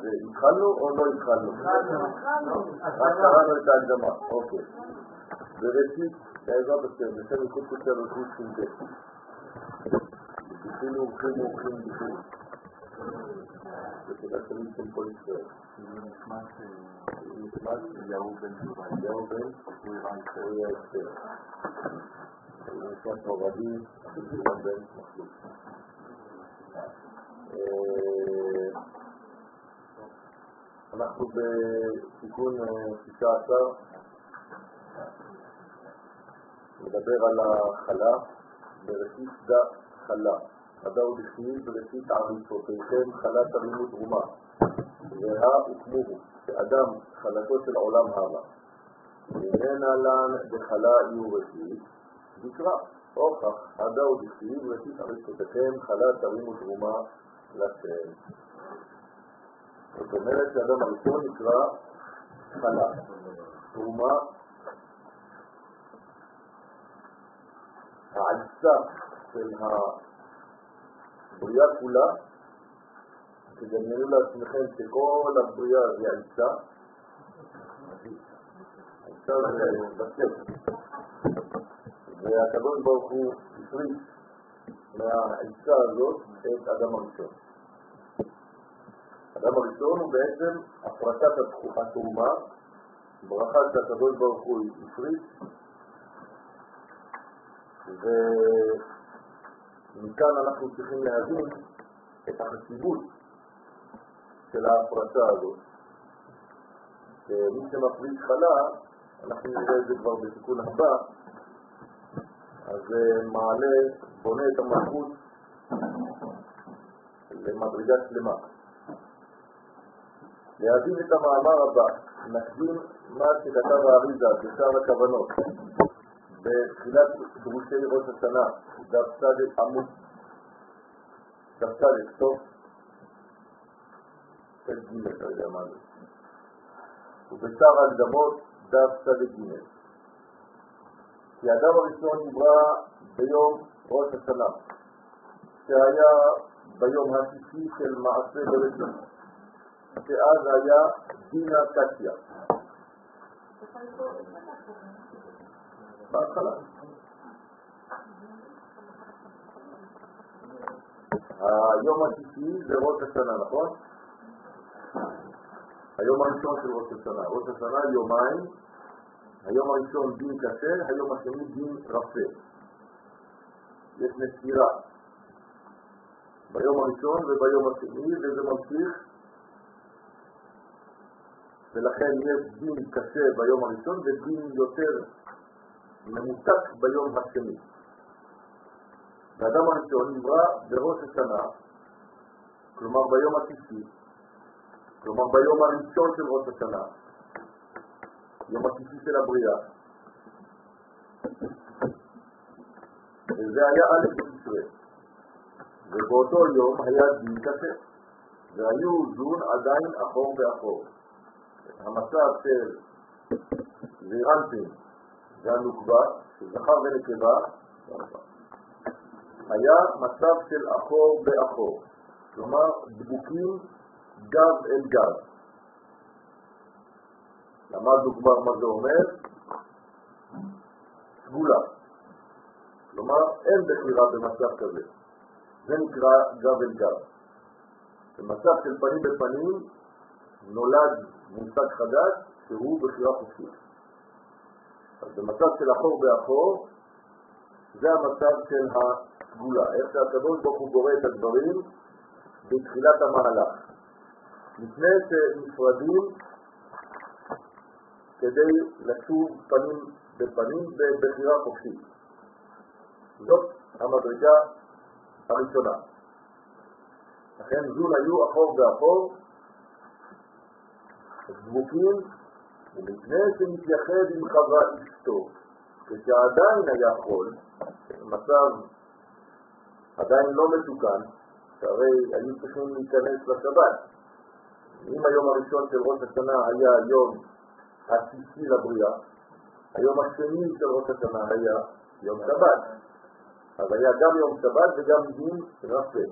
התחלנו או לא התחלנו? רק קראנו את ההקדמה, אוקיי. בראשית, בעזרת השם, נשאר מחוץ יותר רכוש סינטט. התחילו אורחים. ותודה תמיד של כל ישראל. נשמע יאו בן אורי הישר. נשמע מורדי, נשמע בן מחלוק. אנחנו בתיקון 16 מדבר על החלה בראשית דה חלה. חדה ובכניס בראשית עריצותיכם חלה תרימו תרומה והוקמוהו שאדם חלתו של עולם הבא ממנה לן דחלה יהיו ראשית נקרא הוכח חדה ובכניס בראשית עריצותיכם חלה תרימו תרומה לשם. זאת אומרת שאדם הראשון נקרא חלה תרומה העצה של הבריאה כולה, תדמיינו לעצמכם שכל הבריאה זה עיסה, עיסה זה בסף, והקדוש ברוך הוא הפריש מהעיסה הזאת את אדם הראשון. אדם הראשון הוא בעצם הפרטת התרומה, ברכה שהקדוש ברוך הוא הפריש, ומכאן אנחנו צריכים להבין את החשיבות של ההפרטה הזאת. מי שמפריש חלה, אנחנו נראה את זה כבר בתיקון הבא, אז מעלה, בונה את המלכות למדרגה שלמה. להבין את המאמר הבא, נקדים מה שכתב האריזה בשאר הכוונות. בתחילת דרושי ראש השנה, דף צדק עמוד, דף צדק, סוף, צד ג' אתה יודע מה זה. ובשאר ההקדמות, דף צדק ג'. כי האדם הראשון נברא ביום ראש השנה, שהיה ביום השישי של מעשה בראשית, שאז היה דינה קטיה. בהתחלה. היום השישי זה ראש השנה, נכון? היום הראשון של ראש השנה. ראש השנה יומיים, היום הראשון דין קשה, היום השני דין רפה. יש נסירה ביום הראשון וביום השני, וזה ממשיך, ולכן יש דין קשה ביום הראשון ודין יותר ממותק ביום השני. והאדם הראשון נברא בראש השנה, כלומר ביום השישי, כלומר ביום הראשון של ראש השנה, יום השישי של הבריאה. וזה היה א' בתשרי. ובאותו יום היה דין קשה, והיו זון עדיין אחור באחור. המצב של זירנטים והנוקבה, שזכר ונקבה, היה מצב של אחור באחור, כלומר דבוקים גב אל גב. למדנו כבר מה זה אומר? סגולה. כלומר אין בחירה במצב כזה. זה נקרא גב אל גב. במצב של פנים בפנים נולד מושג חדש שהוא בחירה חופשית. אז במצב של אחור באחור זה המצב של הסגולה, איך שהקדוש ברוך הוא בורא את הדברים בתחילת המהלך. לפני שנפרדים כדי לשוב פנים בפנים בבחירה חופשית. זאת המדרגה הראשונה. לכן זון היו אחור באחור, דבוקים, ומפני שמתייחד עם חווה אשתו, כשעדיין היה חול, מצב עדיין לא מתוקן, שהרי היו צריכים להיכנס לשבת. אם היום הראשון של ראש השנה היה יום השישי לבריאה, היום השני של ראש השנה היה יום שבת. אז היה גם יום שבת וגם דין רפה.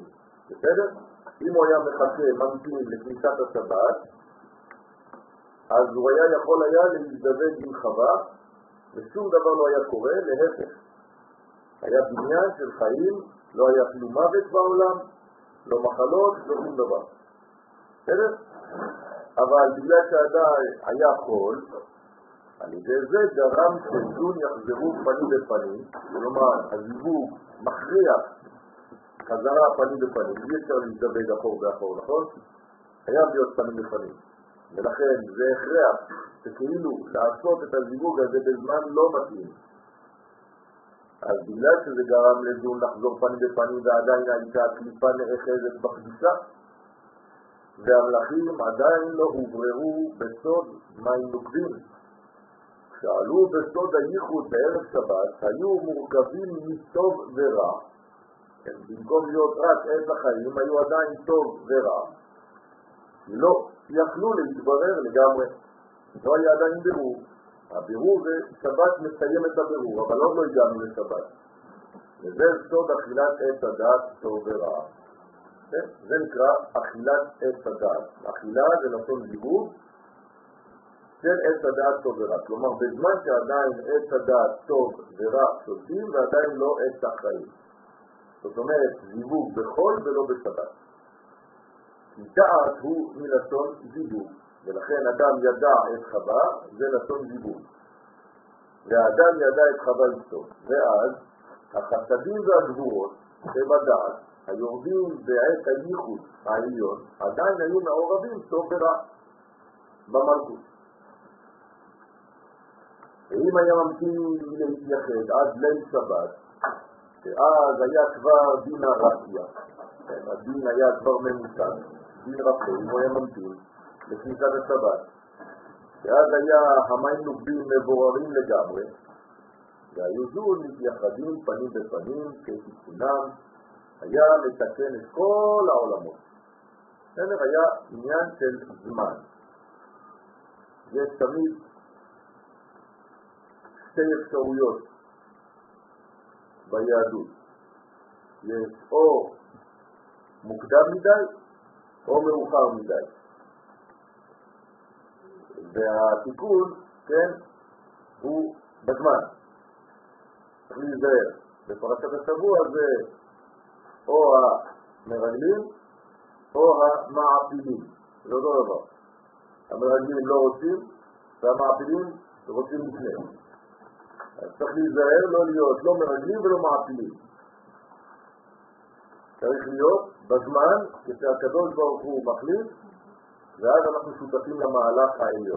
בסדר? אם הוא היה מחכה, ממתין לכניסת השבת, אז הוא יכול היה להזדווג עם חווה, ושום דבר לא היה קורה, להפך. היה בניין של חיים, לא היה אפילו מוות בעולם, לא מחלות, לא שום דבר. בסדר? אבל בגלל שעדיין היה חול, על ידי זה גרם שזון יחזרו פנים בפנים, כלומר, הזיווג מכריח חזרה פנים בפנים, אי אפשר להזדווג אחור באחור, נכון? חייב להיות פנים בפנים. ולכן זה הכרח שכאילו לעשות את הזיווג הזה בזמן לא מתאים. אז בגלל שזה גרם לזון לחזור פנים בפנים ועדיין הייתה קליפה נאחזת בקדושה, והמלאכים עדיין לא הובררו בסוד מים נוקבים. כשעלו בסוד הייחוד בערב שבת, היו מורכבים מטוב ורע. במקום להיות רק עץ החיים, היו עדיין טוב ורע. לא יכלו להתברר לגמרי. לא היה עדיין בירור. הבירור זה שבת מסיים את הבירור, אבל עוד לא הגענו לשבת. וזה סוד אכילת עץ הדעת טוב ורע. זה נקרא אכילת עץ הדעת. אכילה זה לשון דיבור של עץ הדעת טוב ורע. כלומר, בזמן שעדיין עץ הדעת טוב ורע שולטים, ועדיין לא עץ החיים. זאת אומרת, זיווג בחול ולא בשבת. כי דעת הוא מלשון זיווג, ולכן אדם ידע את חווה, זה לשון זיווג. והאדם ידע את חווה אשתו. ואז החסדים והגבורות שבדעת, היורדים בעת הייחוד העליון, עדיין היו מעורבים טוב ורע במלכות. ואם היה ממתין להתייחד עד ליל שבת, שאז היה כבר דין הרפיה, הדין היה כבר ממותג, דין רפא, אם הוא היה ממתין לכניסת השבת, ואז היה המים נוקבים מבוררים לגמרי, והיו זו מתייחדים פנים בפנים כתיקונם, היה לתקן את כל העולמות. בסדר, היה עניין של זמן. יש תמיד שתי אפשרויות ביהדות. יש או מוקדם מדי או מאוחר מדי. והתיקון, כן, הוא בזמן. צריך להיזהר. בפרשת השבוע זה או המרגלים או המעפילים. זה אותו דבר. המרגלים לא רוצים והמעפילים רוצים לפני. אז צריך להיזהר לא להיות לא מרגלים ולא מעפילים. צריך להיות בזמן כשהקדוש ברוך הוא מחליט, ואז אנחנו שותפים למהלך העליון.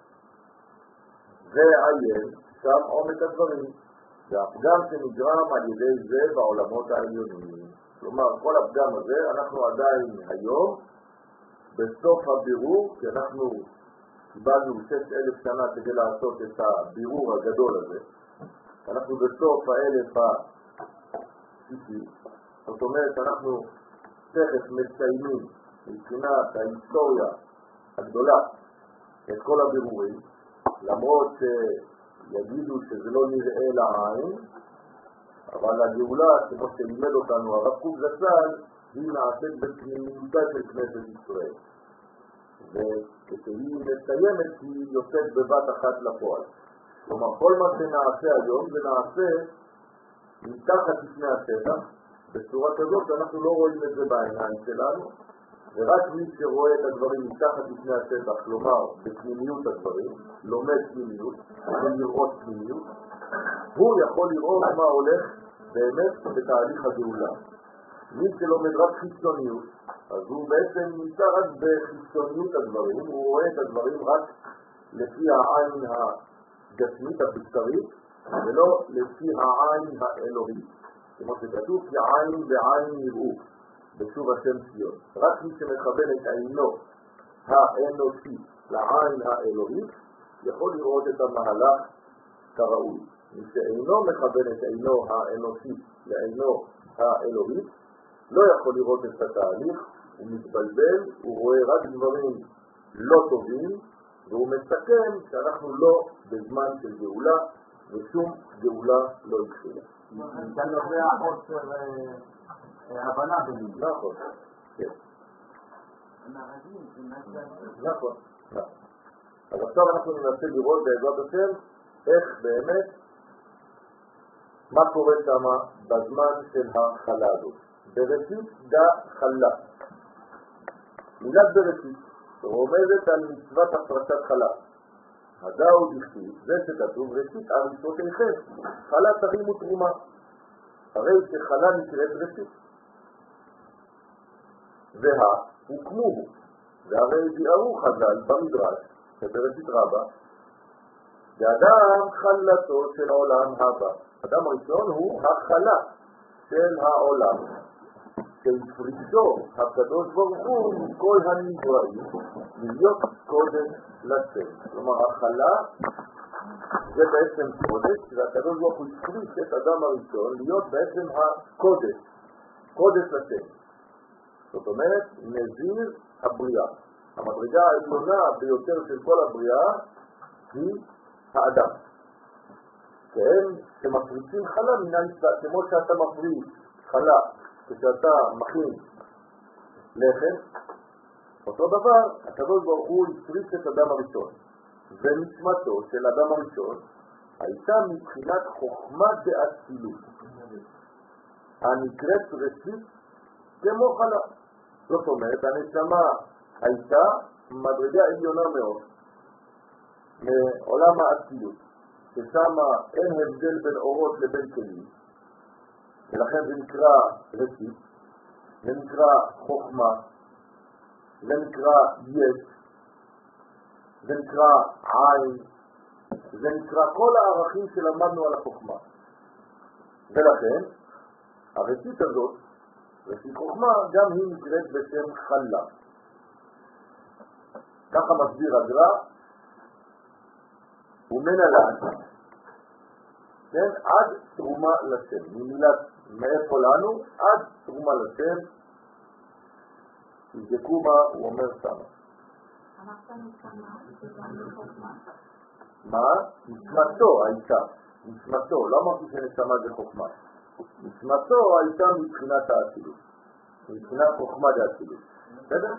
ועיין שם עומק הדברים, והפגם שנגרם על ידי זה בעולמות העליונים. כלומר, כל הפגם הזה, אנחנו עדיין היום, בסוף הבירור, כי אנחנו קיבלנו 6,000 שנה כדי לעשות את הבירור הגדול הזה, אנחנו בסוף האלף השישי, זאת אומרת, אנחנו תכף מציינים מבחינת ההיסטוריה הגדולה את כל הבירורים, למרות שיגידו שזה לא נראה לעין, אבל הגאולה, כמו שלימד אותנו הרב קוק זצ"ל, היא נעשית בפנימותה של כנסת ישראל. וכשהיא מסיימת, היא יוצאת בבת אחת לפועל. כלומר, כל מה שנעשה היום זה נעשה מתחת לפני השטח, בצורה כזאת שאנחנו לא רואים את זה בעיניים שלנו, ורק מי שרואה את הדברים מתחת לפני השטח, כלומר בפנימיות הדברים, לומד פנימיות, ולראות פנימיות, הוא יכול לראות מה הולך באמת בתהליך הגאולה. מי שלומד רק חיצוניות, אז הוא בעצם נמצא רק בחיצוניות הדברים, הוא רואה את הדברים רק לפי העין הגשמית הבשרית, ולא לפי העין האלוהית. כמו שכתוב, כי עין ועין יראו בשוב השם ציון. רק מי שמכוון את עינו האנושי לעין האלוהית, יכול לראות את המהלך כראוי. מי שאינו מכוון את עינו האנושי לעינו האלוהית, לא יכול לראות את התהליך, הוא מתבלבל, הוא רואה רק דברים לא טובים, והוא מסכם שאנחנו לא בזמן של גאולה, ושום גאולה לא התחילה. אתה נובע חוסר הבנה בלי. נכון, כן. נכון. אז עכשיו אנחנו ננסה לראות בעזרת השם איך באמת, מה קורה שם בזמן של החלה הזאת. בראשית דה חלה. מילת בראשית רומזת על מצוות הפרשת חלה. הדאו דכתיב, זה שכתוב ראשית הראשותיכם, חלה תרימו תרומה. הרי שחלה נקראת ראשית. הוקמו, והרי ביארו חז"ל במדרש, שבראשית רבה, ואדם חלתו של עולם הבא. אדם הראשון הוא החלה של העולם, שהפרישו הקדוש ברוך הוא מכל הנבראים להיות קודש לשם. כלומר, החלה זה בעצם קודש, והקדוש ברוך הוא הפריש את אדם הראשון להיות בעצם הקודש, קודש לשם. זאת אומרת, נזיר הבריאה. המדרגה העליונה ביותר של כל הבריאה היא האדם. שהם שמפרישים חלה מן המצווה, כמו שאתה מפריש חלה כשאתה מכין לחם, אותו דבר, הקדוש ברוך הוא הפריש את אדם הראשון. ונשמתו של אדם הראשון הייתה מבחינת חוכמה דאצילות, הנקראת ראשית כמו חלה. זאת אומרת, הנשמה הייתה מדרגה עליונה מאוד מעולם האצילות, ששם אין הבדל בין אורות לבין כלים, ולכן זה נקרא ראשית, זה נקרא חוכמה, זה נקרא יש, זה נקרא עין, זה נקרא כל הערכים שלמדנו על החוכמה. ולכן הראשית הזאת, ראשית חוכמה, גם היא נקראת בשם חלה. ככה מסביר הגר"א, ומנהלן, כן, עד תרומה לשם. ממילת מאיפה לנו, עד תרומה לשם, תבדקו מה הוא אומר שמה. מה? נשמתו הייתה. נשמתו, לא אמרתי שנשמה זה חוכמה. נשמתו הייתה מבחינת האצילות. מבחינת חוכמה דאצילות. בסדר?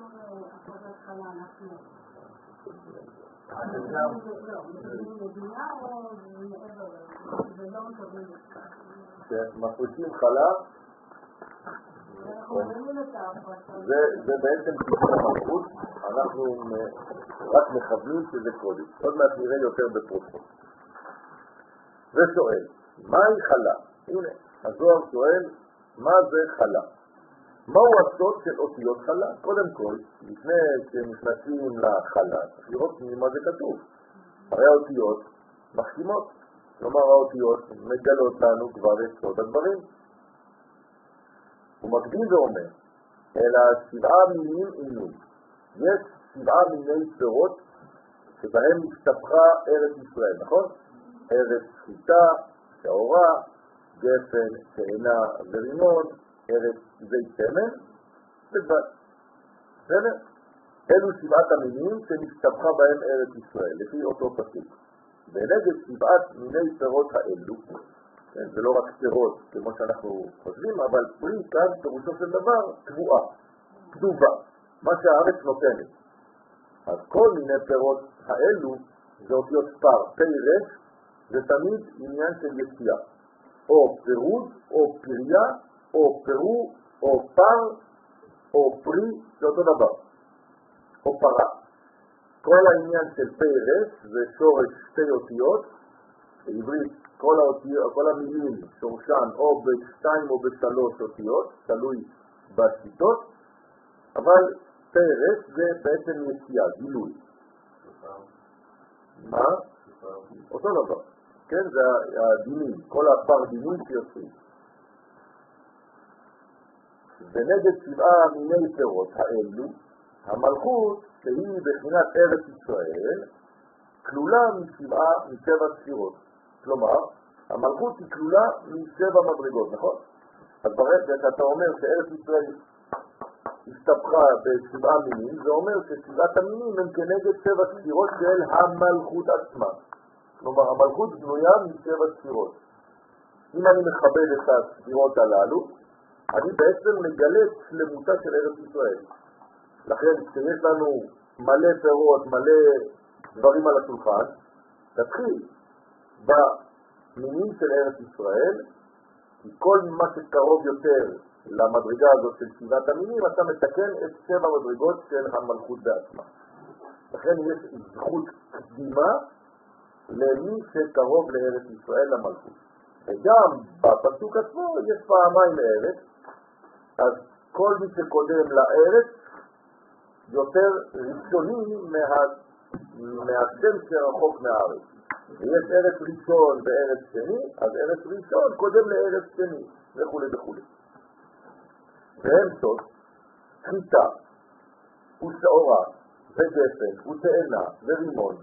שמפרישים חלה, זה בעצם תיקון המלכות, אנחנו רק מכוונים שזה קודש. עוד מעט נראה יותר בפרוטות. ושואל, מהי חלה? הנה, הזוהר שואל, מה זה חלה? מהו הסוד של אותיות חלה? קודם כל, לפני שנכנסים לחלה, צריך לראות ממה זה כתוב. הרי האותיות מחכימות, כלומר האותיות מגלות לנו כבר את סוד הדברים. הוא מקדים ואומר, אלא 7 מינים עינוי. יש 7 מיני פירות שבהם הסתפחה ארץ ישראל, נכון? ארץ חיטה, שעורה, גפן, שעינה ורימון, ארץ זית שמן ודבש. בסדר? אלו 7 המינים שנסתפחה בהם ארץ ישראל, לפי אותו פסוק. ונגד 7 מיני פירות האלו, כן, זה לא רק פירות כמו שאנחנו חושבים, אבל פרי כאן פירושו של דבר קבועה, כתובה, מה שהארץ נותנת. אז כל מיני פירות האלו זה אותיות פר, פרש, זה תמיד עניין של יציאה. או פירוד, או פריה, או פירו, או פר, או פרי, זה אותו דבר. או פרה. כל העניין של פרש זה שורש 2 אותיות, בעברית כל המילים שורשן או ב2 או ב3 אותיות, תלוי בשיטות, אבל פרש זה בעצם יציאה, גילוי. מה? אותו דבר. כן, זה הדינים, כל הפר דינים שיוצאים. ונגד 7 מיני פירות האלו, המלכות, שהיא בחינת ארץ ישראל, כלולה משבע ספירות. כלומר, המלכות היא כלולה מ7 מדרגות, נכון? אז ברגע שאתה אומר שארץ ישראל הסתפחה ב7 מינים, זה אומר ש7 המינים הם כנגד 7 ספירות של המלכות עצמה. כלומר, המלכות בנויה מ7 ספירות. אם אני מכבד את הספירות הללו, אני בעצם מגלה את שלמותה של ארץ ישראל. לכן כשיש לנו מלא פירות, מלא דברים על השולחן, תתחיל במינים של ארץ ישראל, כי כל מה שקרוב יותר למדרגה הזאת של שבעת המינים, אתה מתקן את 7 מדרגות של המלכות בעצמה. לכן יש זכות קדימה למי שקרוב לארץ ישראל למלכות. וגם בפסוק עצמו יש פעמיים לארץ, אז כל מי שקודם לארץ יותר ראשוני מהשם שרחוק מהארץ. ויש ארץ ראשון וארץ שני, אז ארץ ראשון קודם לארץ שני, וכו' וכו'. והם סוד, חיטה ושעורה וגפן ותאנה ורימון.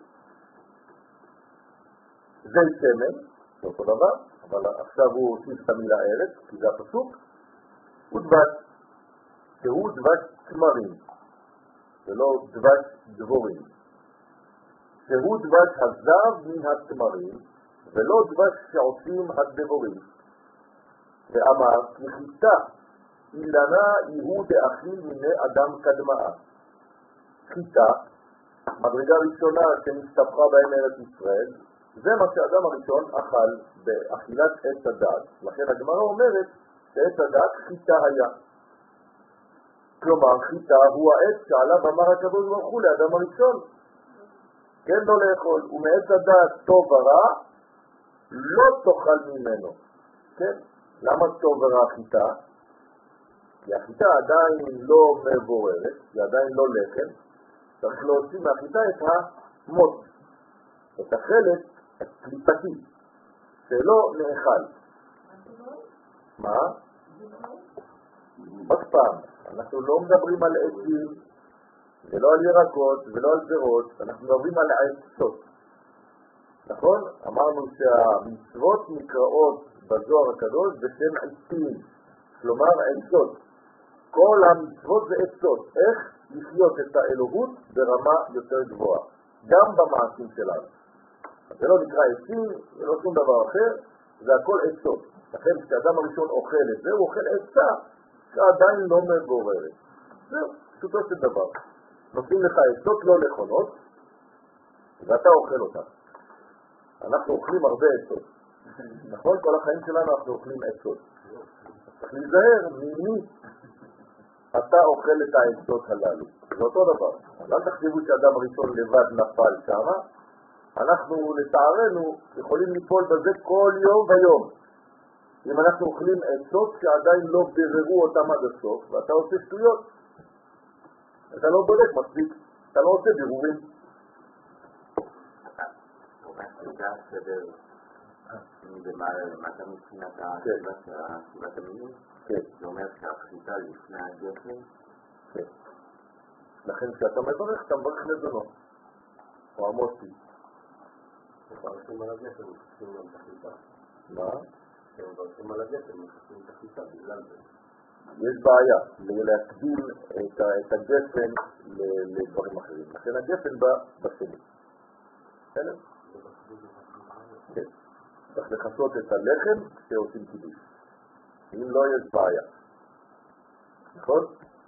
זית שמן, זה אותו דבר, אבל עכשיו הוא הוסיף את המילה ארץ, כי זה הפסוק, ודבש, שהוא דבש תמרים, ולא דבש דבורים. שהוא דבש הזב מן התמרים, ולא דבש שעושים הדבורים. ואמר, כי חיטה אילנה יהוא דאכיל מיני אדם קדמאה. חיטה, מדרגה ראשונה שנצטפחה בהם ארץ ישראל, זה מה שהאדם הראשון אכל באכילת עץ הדעת. לכן הגמרא אומרת שעץ הדעת חיטה היה. כלומר, חיטה הוא העץ שעליו אמר הקדוש ברוך הוא לאדם הראשון. כן, לא לאכול. ומעץ הדעת טוב ורע, לא תאכל ממנו. כן? למה טוב ורע חיטה? כי החיטה עדיין לא מבוררת, זה עדיין לא לחם. צריך להוציא מהחיטה את המוץ, את החלק הקליפתי, שלא נאכל. מה? עוד פעם, אנחנו לא מדברים על עצים, ולא על ירקות, ולא על פירות, אנחנו מדברים על עצות. נכון? אמרנו שהמצוות נקראות בזוהר הקדוש בשם עצים, כלומר עצות. כל המצוות זה עצות, איך לחיות את האלוהות ברמה יותר גבוהה, גם במעשים שלנו. זה לא נקרא עצים, זה לא שום דבר אחר, זה הכל עצות. לכן כשאדם הראשון אוכל את זה, הוא אוכל עצה שעדיין לא מבוררת. זהו, פשוטו של דבר. נותנים לך עצות לא נכונות, ואתה אוכל אותן. אנחנו אוכלים הרבה עצות. נכון? כל החיים שלנו אנחנו אוכלים עצות. צריך להיזהר ממי אתה אוכל את העצות הללו. זה אותו דבר. אל תחשבו שאדם הראשון לבד נפל שמה. אנחנו לצערנו יכולים ליפול בזה כל יום ויום. אם אנחנו אוכלים עצות שעדיין לא בררו אותם עד הסוף, ואתה עושה שטויות. אתה לא בודק מספיק, אתה לא עושה בירורים. זה הסדר למטה מבחינת הסיבת המינים? כן. זה אומר שהחיטה לפני הגפן? כן. לכן כשאתה מברך, אתה מברך לזונו. או המוסי. מברכים על הגפן, מחכים גם את החיטה. מה? מברכים על הגפן, מחכים את החיטה, בגלל זה. יש בעיה להקדים את הגפן לדברים אחרים. לכן הגפן בא בשני. בסדר? כן. צריך לחסות את הלחם כשעושים קידוש. אם לא, יש בעיה. נכון?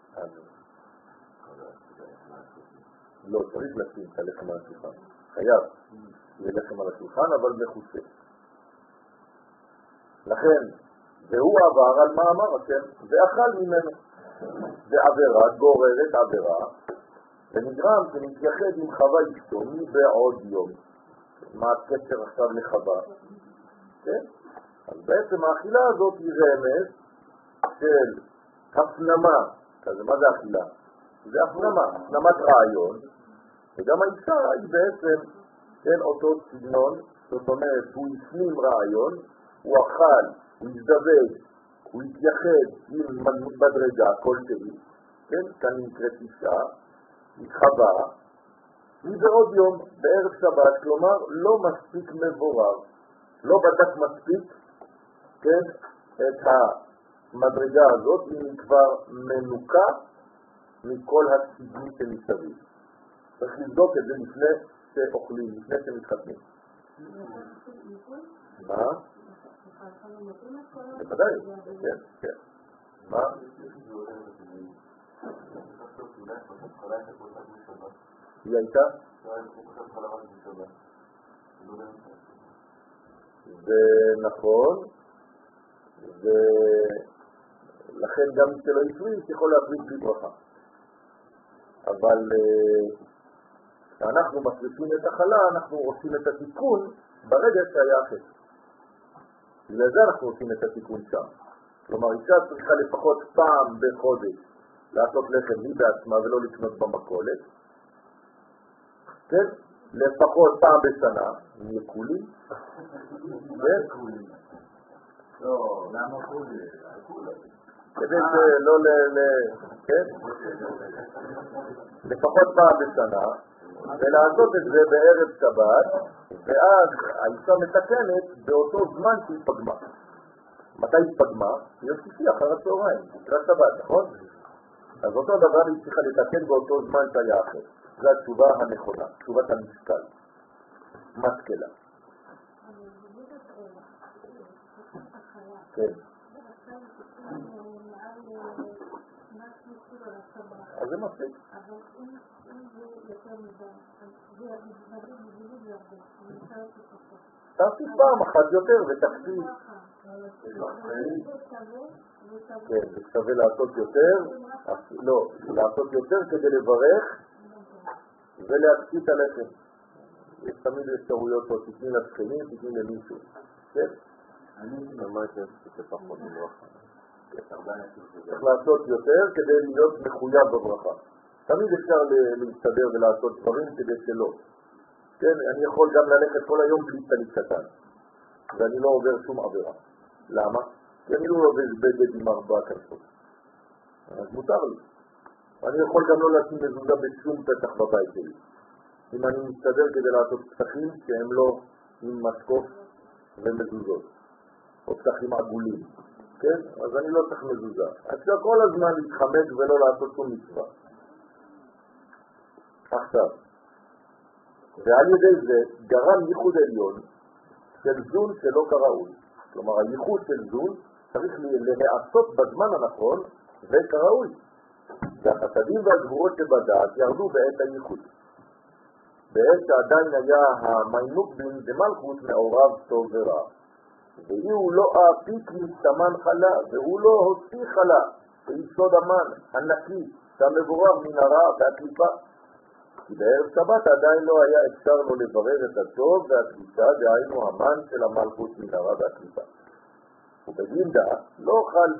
לא, צריך לשים את הלחם על השולחן. חייב. זה לחם על השולחן, אבל מחוסה. לכן, והוא עבר על מה אמר השם, ואכל ממנו. זה עבירה, גוררת עבירה, ונגרם שנתייחד עם חווה אשתו מבעוד יום. מה הקשר עכשיו לחווה? כן? אז בעצם האכילה הזאת היא רמז של הפנמה. אז מה זה אכילה? זה הפנמה, הפנמת רעיון, וגם האישה היא בעצם כן, אותו סגנון, זאת אומרת, הוא הפנים רעיון, הוא אכל, הוא הזדווג, הוא התייחד עם מדרגה כלשהי, כן, כאן נקראת אישה, התחווה, מבעוד יום, בערב שבת, כלומר, לא מספיק מבורר, לא בדק מספיק, כן, את המדרגה הזאת, היא כבר מנוקה מכל הסיבים שמסביב. צריך לבדוק את זה לפני שאוכלים, לפני שמתחתנים. מה? בוודאי, כן, כן. מה? היא הייתה? זה נכון, ולכן גם שלא יפריש יכול להפריש בלי ברכה. אבל כשאנחנו מפרישים את החלה, אנחנו עושים את התיקון ברגע שהיה אחר. בגלל זה אנחנו עושים את התיקון שם. כלומר, אישה צריכה לפחות פעם בחודש לעשות לחם היא בעצמה ולא לקנות במכולת. כן? לפחות פעם בשנה, נהיה כולי. כן? לא, למה כולי? כדי שלא כן? לפחות פעם בשנה, ולעשות את זה בערב שבת, ואז האישה מתקנת באותו זמן שהיא פגמה. מתי היא פגמה? יום שישי אחר הצהריים, לקראת שבת, נכון? אז אותו דבר היא צריכה לתקן באותו זמן שהיה אחר. זו התשובה הנכונה, תשובת המשקל. משקלה. כן. אז זה מספיק. אבל אם זה יותר מדי, זה תעשי פעם אחת יותר ותקשיב. כן, זה שווה לעשות יותר, לא, לעשות יותר כדי לברך ולהקציט הלחם. יש תמיד אפשרויות פה, תתני לשכנים, תתני למישהו. כן? אני ממש זה פחות מברכה. צריך לעשות יותר כדי להיות מחויב בברכה. תמיד אפשר להסתדר ולעשות דברים כדי שלא. כן, אני יכול גם ללכת כל היום בלי טלית קטן, ואני לא עובר שום עבירה. למה? כי אני לא בגד עם 4 כרסות. אז מותר לי. אני יכול גם לא לשים מזוזה בשום פתח בבית שלי. אם אני מסתדר כדי לעשות פתחים שהם לא עם משקוף ומזוזות, או פתחים עגולים. כן? אז אני לא צריך מזוזה. אפשר כל הזמן להתחמק ולא לעשות שום מצווה. עכשיו, ועל ידי זה גרם ייחוד עליון של זון שלא כראוי. כלומר, הייחוד של זון צריך להיעשות בזמן הנכון וכראוי. והחסדים והגבורות שבדעת ירדו בעת הייחוד. בעת שעדיין היה המיינוק בין דמלכות מעורב טוב ורע. והוא לא העתיק מסתמן חלה, והוא לא הוציא חלה, ביסוד המן, הנקי, שהמבורר מן הרע והקליפה. כי בערב שבת עדיין לא היה אפשר לו לברר את הטוב והקליפה, דהיינו המן של המלכות מן הרע והקליפה. ובגינדה לא חל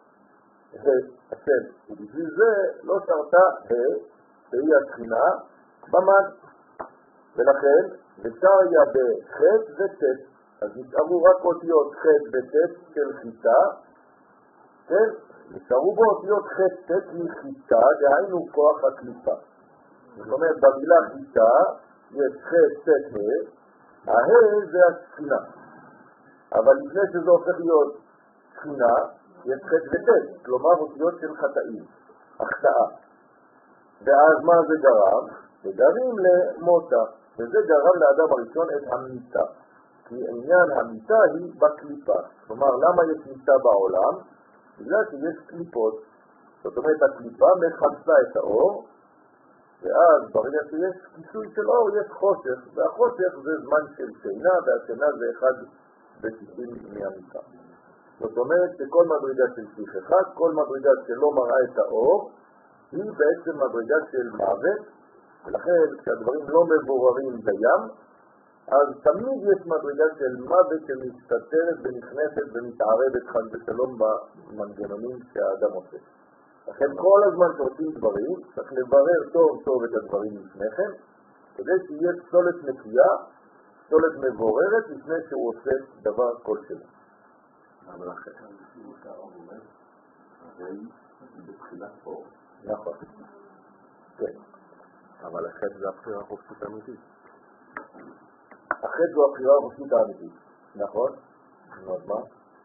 השם, ובשביל זה לא שרתה שהיא השכינה במן. ולכן, ושריה בחטא וטט, אז נשארו רק אותיות חטא וטט של חיטה, כן? נשארו בו אותיות חטא וטט מחיטה, דהיינו כוח הקליפה. זאת אומרת, במילה חיטה יש חטא וטט, זה השכינה. אבל לפני שזה הופך להיות שכינה, יש חטא וטט, כלומר אותיות של חטאים, החטאה. ואז מה זה גרם? זה גרם למותה, וזה גרם לאדם הראשון את המיטה. כי עניין המיטה היא בקליפה. כלומר, למה יש מיטה בעולם? בגלל שיש קליפות. זאת אומרת, הקליפה מחפשה את האור, ואז ברגע שיש כיסוי של אור יש חושך, והחושך זה זמן של שינה, והשינה זה 1/60 מהמיטה. זאת אומרת שכל מדרגה של שכחה, כל מדרגה שלא מראה את האור, היא בעצם מדרגה של מוות, ולכן כשהדברים לא מבוררים בים, אז תמיד יש מדרגה של מוות שמסתתרת ונכנסת ומתערבת חד ושלום במנגנונים שהאדם עושה. לכן כל הזמן שעושים דברים, צריך לברר טוב טוב את הדברים לפניכם, כדי שיהיה פסולת נקייה, פסולת מבוררת, לפני שהוא עושה דבר כלשהו. אבל אחרי הוא עושה אור אומר, הרי בתחילת אור. נכון. כן. אבל החטא זה הבחירה החופשית האמיתית. החטא זו הבחירה החופשית האמיתית. נכון? אז מה?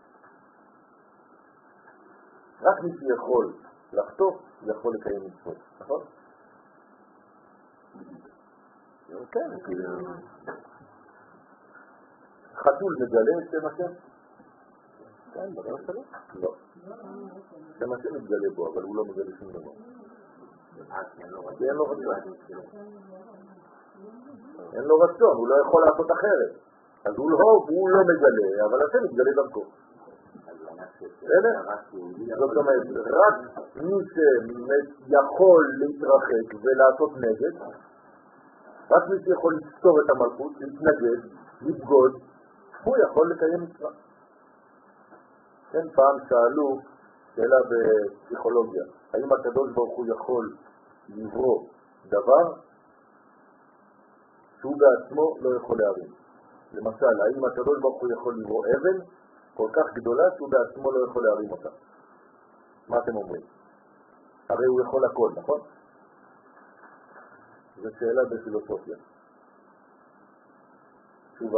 רק מי שיכול לחטוף, יכול לקיים מצוות. נכון? כן, כאילו... חתול מגלה את שם השם? כן, דבר שלא. לא. זה מה שמתגלה בו, אבל הוא לא מגלה שום דבר. כי אין לו רצון. אין לו רצון, הוא לא יכול לעשות אחרת. אז הוא לא מגלה, אבל השם מתגלה דרכו. זאת אומרת, רק מי שיכול להתרחק ולעשות נגד, רק מי שיכול לסתור את המלכות, להתנגד, לבגוד, הוא יכול לקיים מצווה. כן, פעם שאלו שאלה בפסיכולוגיה, האם הקדוש ברוך הוא יכול לברוא דבר שהוא בעצמו לא יכול להרים? למשל, האם הקדוש ברוך הוא יכול לברוא אבן כל כך גדולה שהוא בעצמו לא יכול להרים אותה? מה אתם אומרים? הרי הוא יכול הכל, נכון? זו שאלה בפילוסופיה. תשובה.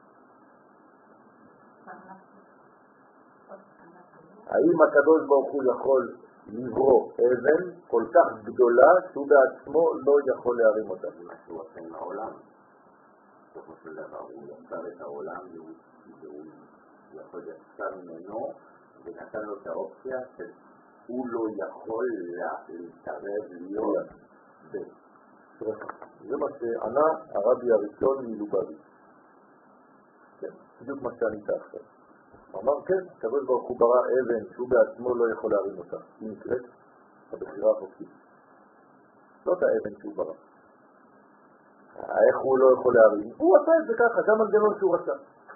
האם הקדוש ברוך הוא יכול לברוא אבן כל כך גדולה שהוא בעצמו לא יכול להרים אותה? זה מה שהוא עושה עם העולם. בסופו של דבר הוא יצר את העולם והוא יכול יצר ממנו ונתן לו את האופציה שהוא לא יכול להתערב להיות זה מה שענה הרבי הראשון מלובביץ'. כן, בדיוק מה שענית עכשיו. הוא אמר כן, הקדוש ברוך הוא ברא אבן שהוא בעצמו לא יכול להרים אותה. היא נקראת הבחירה החופשית. זאת האבן שהוא ברא. איך הוא לא יכול להרים? הוא עשה את זה ככה, זה המנגנון שהוא רצה.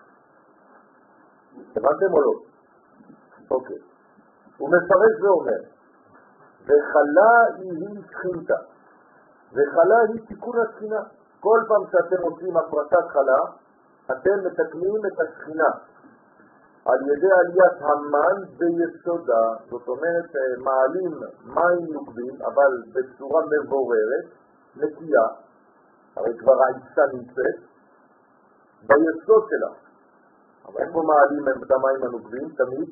הבנתם או לא? אוקיי. הוא מפרש ואומר, וחלה היא שכינתה, וחלה היא תיקון השכינה. כל פעם שאתם עושים הפרטת חלה, אתם מתקנים את השכינה על ידי עליית המן ביסודה. זאת אומרת, מעלים מים נוקבים, אבל בצורה מבוררת, נקייה, הרי כבר העיסה נמצאת ביסוד שלה. אבל איפה מעלים את המים הנוקבים? תמיד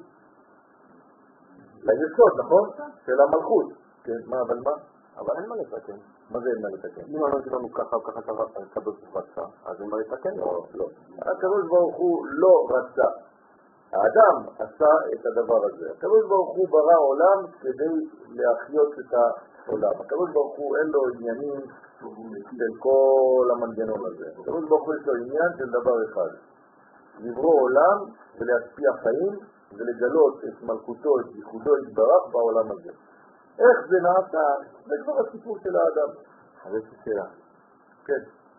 ליסוד, נכון? של המלכות. כן, מה, אבל מה? אבל אין מה לתקן. מה זה אין מה לתקן? אם אמרתי לנו ככה וככה הקדוש ברוך הוא רצה, אז אין מה לתקן? לא, לא. הקדוש ברוך הוא לא רצה. האדם עשה את הדבר הזה. הקדוש ברוך הוא ברא עולם כדי להחיות את העולם. הקדוש ברוך הוא אין לו עניינים של כל המנגנון הזה. הקדוש ברוך הוא יש לו עניין של דבר אחד. לברוא עולם ולהשפיע חיים ולגלות את מלכותו, את ייחודו יתברך בעולם הזה. איך זה נעשה? זה כבר הסיפור של האדם. אז יש לי שאלה. כן.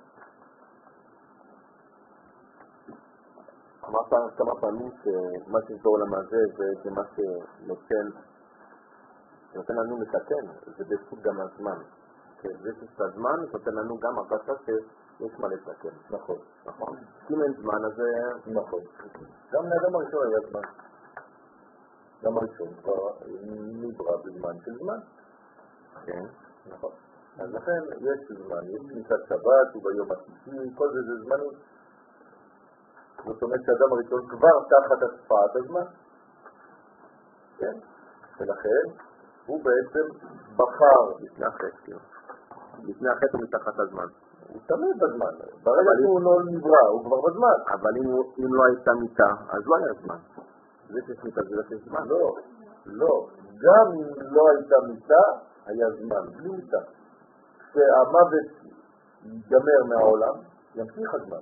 אמרת כמה פעמים שמה שיש בעולם הזה זה מה שנותן לנו לתקן, זה בסוג גם הזמן. זה שיש הזמן, נותן לנו גם הרגשה שיש מה לתקן. נכון. נכון. אם אין זמן, אז נכון. גם לאדם הראשון היה זמן. גם הראשון כבר נברא בזמן של זמן. כן. נכון. אז לכן יש זמן, יש כניסת שבת וביום השישי, כל זה זמנים. זאת אומרת שהאדם הראשון כבר תחת השפעת הזמן. כן? ולכן הוא בעצם בחר לפני החטא. לפני החטא הוא מתחת הזמן. הוא תמיד בזמן. ברגע שהוא לא נברא, הוא כבר בזמן. אבל אם לא הייתה מיטה, אז לא היה זמן. זה שיש מיטה, זה לא שיש זמן. לא, לא. גם אם לא הייתה מיטה, היה זמן. בלי מיטה. כשהמוות ייגמר מהעולם, ימשיך הזמן.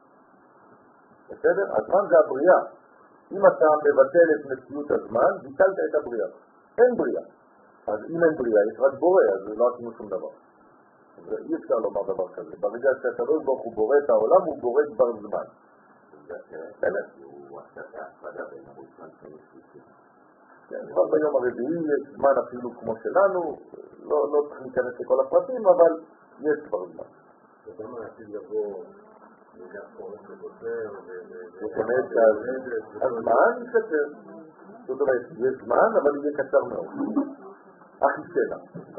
בסדר? הזמן זה הבריאה. אם אתה מבטל את מציאות הזמן, ביטלת את הבריאה. אין בריאה. אז אם אין בריאה, יש רק בורא, אז לא עשינו שום דבר. אי אפשר לומר דבר כזה. ברגע שהקדוש ברוך הוא בורא את העולם, הוא בורא כבר זמן. בסדר? הוא עשה את ההפרדה בין הראשון שני. כן, כבר ביום הרביעי יש זמן אפילו כמו שלנו, לא צריך להיכנס לכל הפרטים, אבל יש כבר זמן. זאת אומרת, יבוא מיגח פורק וחוזר, זאת אומרת שהזמן יקצר. זאת אומרת, יש זמן, אבל יהיה קצר מאוד. אחי שלה.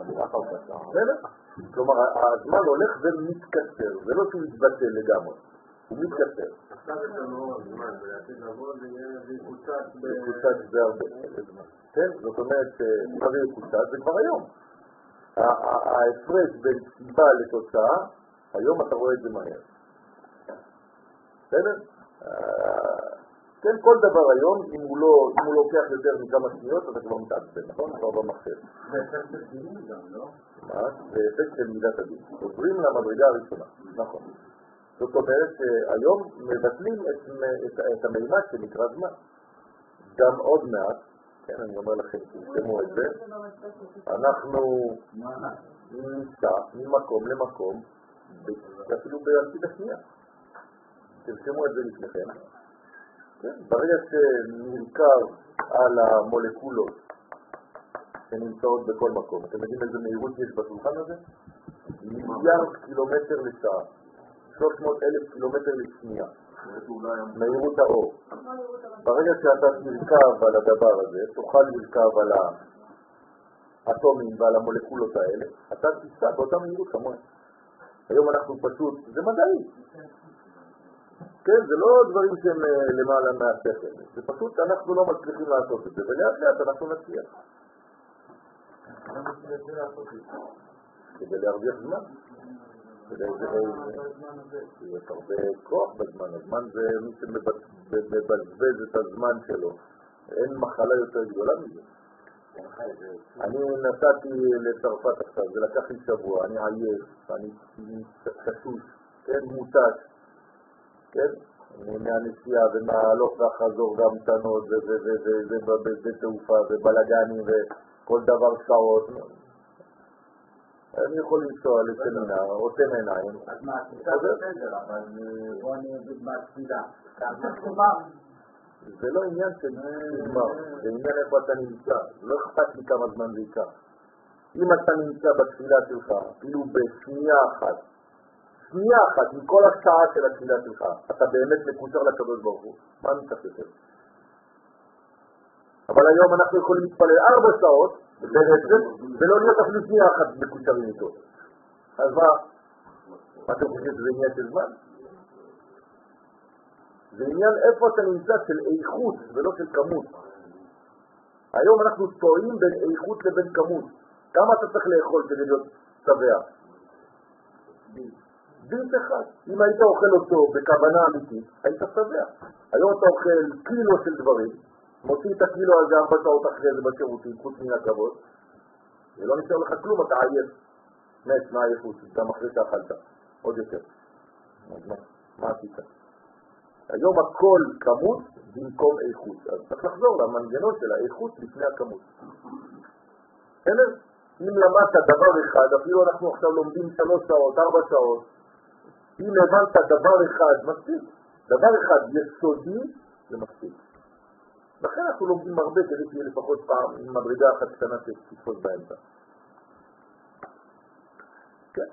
כלומר, הזמן הולך ומתקצר, זה לא שהוא יתבטל לגמרי, הוא מתקצר. עכשיו יש לנו זמן, ולעתיד לבוא זה יקוצץ יקוצץ זה הרבה זמן. כן, זאת אומרת, מה זה יקוצץ? זה כבר היום. ההפרש בין סיבה לתוצאה, היום אתה רואה את זה מהר. בסדר? כן, כל דבר היום, אם הוא לוקח יותר מכמה שניות, אתה כבר מתעצבן, נכון? כבר במחשב. זה אפקט של דין גם, לא? מה? זה אפקט של מידת הדין. עוברים למדרגה הראשונה, נכון. זאת אומרת שהיום מבטלים את המימד שנקרא זמן. גם עוד מעט, כן, אני אומר לכם, תשמעו את זה, אנחנו ניסע ממקום למקום, אפילו באלפית השנייה. תרשמו את זה לפניכם. ברגע שנרכב על המולקולות שנמצאות בכל מקום, אתם יודעים איזה מהירות יש בשולחן הזה? 1,000,000,000 קילומטר לשעה, 300,000 קילומטר לשנייה, מהירות האור. ברגע שאתה תרכב על הדבר הזה, תוכל לרכב על האטומים ועל המולקולות האלה, אתה תיסע באותה מהירות כמובן. היום אנחנו פשוט, זה מדעי. כן, זה לא דברים שהם למעלה מהשכל, זה פשוט אנחנו לא מצליחים לעשות את זה, ולאט לאט אנחנו נצליח. כדי להרוויח זמן. יש הרבה כוח בזמן, הזמן זה מי שמבזבז את הזמן שלו, אין מחלה יותר גדולה מזה. אני נסעתי לצרפת עכשיו, זה לקח לי שבוע, אני עייף, אני קשוש, כן, מותש. כן? מהנסיעה ומההלוך והחזור והמתנות ובתעופה ובלגנים וכל דבר שעות. אני יכול לנסוע לסמינר, עושה עיניים. אז מה, תפיסה בסדר, אבל בוא אני אגיד מה תפילה. זה לא עניין של נגמר, זה עניין איפה אתה נמצא. לא אכפת לי כמה זמן זה ייקח. אם אתה נמצא בתפילה שלך, אפילו בשנייה אחת, שנייה אחת מכל השעה של התפילה שלך, אתה באמת מקושר לקדוש ברוך הוא. מה אני צריך יותר? אבל היום אנחנו יכולים להתפלל 4 שעות, ולא להיות אפילו שנייה אחת מקושרים איתו. אז מה? אתם חושבים שזה עניין של זמן? זה עניין איפה אתה נמצא של איכות ולא של כמות. היום אנחנו טועים בין איכות לבין כמות. כמה אתה צריך לאכול כדי להיות שבע? ביס אחד. אם היית אוכל אותו בכוונה אמיתית, היית שבע. היום אתה אוכל קילו של דברים, מוציא את הקילו הזה 4 שעות אחרי זה בשירותים, חוץ מן הכבוד, ולא נשאר לך כלום, אתה עייף. מת מהעייפות, גם אחרי שאכלת. עוד יותר. מה עשית? היום הכל כמות במקום איכות. אז צריך לחזור למנגנון של האיכות לפני הכמות. אם למדת דבר אחד, אפילו אנחנו עכשיו לומדים 3 שעות, 4 שעות, אם הבנת דבר אחד, מספיק. דבר אחד יסודי, זה מספיק. לכן אנחנו לומדים הרבה כדי שיהיה לפחות פעם עם מדרגה אחת קטנה שתתפוס באמצע. כן.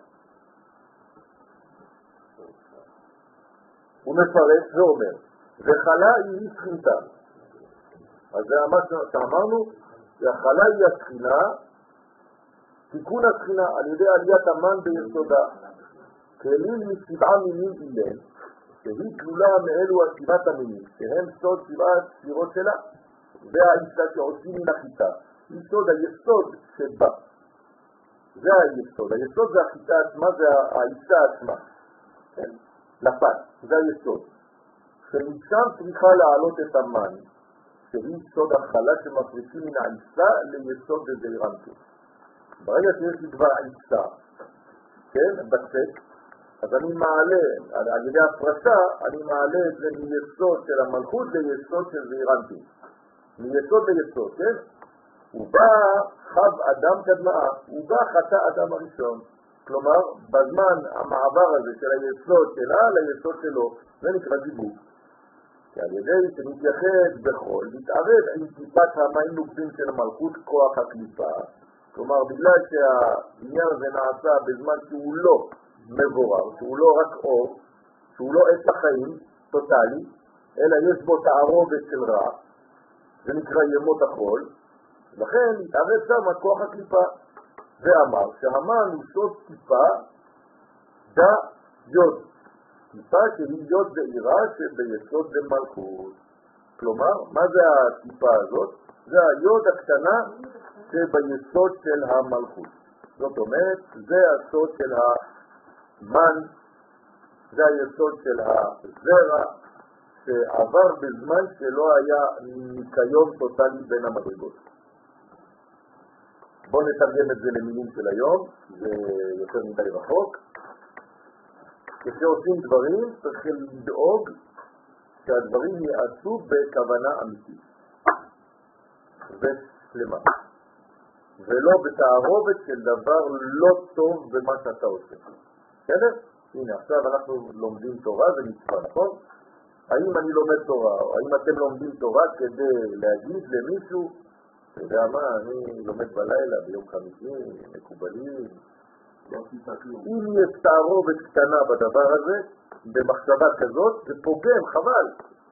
הוא מפרש ואומר, וחלה היא שכינתה. אז זה מה שאמרנו, שהחלה היא השכינה, תיקון השכינה על ידי עליית המן ביסודה, כליל מ7 מינים אילן, שהיא כלולה מאלו 7 המינים, שהם סוד 7 ספירות שלה, והעיסה שעושים מן החיטה, היא סוד היסוד שבה. זה היסוד, היסוד זה החיטה עצמה, זה העיסה עצמה, כן? לפת, זה היסוד. שמשם צריכה להעלות את המן, שהיא סוד החלה שמפריקים מן העיסה ליסוד בזעירנטו. ברגע שיש לי דבר עיסה, כן, בצק, אז אני מעלה, על ידי הפרשה, אני מעלה את זה מיסוד של המלכות ליסוד של זעירנטו. מיסוד ליסוד, כן? הוא בא חב אדם קדמה, הוא בא חטא אדם הראשון. כלומר, בזמן המעבר הזה של היסוד שלה ליסוד שלו, זה נקרא דיבוק. כי על ידי שמתייחד בחול, מתערב עם טיפת המים נוקבים של המלכות כוח הקליפה. כלומר, בגלל שהעניין הזה נעשה בזמן שהוא לא מבורר, שהוא לא רק אור, שהוא לא עץ החיים טוטלי, אלא יש בו תערובת של רע, זה נקרא ימות החול, לכן מתערב שם כוח הקליפה. ואמר שהמן הוא סוד טיפה דה יוד. טיפה שהיא יוד זעירה שביסוד למלכות. כלומר, מה זה הטיפה הזאת? זה היוד הקטנה שביסוד של המלכות. זאת אומרת, זה הסוד של המן, זה היסוד של הזרע שעבר בזמן שלא היה ניקיון טוטלי בין המדרגות. בואו נתרגם את זה למילים של היום, זה יותר מדי רחוק. כשעושים דברים צריכים לדאוג שהדברים יעשו בכוונה אמיתית ושלמה, ולא בתערובת של דבר לא טוב במה שאתה עושה. בסדר? הנה, עכשיו אנחנו לומדים תורה, זה מצווה, נכון? האם אני לומד תורה, או האם אתם לומדים תורה כדי להגיד למישהו, אתה יודע מה, אני לומד בלילה, ביום חמישי, מקובלים. אם יש תערובת קטנה בדבר הזה, במחשבה כזאת, זה פוגם, חבל.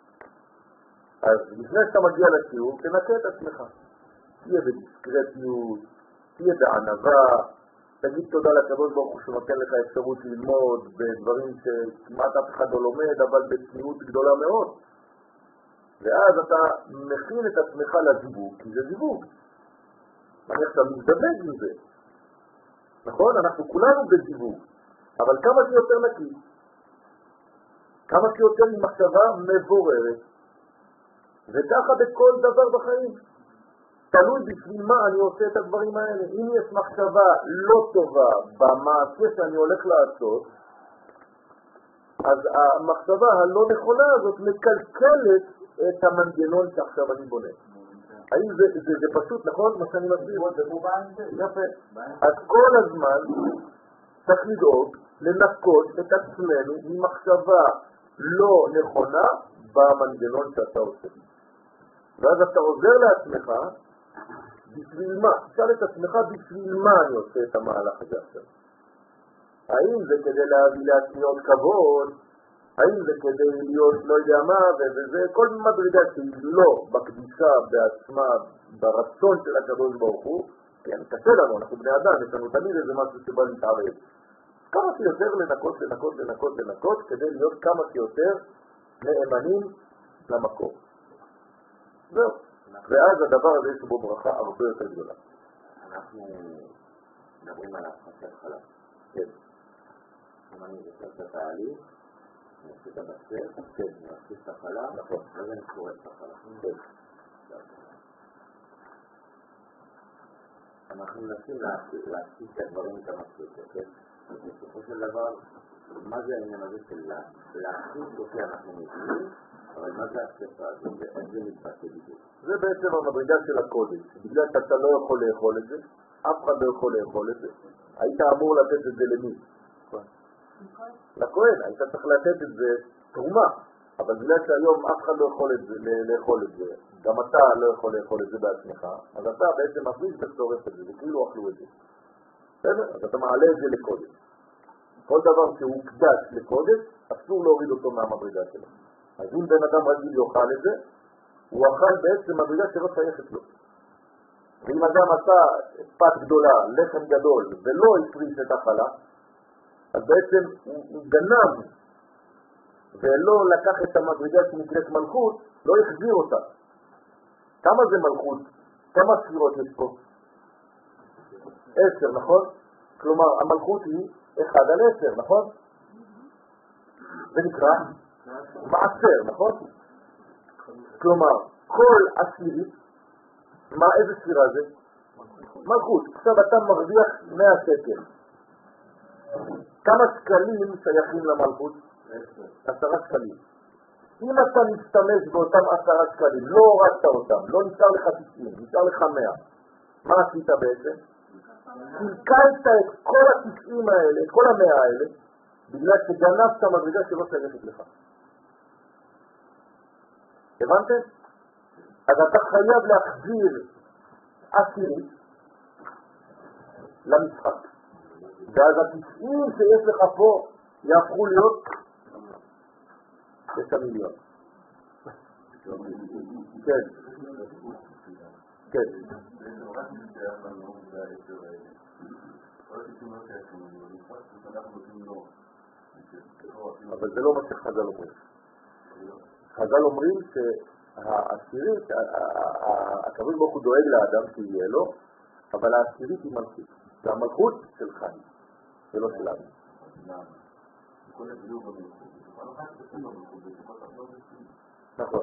אז לפני שאתה מגיע לשיעור, תנקה את עצמך. תהיה בדיסקרטיות, תהיה בענווה, תגיד תודה לקדוש ברוך הוא שנותן לך אפשרות ללמוד בדברים שכמעט אף אחד לא לומד, אבל בצניעות גדולה מאוד. ואז אתה מכין את עצמך לזיווג, כי זה זיווג. אני עכשיו מזדבק עם זה. נכון? אנחנו כולנו בזיווג, אבל כמה שיותר נקי, כמה שיותר עם מחשבה מבוררת, וככה בכל דבר בחיים. תלוי בשביל מה אני עושה את הדברים האלה. אם יש מחשבה לא טובה במעשה שאני הולך לעשות, אז המחשבה הלא נכונה הזאת מקלקלת את המנגנון שעכשיו אני בונה. האם זה פשוט, נכון? מה שאני מסביר? יפה. אז כל הזמן צריך לדאוג לנקות את עצמנו ממחשבה לא נכונה במנגנון שאתה עושה. ואז אתה עוזר לעצמך בשביל מה? תשאל את עצמך בשביל מה אני עושה את המהלך הזה עכשיו. האם זה כדי להביא לעצמי עוד כבוד? האם זה כדי להיות לא יודע מה? וזה כל מדרגה שהיא לא בקדישה בעצמה, ברצון של הקדוש ברוך הוא, כן, קשה לנו, אנחנו בני אדם, יש לנו תמיד איזה משהו שבא להתערב. כמה שיותר לנקות, כדי להיות כמה שיותר נאמנים למקום. זהו. ואז הדבר הזה יש בו ברכה הרבה יותר גדולה. אנחנו מדברים על הפחתת חלב. כן. אם אני זוכר את התהליך, אני עושה את הבשר, אני עושה את החלב, נכון. אז אני קורא את החלב. כן. אנחנו מנסים להציג את הדברים את המספיק, כן? בסופו של דבר, מה זה העניין הזה של להציג אותי אנחנו מבינים, אבל מה זה הספר הזה? איך זה מתבטא בדיוק? זה בעצם המדרגה של הקודש. בגלל שאתה לא יכול לאכול את זה, אף אחד לא יכול לאכול את זה. היית אמור לתת את זה למי? לכהן. היית צריך לתת את זה תרומה. אבל בגלל שהיום אף אחד לא יכול לאכול את זה, גם אתה לא יכול לאכול את זה בעצמך, אז אתה בעצם מפריש וצורף את זה, וכאילו אכלו את זה. בסדר? אז אתה מעלה את זה לקודש. כל דבר שהוא קדש לקודש, אסור להוריד אותו מהמדרגה שלו. אז אם בן אדם רגיל יאכל את זה, הוא אכל בעצם מדרגה שלא שייכת לו. ואם אדם עשה פת גדולה, לחם גדול, ולא הפריש את החלה, אז בעצם הוא גנב, ולא לקח את המדרגה שנקראת מלכות, לא יחזיר אותה. כמה זה מלכות? כמה ספירות יש פה? 10, נכון? כלומר, המלכות היא 1/10, נכון? זה נקרא מעשר, נכון? כלומר, כל עשירית, איזה ספירה זה? מלכות. עכשיו אתה מרוויח 100 שקל. כמה שקלים שייכים למלכות? 10 שקלים. אם אתה משתמש באותם 10 שקלים, לא הורדת אותם, לא נשאר לך 90, נשאר לך 100, מה עשית בעצם? קלקלת את כל ה-90 האלה, את כל ה-100 האלה, בגלל שגנבת מדרגה שלא שייכת לך. הבנתם? אז אתה חייב להחזיר עשירית למשחק. ואז ה-90 שיש לך פה יהפכו להיות 6 מיליון. כן. כן. אבל זה לא מה שחז"ל אומרים. חז"ל אומרים שהעשירית, הקדוש ברוך הוא דואג לאדם שיהיה לו, אבל העשירית היא מלכות. והמלכות של חיים, זה לא שלנו. כל הדיוק במלכות, נכון.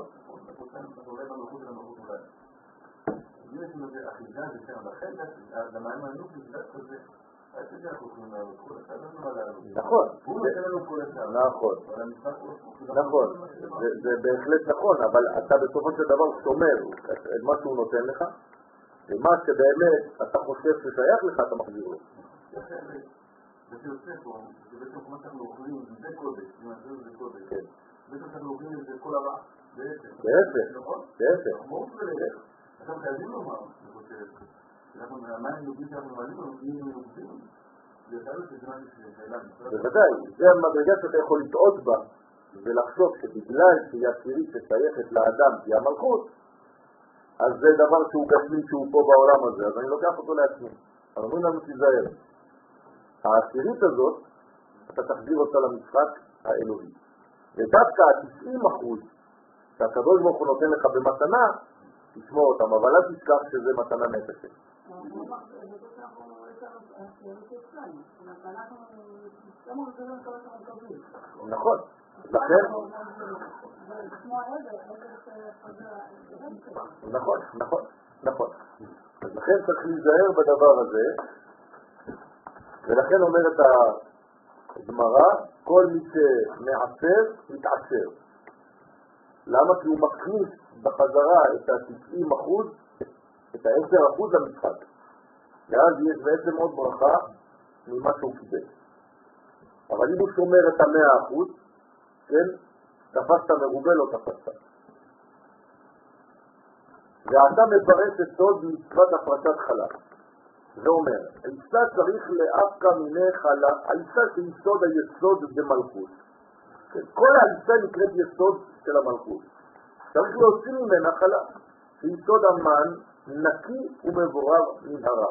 יש לנו איזה אחיזה ושם לכן, למה הם ענו בגלל כזה, אז זה אנחנו יכולים לעלות כל אחד, אז מה לעלות? נכון. הוא נותן לנו כל אחד. נכון. נכון. זה בהחלט נכון, אבל אתה בסופו של דבר שומר את מה שהוא נותן לך, ומה שבאמת אתה חושב ששייך לך, אתה מחזיר לו. זה שיוצא פה, זה בעצם כמו שאנחנו אוכלים, זה קודש, אם נעשה זה קודש. בעצם שאנחנו אוכלים את זה כל הרע, בעצם. בעצם. נכון? בעצם. מאוד ולעצם. עכשיו חייבים לומר, אני חושב, שאנחנו מהמים נוגעים שאנחנו מעלים, נוגעים ונוגעים, ויתארו שזה משהו שאלה נפרד. בוודאי, זה המדרגה שאתה יכול לטעות בה, ולחשוב שבגלל שהיא עשירית ששייכת לאדם, היא המלכות, אז זה דבר שהוא גשמי שהוא פה בעולם הזה, אז אני לוקח אותו לעצמי. אבל אומרים לנו תיזהר. העשירית הזאת, אתה תחזיר אותה למשחק האלוהי. ודווקא ה-90% שהקדוש ברוך הוא נותן לך במתנה, תשמור אותם, אבל אל תשכח שזה מתנה נפשת. נכון, לכן נכון. אז לכן צריך להיזהר בדבר הזה, ולכן אומרת הגמרא, כל מי שמעשר מתעשר. למה? כי הוא מכניס בחזרה את ה-90%, את ה-10% למשחק. ואז יש בעצם עוד ברכה ממה שהוא קיבל. אבל אם הוא שומר את ה-100%, כן, תפסת מרובה לא תפסת. ואתה מפרש את סוד מצוות הפרשת חלה. זה אומר, האישה צריך לאפקה מיני חלה, האישה שהיא סוד היסוד במלכות. כל האישה נקראת יסוד של המלכות. צריך להוציא ממנה חלה, שהיא סוד המן נקי ומבורר מן הרע.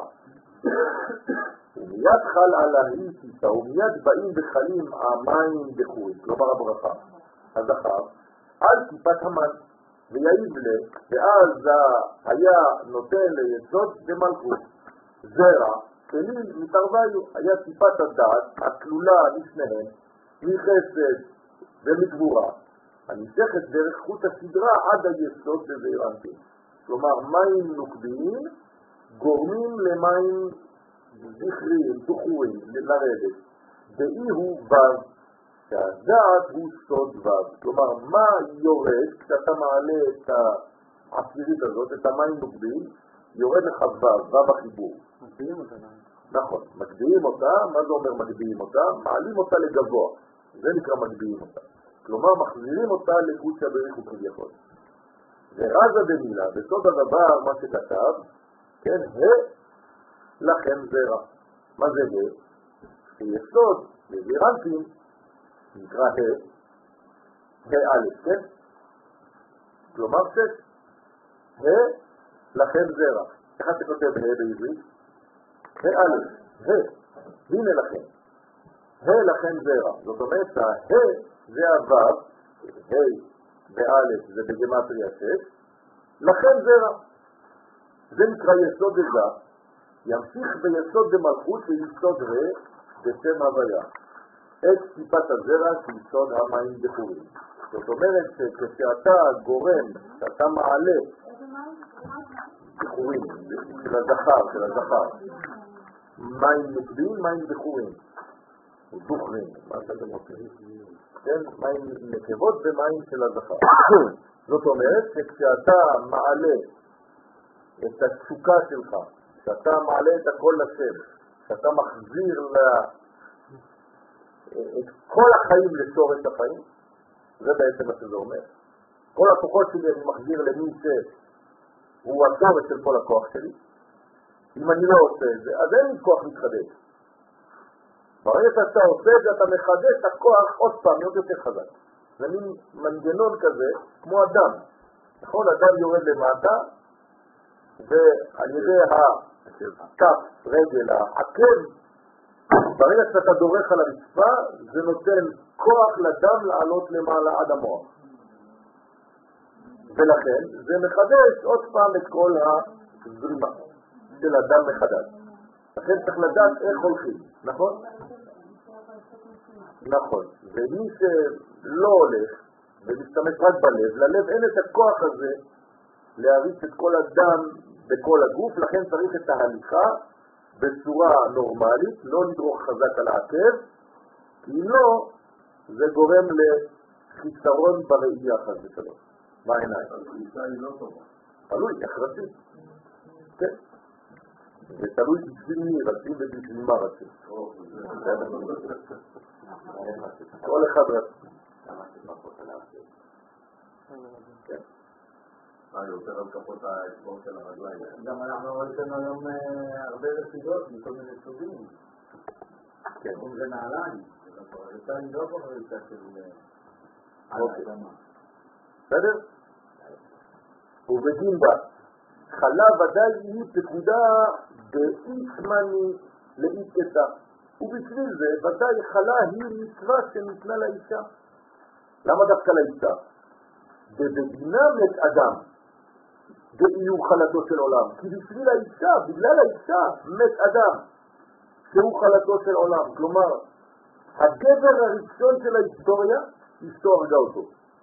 ומיד חל על ההיסיסה, ומיד באים וחלים המים בחורים, כלומר הברכה, הזכר, על טיפת המן, ויעיב לה, ואז היה נותן ליסוד במלכות. זרע, כליל מתערוויו, היה טיפת הדעת, הכלולה משניהם, מחסד ומגבורה, הנמשכת דרך חוט הסדרה עד היסוד בזעיר אנפין. כלומר, מים נוקביים גורמים למים זכריים, דחורים, לרדת. ואי הוא וו, שהדעת הוא סוד וו. כלומר, מה יורד כשאתה מעלה את העשירית הזאת, את המים נוקביים, יורד לך וו החיבור. מגביעים אותה. נכון, מגביעים אותה, מה זה אומר מגביעים אותה? מעלים אותה לגבוה, זה נקרא מגביעים אותה. כלומר, מחזירים אותה לקודש הבריך וכביכול. ורזה במילה, בסוד הדבר, מה שכתב, כן, לכם זרע. מה זה שיסוד, לזירנטים, נקרא א', כן? כלומר לכם זרע. איך אתה כותב בעברית? א', הנה לכם. לכם זרע. זאת אומרת, זה הוו, באלף זה בגמטריה 6, לכן זרע. זה נקרא יסוד דזר. ימשיך ביסוד דמלכות ויסוד בשם הוויה. את טיפת הזרע שיסוד המים בחורים. זאת אומרת שכשאתה גורם, כשאתה מעלה בחורים, של הזכר, מים נקבים, מים בחורים. דוחרים, מה שאתם רוצים. כן, מים נקבות ומים של הזכר. זאת אומרת שכשאתה מעלה את התשוקה שלך, כשאתה מעלה את הכל לשם, כשאתה מחזיר את כל החיים לשורש החיים, זה בעצם מה שזה אומר. כל הכוחות שלי אני מחזיר למי שהוא השורש של כל הכוח שלי. אם אני לא עושה את זה, אז אין לי כוח להתחדש. ברגע שאתה עושה את זה, אתה מחדש את הכוח עוד פעם, עוד יותר חזק. זה מין מנגנון כזה, כמו אדם. נכון, אדם יורד למטה, ועל ידי הכף, רגל, העקב, ברגע שאתה דורך על הרצפה, זה נותן כוח לדם לעלות למעלה עד המוח. ולכן זה מחדש עוד פעם את כל הזרימה של הדם מחדש. לכן צריך לדעת איך הולכים, נכון? נכון. ומי לא הולך ומשתמש רק בלב, ללב אין את הכוח הזה להריץ את כל הדם בכל הגוף, לכן צריך את ההליכה בצורה נורמלית, לא לדרוך חזק על העקב, כי לא, זה גורם לחיסרון בראייה חס ושלום. מה העיניים? החיסה היא לא טובה. תלוי, הכרתי. כן. זה תלוי בשביל מי רצים ובשביל מה רצים. כל אחד רצים. כן. יותר על כפות האצבעות של הרגליים. גם אנחנו רואים היום הרבה רצידות מכל מיני סוגים. כן. אם זה נעליים. זה לא כל רצידה של האדמה. בסדר? ובדין בה, חלה ודאי היא פקודה באיסמני לאיסתה. ובשביל זה ודאי חלה היא מצווה שניתנה לאישה. למה דווקא לאישה? בבדינה מת אדם. באיור חלתו של עולם. כי בשביל האישה, בגלל האישה, מת אדם. שהוא חלתו של עולם. כלומר, הגבר הראשון של ההיסטוריה, אשתו הרגה אותו.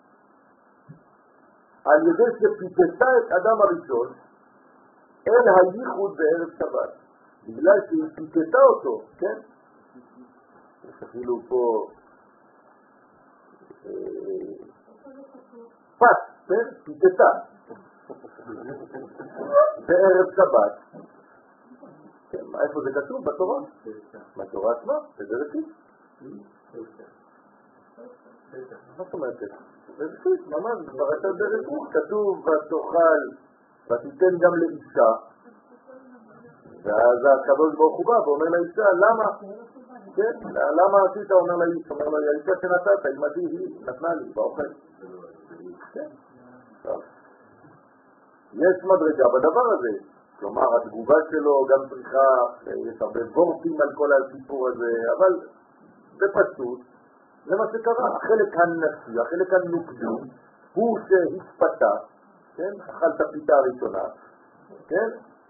על ידי שפיתתה את אדם הראשון אל הייחוד בערב שבת. בגלל שהיא פיתתה אותו, כן? יש אפילו פה פת, כן? פיתתה. בערב שבת. כן, איפה זה כתוב? בתורה? בתורה עצמה? בבראשית. מה זאת אומרת? בראשית, ממש, בפרשת בראשית כתוב ותאכל ותיתן גם לאישה, ואז הקדוש ברוך הוא בא ואומר לאישה, למה? כן, למה עשית? אומר לאיש, אומר לה, האישה שנתת, אמתי היא נתנה לי באוכל. כן, טוב. יש מדרגה בדבר הזה, כלומר התגובה שלו גם צריכה, יש הרבה וורטים על כל הסיפור הזה, אבל בפשוט זה מה שקרה, החלק הנפשי, החלק הנוקבי, הוא שהספתה, כן, אכל את הפיתה הראשונה, כן,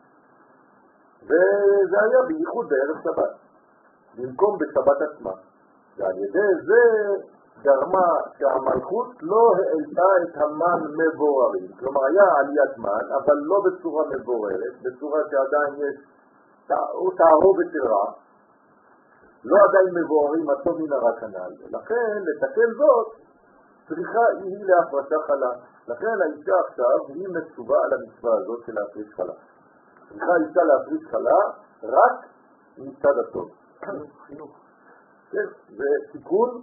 וזה היה בייחוד בערב שבת, במקום בשבת עצמה, ועל ידי זה גרמה שהמלכות לא העלתה את המן מבוררים, כלומר היה עליית מן, אבל לא בצורה מבוררת, בצורה שעדיין יש תערובת של רע, לא עדיין מבוארים הטוב מן הרע כנ"ל, לכן לתקן זאת צריכה היא להפרשה חלה. לכן האישה עכשיו היא מצווה על המצווה הזאת של להפריש חלה. צריכה אישה להפריש חלה רק מצד הטוב. כן, זה תיקון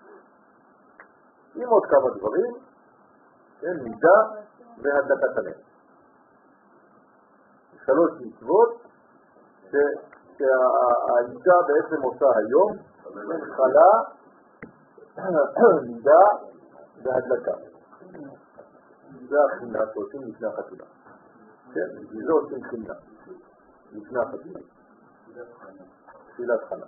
עם עוד כמה דברים, כן, מידה והדלקת הנר. 3 מצוות שהאישה בעצם עושה היום, חלה, מידה והדלקה. זה החינה שעושים לפני החתונה. כן, זה עושים חינה לפני החתונה. תפילת חנה.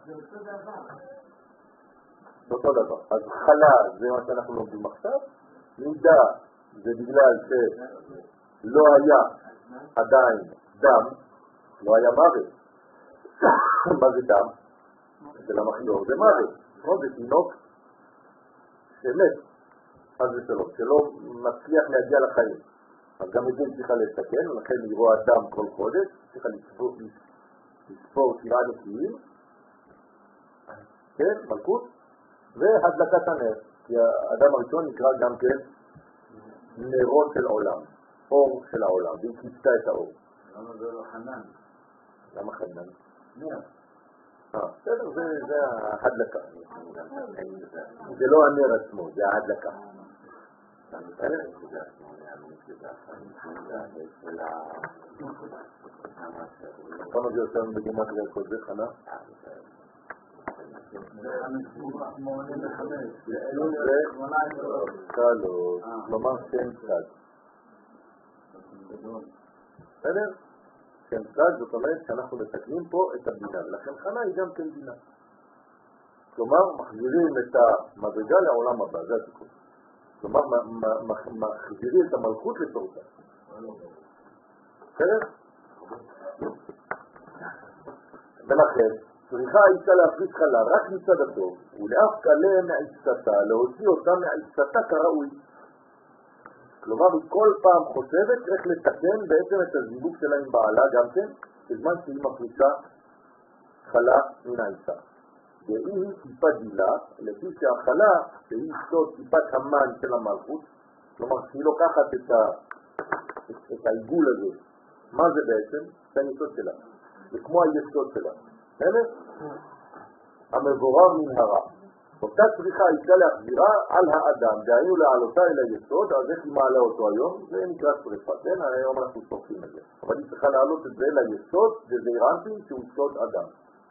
זה אותו דבר. אז חלה זה מה שאנחנו לומדים עכשיו, מידה זה בגלל שלא היה עדיין דם, לא היה מוות. מה זה דם? של המחזור, זה מוות. זה תינוק שמת, אז זה שלא מצליח להגיע לחיים. אז גם את זה צריכה לתקן, ולכן לראות דם כל חודש, צריכה לספור 7 נקיים, כן, מלכות, והדלקת הנר, כי האדם הראשון נקרא גם כן נרות של עולם, אור של העולם, והיא כיסתה את האור. למה זה לא חנן? למה חנן? נר. בסדר, זה ההדלקה. זה לא הנר עצמו, זה ההדלקה. כמה זה יותר בגימטריה כל זה, חנה? כלומר שם צד. בסדר? שם צד זאת אומרת שאנחנו מתקנים פה את הבינה, ולכן חנה היא גם כן בינה. כלומר מחזירים את המדרגה לעולם הבא, זה התיקון. כלומר מחזירים את המלכות לתורתה. בסדר? ולכן צריכה האישה להפריש חלה רק מצד הטוב, ולאף קלה מעצתה, להוציא אותה מעצתה כראוי. כלומר, היא כל פעם חושבת איך לתקן בעצם את הזיווג שלה עם בעלה גם כן, בזמן שהיא מפרישה חלה מן האישה. והיא טיפה דילה, לפי שהחלה, שהיא סוד טיפת המן של המלכות, כלומר, שהיא לוקחת את העיגול הזה. מה זה בעצם? זה היסוד שלה. זה כמו היסוד שלה. המבורר מן הרע. אותה צריכה האישה להחזירה על האדם, דהיינו להעלותה אל היסוד, אז איך היא מעלה אותו היום? זה נקרא שריפה, כן? היום אנחנו שורפים את זה. אבל היא צריכה להעלות את זה ליסוד, וזה אירנטי שהוא סוד אדם.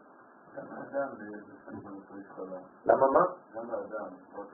למה מה? גם האדם,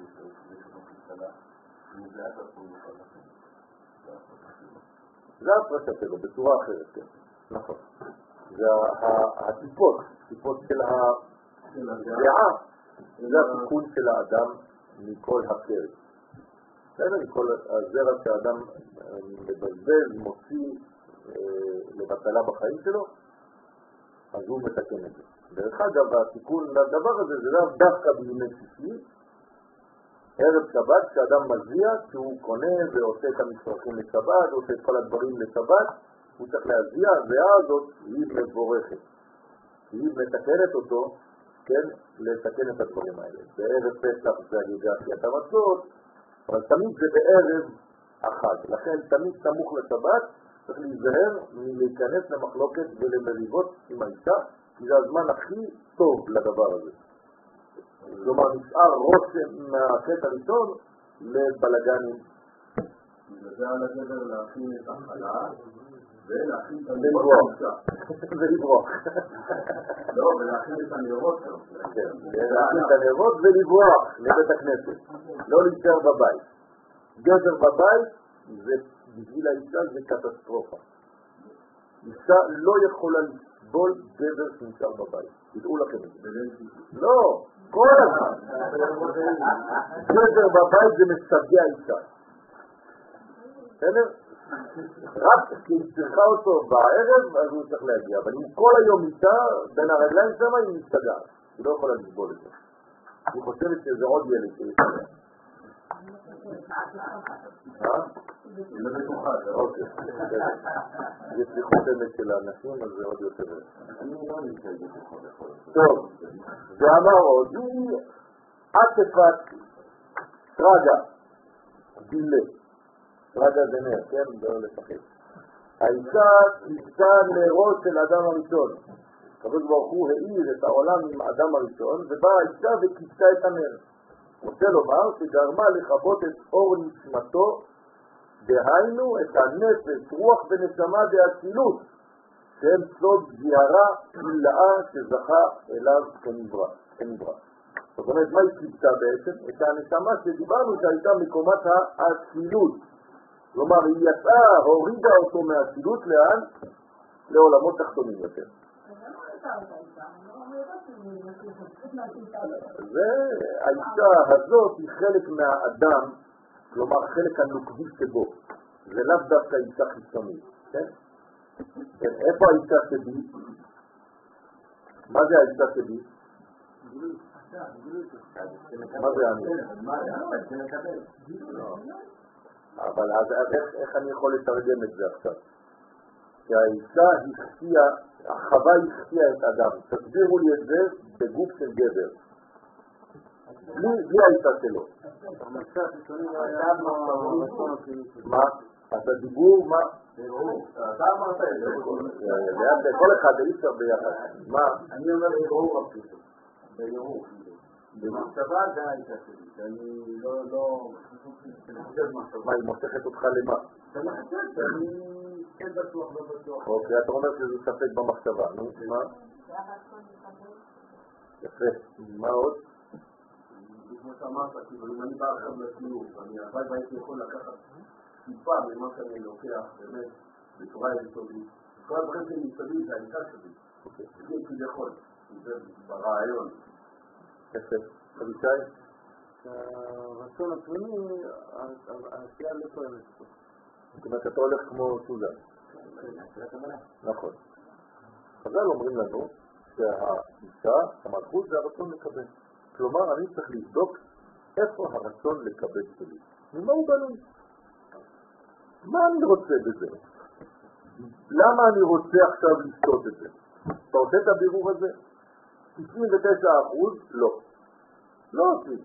זה הפרשה שלו, בצורה אחרת, כן. נכון. זה הטיפות של הדעה, זה התיקון של האדם מכל הפרק. בסדר, מכל הזרע שהאדם מבזבז, מוציא לבטלה בחיים שלו, אז הוא מתקן את זה. דרך אגב, התיקון לדבר הזה זה דווקא בימי שישי, ערב שבת, כשאדם מזיע, שהוא קונה ועושה את המצרכים לשבת, עושה את כל הדברים לשבת, הוא צריך להזיע, הזיעה הזאת היא מבורכת. היא מתקנת אותו, כן, לתקן את הדברים האלה. בערב פסח זה על ידי אכילת המצות, אבל תמיד זה בערב אחד. לכן תמיד סמוך לשבת צריך להיזהר מלהיכנס למחלוקת ולמריבות עם האישה, כי זה הזמן הכי טוב לדבר הזה. כלומר, נשאר רושם מהחטא הראשון לבלגנים. זה על הגבר להכין את החלה ולהכין את הנרות. ולברוח. לא, ולהכין את הנרות. להכין את הנרות ולברוח לבית הכנסת. לא להישאר בבית. גבר בבית, בשביל האישה זה קטסטרופה. אישה לא יכולה לסבול גבר שנשאר בבית. תדעו לכם את זה. לא, כל הזמן. גבר בבית זה משגע אישה. בסדר? רק כי היא צריכה אותו בערב, אז הוא צריך להגיע. אבל אם כל היום אישה, בין הרגליים שמה היא משתגעת. היא לא יכולה לסבול את זה. היא חושבת שזה עוד ילד שישתגע. לא בטוחה. אוקיי. זה פליחות אמת של האנשים, אז זה עוד יותר. אני לא נמצא בטוחה בכל זאת. טוב, ואמר עוד, היא עטפת סרגה, דילה. סרגה זה נר, כן? זה לא לשחק. האישה כיסה נרות של אדם הראשון. הקדוש ברוך הוא האיר את העולם עם אדם הראשון, ובאה האישה וכיסה את הנר. רוצה לומר שגרמה לכבות את אור נשמתו, דהיינו את הנפש, רוח ונשמה דאצילות, שהם סוד זיהרה הילאה שזכה אליו כנברא. זאת אומרת, מה היא קיבצה בעצם? את הנשמה שדיברנו שהייתה מקומת האצילות. כלומר, היא יצאה, הורידה אותו מהאצילות לאן? לעולמות תחתונים יותר. האישה הזאת היא חלק מהאדם, כלומר חלק הנוקבי שבו. זה לאו דווקא אישה חיצונית, כן? איפה האישה שבי? מה זה האישה שבי? מה זה אני? אבל אז איך אני יכול לתרגם את זה עכשיו? שהאישה הכתיעה, החווה הכתיעה את אדם. תסבירו לי את זה בגוף של גבר. בלי האישה שלו. מה? אז הדיבור מה? אתה אמרת את זה. כל אחד אי אפשר ביחד. מה? אני אומר בירור אפילו. בירור. במחשבה זה האישה שלי. שאני לא... מה, היא מושכת אותך למה? אני כן בטוח, לא בטוח. אוקיי, אתה אומר שזה ספק במחשבה. נו, מה? יפה. מה עוד? כמו שאמרת, כאילו, אם אני בא עכשיו לסיור, אני הלוואי והייתי יכול לקחת טיפה ממה שאני לוקח, באמת, בצורה יסודית. כל הדברים שלי מסביב זה האישה שלי. זה כביכול, זה ברעיון. יפה. חבישי? הרצון הפנימי, העשייה לא תואמת פה. זאת אומרת, אתה הולך כמו סוזן. נכון. חז"ל אומרים לנו שהאישה, המלכות זה הרצון לקבל. כלומר, אני צריך לבדוק איפה הרצון לקבל שלי. ממה הוא בנוי? מה אני רוצה בזה? למה אני רוצה עכשיו לשתות את זה? אתה עושה את הבירור הזה? 99% לא. לא עושים.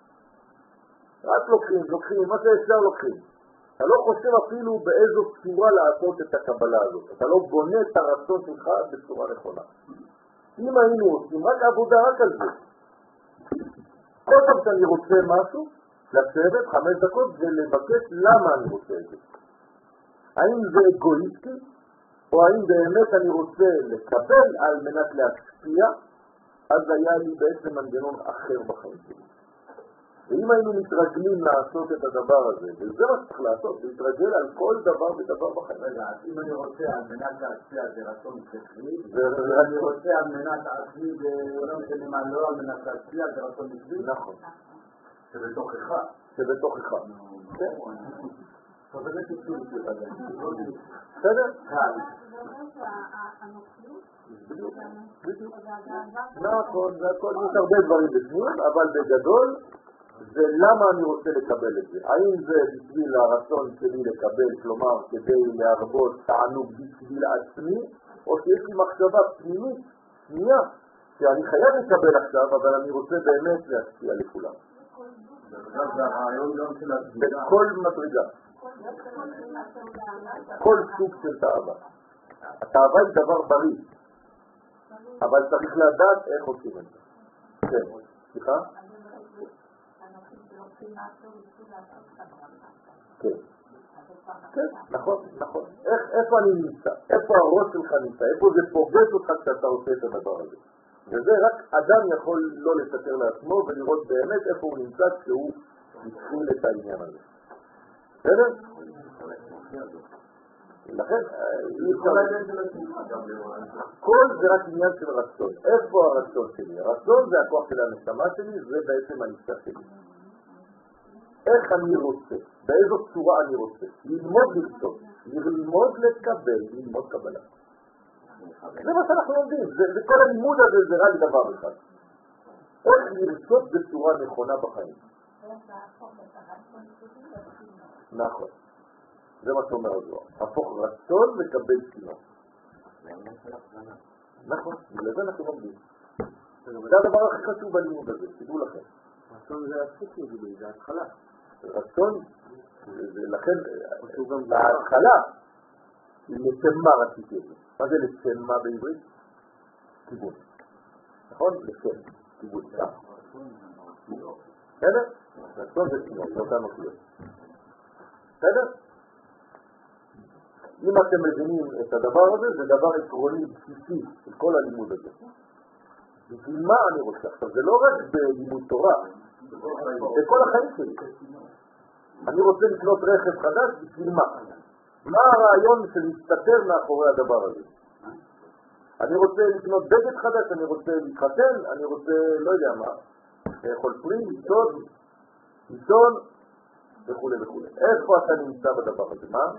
רק לוקחים, מה שאפשר לוקחים. אתה לא חושב אפילו באיזו צורה לעשות את הקבלה הזאת. אתה לא בונה את הרצון שלך בצורה נכונה. אם היינו עושים רק עבודה רק על זה, כל פעם שאני רוצה משהו, לשבת 5 דקות ולבקש למה אני רוצה את זה. האם זה אגואיסטי, או האם באמת אני רוצה לקבל על מנת להשפיע, אז היה לי בעצם מנגנון אחר בחיים שלי. ואם היינו מתרגלים לעשות את הדבר הזה, וזה מה שצריך לעשות, להתרגל על כל דבר ודבר בחיים. רגע, אם אני רוצה על מנת להשפיע זה רצון שכלי, ואני רוצה על מנת להשפיע זה לא משנה מה, לא על מנת להשפיע זה רצון נקבי? נכון. שבתוכך. שבתוכך. כן. אבל זה תקשור שלך. בסדר? בדיוק. נכון, זה הכל, יש הרבה דברים בפנים, אבל בגדול זה למה אני רוצה לקבל את זה. האם זה בשביל הרצון שלי לקבל, כלומר כדי להרבות תענוג בשביל עצמי, או שיש לי מחשבה פנימית, שנייה, שאני חייב לקבל עכשיו, אבל אני רוצה באמת להשפיע לכולם. זה הרעיון גם של הסביבה. בכל מדרגה. כל סוג של תאווה. התאווה היא דבר בריא, אבל צריך לדעת איך עושים את זה. כן, סליחה? כן. כן, נכון, נכון. איפה אני נמצא? איפה הראש שלך נמצא? איפה זה פוגש אותך כשאתה עושה את הדבר הזה? וזה רק אדם יכול לא לסתר לעצמו ולראות באמת איפה הוא נמצא כשהוא מתחיל את העניין הזה. בסדר? לכן, כל זה רק עניין של רצון. איפה הרצון שלי? הרצון זה הכוח של הנשמה שלי, זה בעצם הניסה שלי. איך אני רוצה? באיזו צורה אני רוצה? ללמוד לרצות, ללמוד לקבל, ללמוד קבלה. זה מה שאנחנו לומדים, זה כל הלימוד הזה זה רק דבר אחד. איך לרצות בצורה נכונה בחיים. נכון. זה מה שאומר הזוהר. הפוך רצון לקבל תקינה. נכון, לזה אנחנו לומדים. זה הדבר הכי חשוב בלימוד הזה, תדעו לכם. רצון זה הסוף נגדי, זה התחלה. רצון, לכן, בהתחלה, לשם מה רציתי את זה? מה זה לשם מה בעברית? כיוון. נכון? לשם, כיוון. בסדר? רצון זה כיוון, זה אותם הכיוון. בסדר? אם אתם מבינים את הדבר הזה, זה דבר עקרוני בסיסי של כל הלימוד הזה. בשביל מה אני רוצה? עכשיו, זה לא רק בלימוד תורה, זה כל החיים שלי. אני רוצה לקנות רכב חדש, בשביל מה? מה הרעיון שמסתתר מאחורי הדבר הזה? אני רוצה לקנות בגד חדש, אני רוצה להתחתן, אני רוצה, לא יודע מה, לאכול פרי, לישון, וכו' וכו'. איפה אתה נמצא בדבר הזה? מה?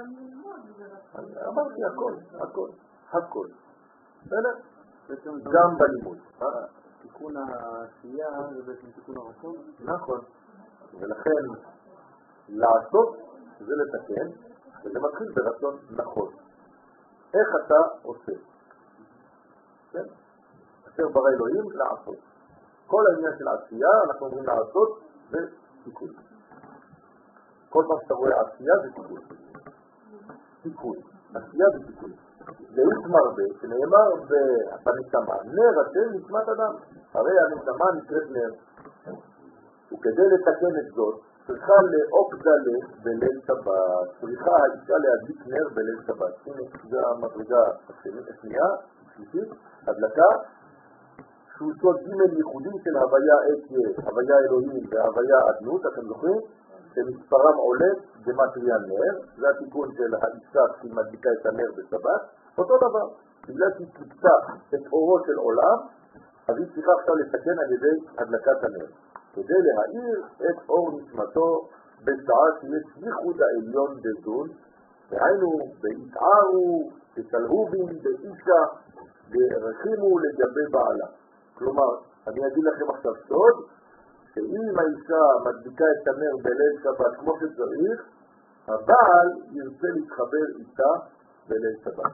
אמרתי הכל. בסדר? גם בלימוד. תיקון העשייה זה בעצם תיקון הרצון? נכון. ולכן לעשות זה לתקן, וזה מתחיל ברצון נכון. איך אתה עושה? כן? אשר ברא אלוהים לעשות. כל העניין של עשייה, אנחנו אומרים לעשות, זה תיקון. כל פעם שאתה רואה עשייה זה תיקון. תיקון. עשייה זה תיקון. לאיש מרבה, שנאמר בנשמה, נר השם נשמת אדם. הרי הנשמה נקראת נר. וכדי לתקן את זאת, צריכה לאוק דלה בליל שבת. צריכה האישה להדליק נר בליל שבת. הנה, זו המדרגה השנייה, שלישית, הדלקה, שהוא סוד ג' ייחודי של הוויה אלוהים והוויה אדנות, אתם זוכרים? שמספרם עולה במטריה נר, זה התיקון של האישה שהיא מדליקה את הנר בשבת. אותו דבר, בגלל שהיא קיבצה את אורו של עולם, אז היא צריכה עכשיו לתקן על ידי הדלקת הנר, כדי להאיר את אור נשמתו בשעה שיש ייחוד העליון בזון, והיינו ביתערו, בתלהובים, באישה, ורחימו לגבי בעלה. כלומר, אני אגיד לכם עכשיו סוד, שאם האישה מדביקה את הנר בליל שבת כמו שצריך, הבעל ירצה להתחבר איתה בליל שבת.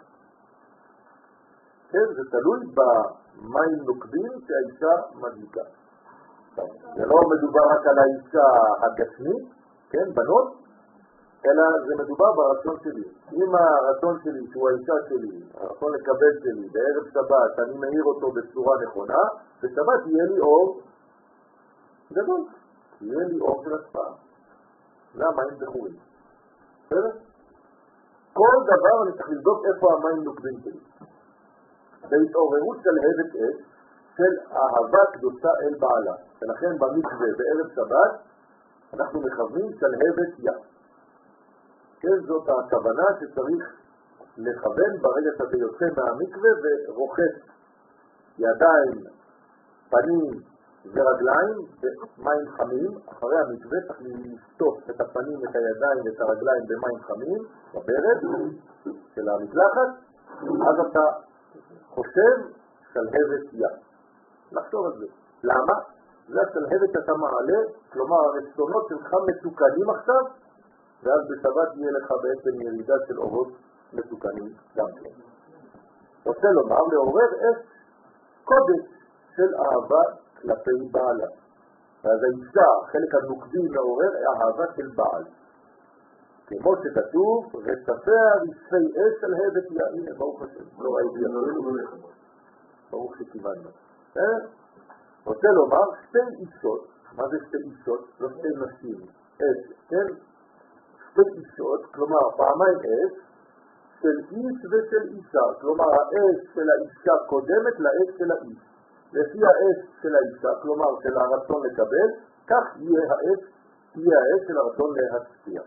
כן, זה תלוי במים נוקבים שהאישה מדביקה. זה לא מדובר רק על האישה הגשמית, כן, בנות, אלא זה מדובר ברצון שלי. אם הרצון שלי, שהוא האישה שלי, הרצון לקבל שלי, בערב שבת, אני מאיר אותו בצורה נכונה, בשבת יהיה לי אור גדול, יהיה לי אור של השפעה. זה המים זכורים. בסדר? כל דבר אני צריך לבדוק איפה המים נוקבים שלי. בהתעוררות של הבת אש, של אהבה קדושה אל בעלה. ולכן במקווה בערב שבת אנחנו מכוונים של הבת יא. כן, זאת הכוונה שצריך לכוון ברגע שאתה יוצא מהמקווה ורוחץ ידיים, פנים ורגליים במים חמים. אחרי המקווה צריך לשטוף את הפנים, את הידיים ואת הרגליים במים חמים בברד של המקלחת, אז אתה חושב שלהבת יא. לחשוב על זה. למה? זה השלהבת שאתה מעלה, כלומר הרצונות שלך מתוקנים עכשיו, ואז בשבת יהיה לך בעצם ירידה של אורות מתוקנים גם כן. רוצה לומר, לעורר את קודש של אהבה כלפי בעלה. ואז האישה, חלק הנוקבי לעורר אהבה של בעל. כמו שכתוב, וספע רצפי אש על הבת יא. הנה, ברוך השם, לא ראיתי יחד. ברוך שכיווננו. רוצה לומר, שתי אישות, מה זה שתי אישות? לא שתי נשים, אש, כן? שתי אישות, כלומר פעמיים אש, של איש ושל אישה, כלומר האש של האישה קודמת לאש של האיש. לפי האש של האישה, כלומר של הרצון לקבל, כך תהיה האש של הרצון להשפיע.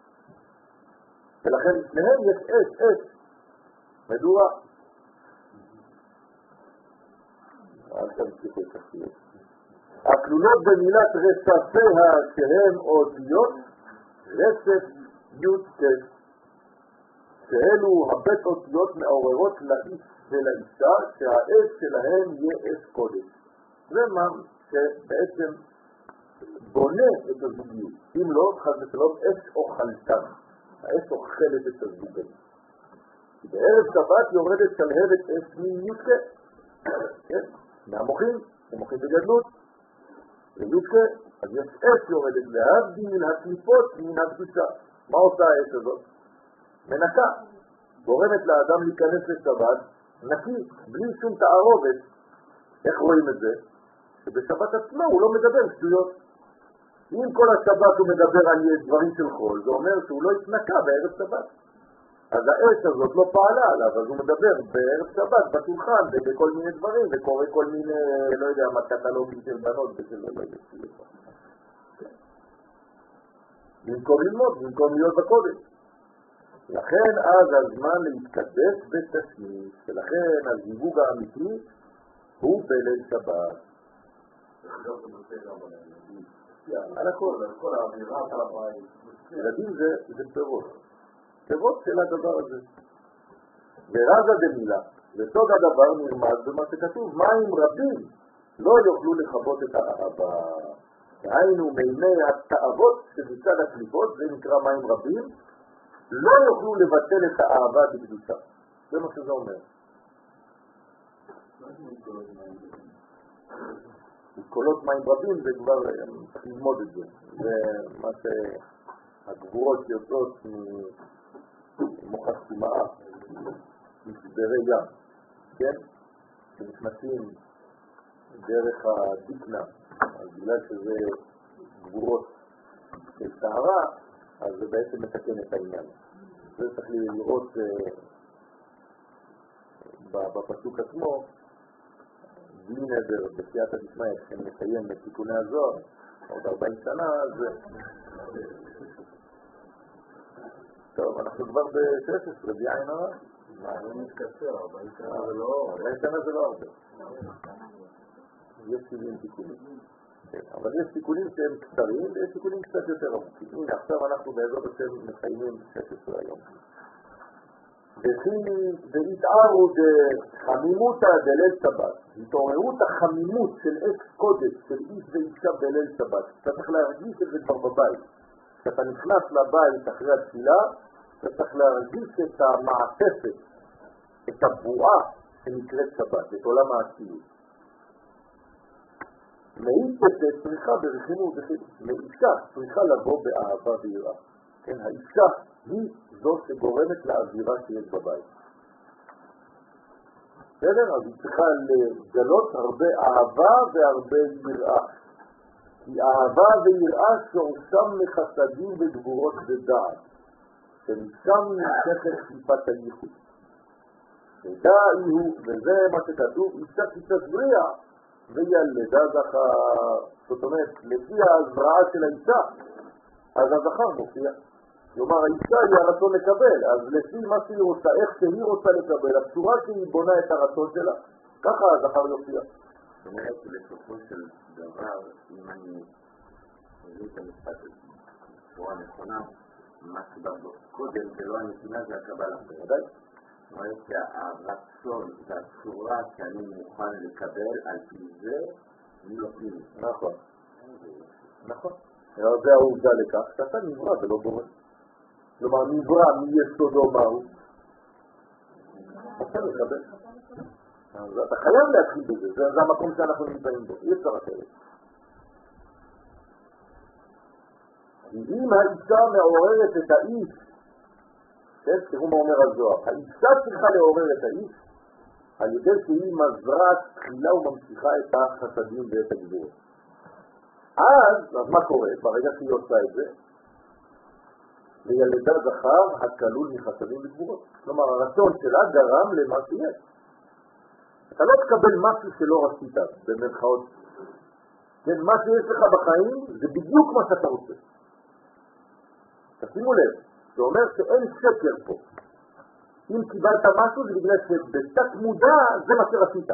ולכן לפניהם יש אש. מדוע? אל תמשיכו את השיר. הכלולות במילת רצפיה שהם אותיות רצף י' שאלו הבית אותיות מעוררות לאיש ולאישה שהאש שלהם יהיה אש קודש. זה מה שבעצם בונה את הזוגיות. אם לא, חד ושלום, אש אוכלתן. האש אוכלת את הזוגיות. בערב שבת יורדת שלהבת אש מי"ק. כן? מהמוחים, המוחים בגדלות. וי"ק, אז יש אש יורדת להבדיל הקליפות מן הקדושה. מה עושה האש הזאת? מנקה. גורמת לאדם להיכנס לשבת נקי, בלי שום תערובת. איך רואים את זה? שבשבת עצמה הוא לא מדבר שטויות. אם כל השבת הוא מדבר על דברים של חול, זה אומר שהוא לא התנקה בערב שבת. אז האש הזאת לא פעלה עליו, אז הוא מדבר בערב שבת, בשולחן, ובכל מיני דברים, וקורא כל מיני, לא יודע, קטלוגים של בנות ושל לא יודע. במקום ללמוד, במקום להיות בקודש. לכן אז הזמן להתקדש בתשמיש, ולכן הזיווג האמיתי הוא בליל שבת. על הכל, על כל האווירה, על הבית. ילדים זה פירות. פירות של הדבר הזה. ורזה דמילה, וסוד הדבר נלמד במה שכתוב, מים רבים לא יוכלו לכבות את האהבה. היינו מימי התאוות שבצד הקליפות, זה נקרא מים רבים, לא יוכלו לבטל את האהבה בקדושה. זה מה שזה אומר. קולות מים רבים זה כבר, צריך ללמוד את זה. זה מה שהגבורות יוצאות ממוחש טומאה, משברי ים, כן? שנכנסים דרך הדיקנה, אז בגלל שזה גבורות של סערה, אז זה בעצם מתקן את העניין. זה צריך לראות בפסוק עצמו, בלי נדר, בסייעתא דשמיא, כשנסיים את תיקוני הזוהר, עוד 40 שנה, אז... טוב, אנחנו כבר ב-16, בלי עין הרע. זה מתקצר, 40 שנה זה לא... 40 שנה זה לא הרבה. יש 70 תיקונים. אבל יש תיקונים שהם קצרים ויש תיקונים קצת יותר ארוכים. הנה, עכשיו אנחנו בעזרת השם מסיימים 16 היום. והתערו חמימותא דליל שבת, התעוררות החמימות של אקס קודש של איש ואישה בליל שבת. אתה צריך להרגיש את זה כבר בבית. כשאתה נכנס לבית אחרי התפילה, אתה צריך להרגיש את המעטפת, את הבועה שנקראת שבת, את עולם האצילות. מאישה צריכה ברחימות, מאישה צריכה לבוא באהבה ויראה. כן, האישה היא זו שגורמת לאווירה שיש בבית. בסדר? אז היא צריכה לגלות הרבה אהבה והרבה יראה. כי אהבה ויראה שורשם לחסדים וגבורות ודעת, שמשם נמשכת חיפת הייחוד. ודאי הוא, וזה מה שכתוב, אישה תזריע וילדה זכר. זאת אומרת, לפי ההזרעה של האישה, אז הזכר מופיע. כלומר, האישה היא הרצון לקבל, אז לפי מה שהיא רוצה, איך שהיא רוצה לקבל, הצורה שהיא בונה את הרצון שלה, ככה הזכר יופיע. זאת אומרת שלסופו של דבר, אם אני מביא את המשפט בצורה נכונה, מה שבא בו קודם, זה לא הנתינה, זה הקבלה. בוודאי. זאת אומרת שהרצון והצורה שאני מוכן לקבל, על פי זה, אני לא פנימי. נכון. נכון. זה העובדה לכך, שאתה נברא ולא בורא. כלומר, נברא מיסודו מהו? אתה מקבל. אז אתה חייב להתחיל בזה, זה המקום שאנחנו נמצאים בו, אי אפשר אחרת. אם האישה מעוררת את האיש, תראו מה אומר הזוהר, האישה צריכה לעורר את האיש, על ידי שהיא מזרעת תחילה וממשיכה את החסדים ואת הגבורות. אז מה קורה? ברגע שהיא עושה את זה, לילדה זכר הכלול מחסדים וגבורות. כלומר, הרצון שלה גרם למה שיש. אתה לא תקבל משהו שלא רצית, במרכאות. כן, מה שיש לך בחיים זה בדיוק מה שאתה רוצה. תשימו לב, זה אומר שאין שקר פה. אם קיבלת משהו זה בגלל שבתת מודע זה מה שרצית.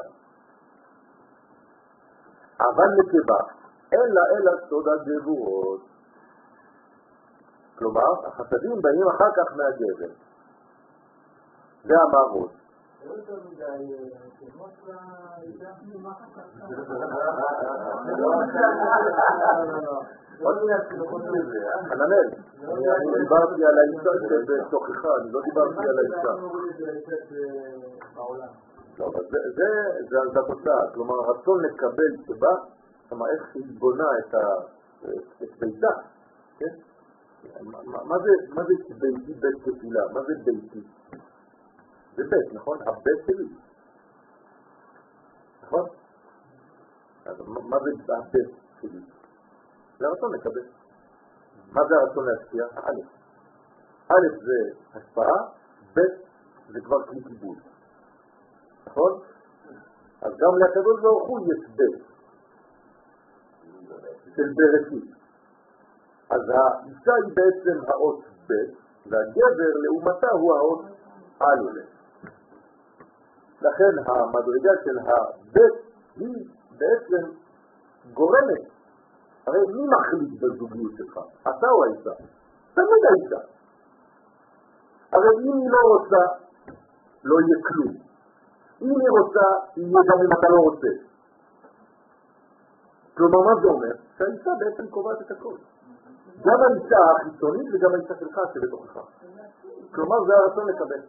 אבל נקבה, אין לה אלא סוד הגבורות. כלומר, החסדים באים אחר כך מהגבר. זה המערות. חננאל, אני דיברתי על האישה שבתוכחה, אני לא דיברתי על האישה. זה התוצאה, כלומר הרצון לקבל שבא, כלומר איך שהיא בונה את ביתה, מה זה ביתי בית תפילה? מה זה ביתי? זה בית, נכון? הבית שלי. נכון? אז מה זה הבית שלי? זה הרצון לקבל. מה זה הרצון להשפיע? א'. א' זה השפעה, ב' זה כבר כלי קיבול. נכון? אז גם לקדוש ברוך הוא יש ב' של בראשית. אז האישה היא בעצם האות ב' והגבר לעומתה הוא האות א'. לכן המדרגה של הב' היא בעצם גורמת. הרי מי מחליט בזוגיות שלך? אתה או האישה? תמיד האישה. הרי אם היא לא רוצה, לא יהיה כלום. אם היא רוצה, יהיה גם אם אתה לא רוצה. כלומר, מה זה אומר? שהאישה בעצם קובעת את הכל. גם האישה החיצונית וגם האישה שלך שבתוכך. כלומר, זה הרצון לקבל.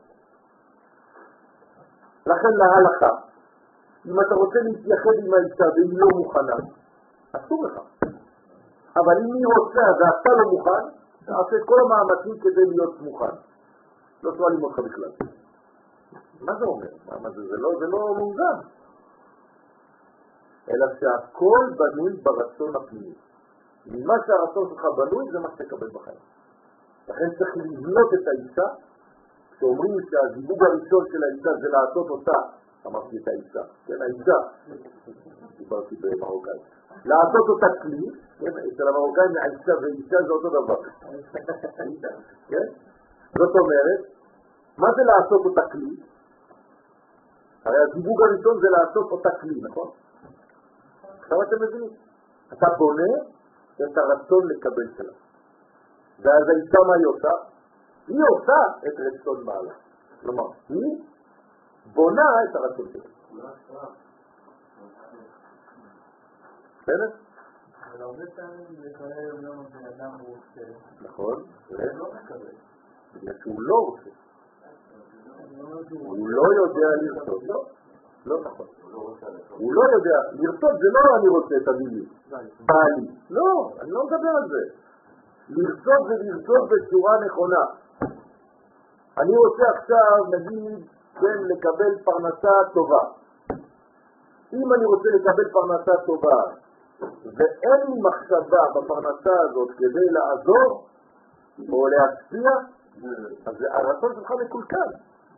לכן להלכה, אם אתה רוצה להתייחד עם האישה והיא לא מוכנה, אסור לך. אבל אם היא רוצה ואתה לא מוכן, תעשה את כל המאמצים כדי להיות מוכן. לא שואלים אותך בכלל. מה זה אומר? זה לא מונגן. אלא שהכל בנוי ברצון הפנימי. ממה שהרצון שלך בנוי זה מה שתקבל בחיים. לכן צריך לבנות את האישה, שאומרים שהזיווג הראשון של האישה זה לעשות אותה, אמרתי את האישה, כן, האישה, דיברתי במרוקאי, לעשות אותה כלי, כן, אצל המרוקאים האישה ואישה זה אותו דבר, כן? זאת אומרת, מה זה לעשות אותה כלי? הרי הזיווג הראשון זה לעשות אותה כלי, נכון? עכשיו אתם מבינים, אתה בונה את הרצון לקבל שלה. ואז האישה מה היא עושה? היא עושה את רצון בעלה. כלומר, היא בונה את הרצון שלה. בסדר? אבל הרבה פעמים לחיי יום הבן אדם הוא רוצה. נכון. הוא לא מקבל. בגלל שהוא לא רוצה. הוא לא יודע לרצות. לא נכון. הוא לא יודע. לרצות זה לא אני רוצה, תביא לי. בא לי. לא, אני לא מדבר על זה. לרצות זה לרצות בצורה נכונה. אני רוצה עכשיו, נגיד, כן, לקבל פרנסה טובה. אם אני רוצה לקבל פרנסה טובה, ואין לי מחשבה בפרנסה הזאת כדי לעזור או להצפיע, אז הרצון שלך מקולקל.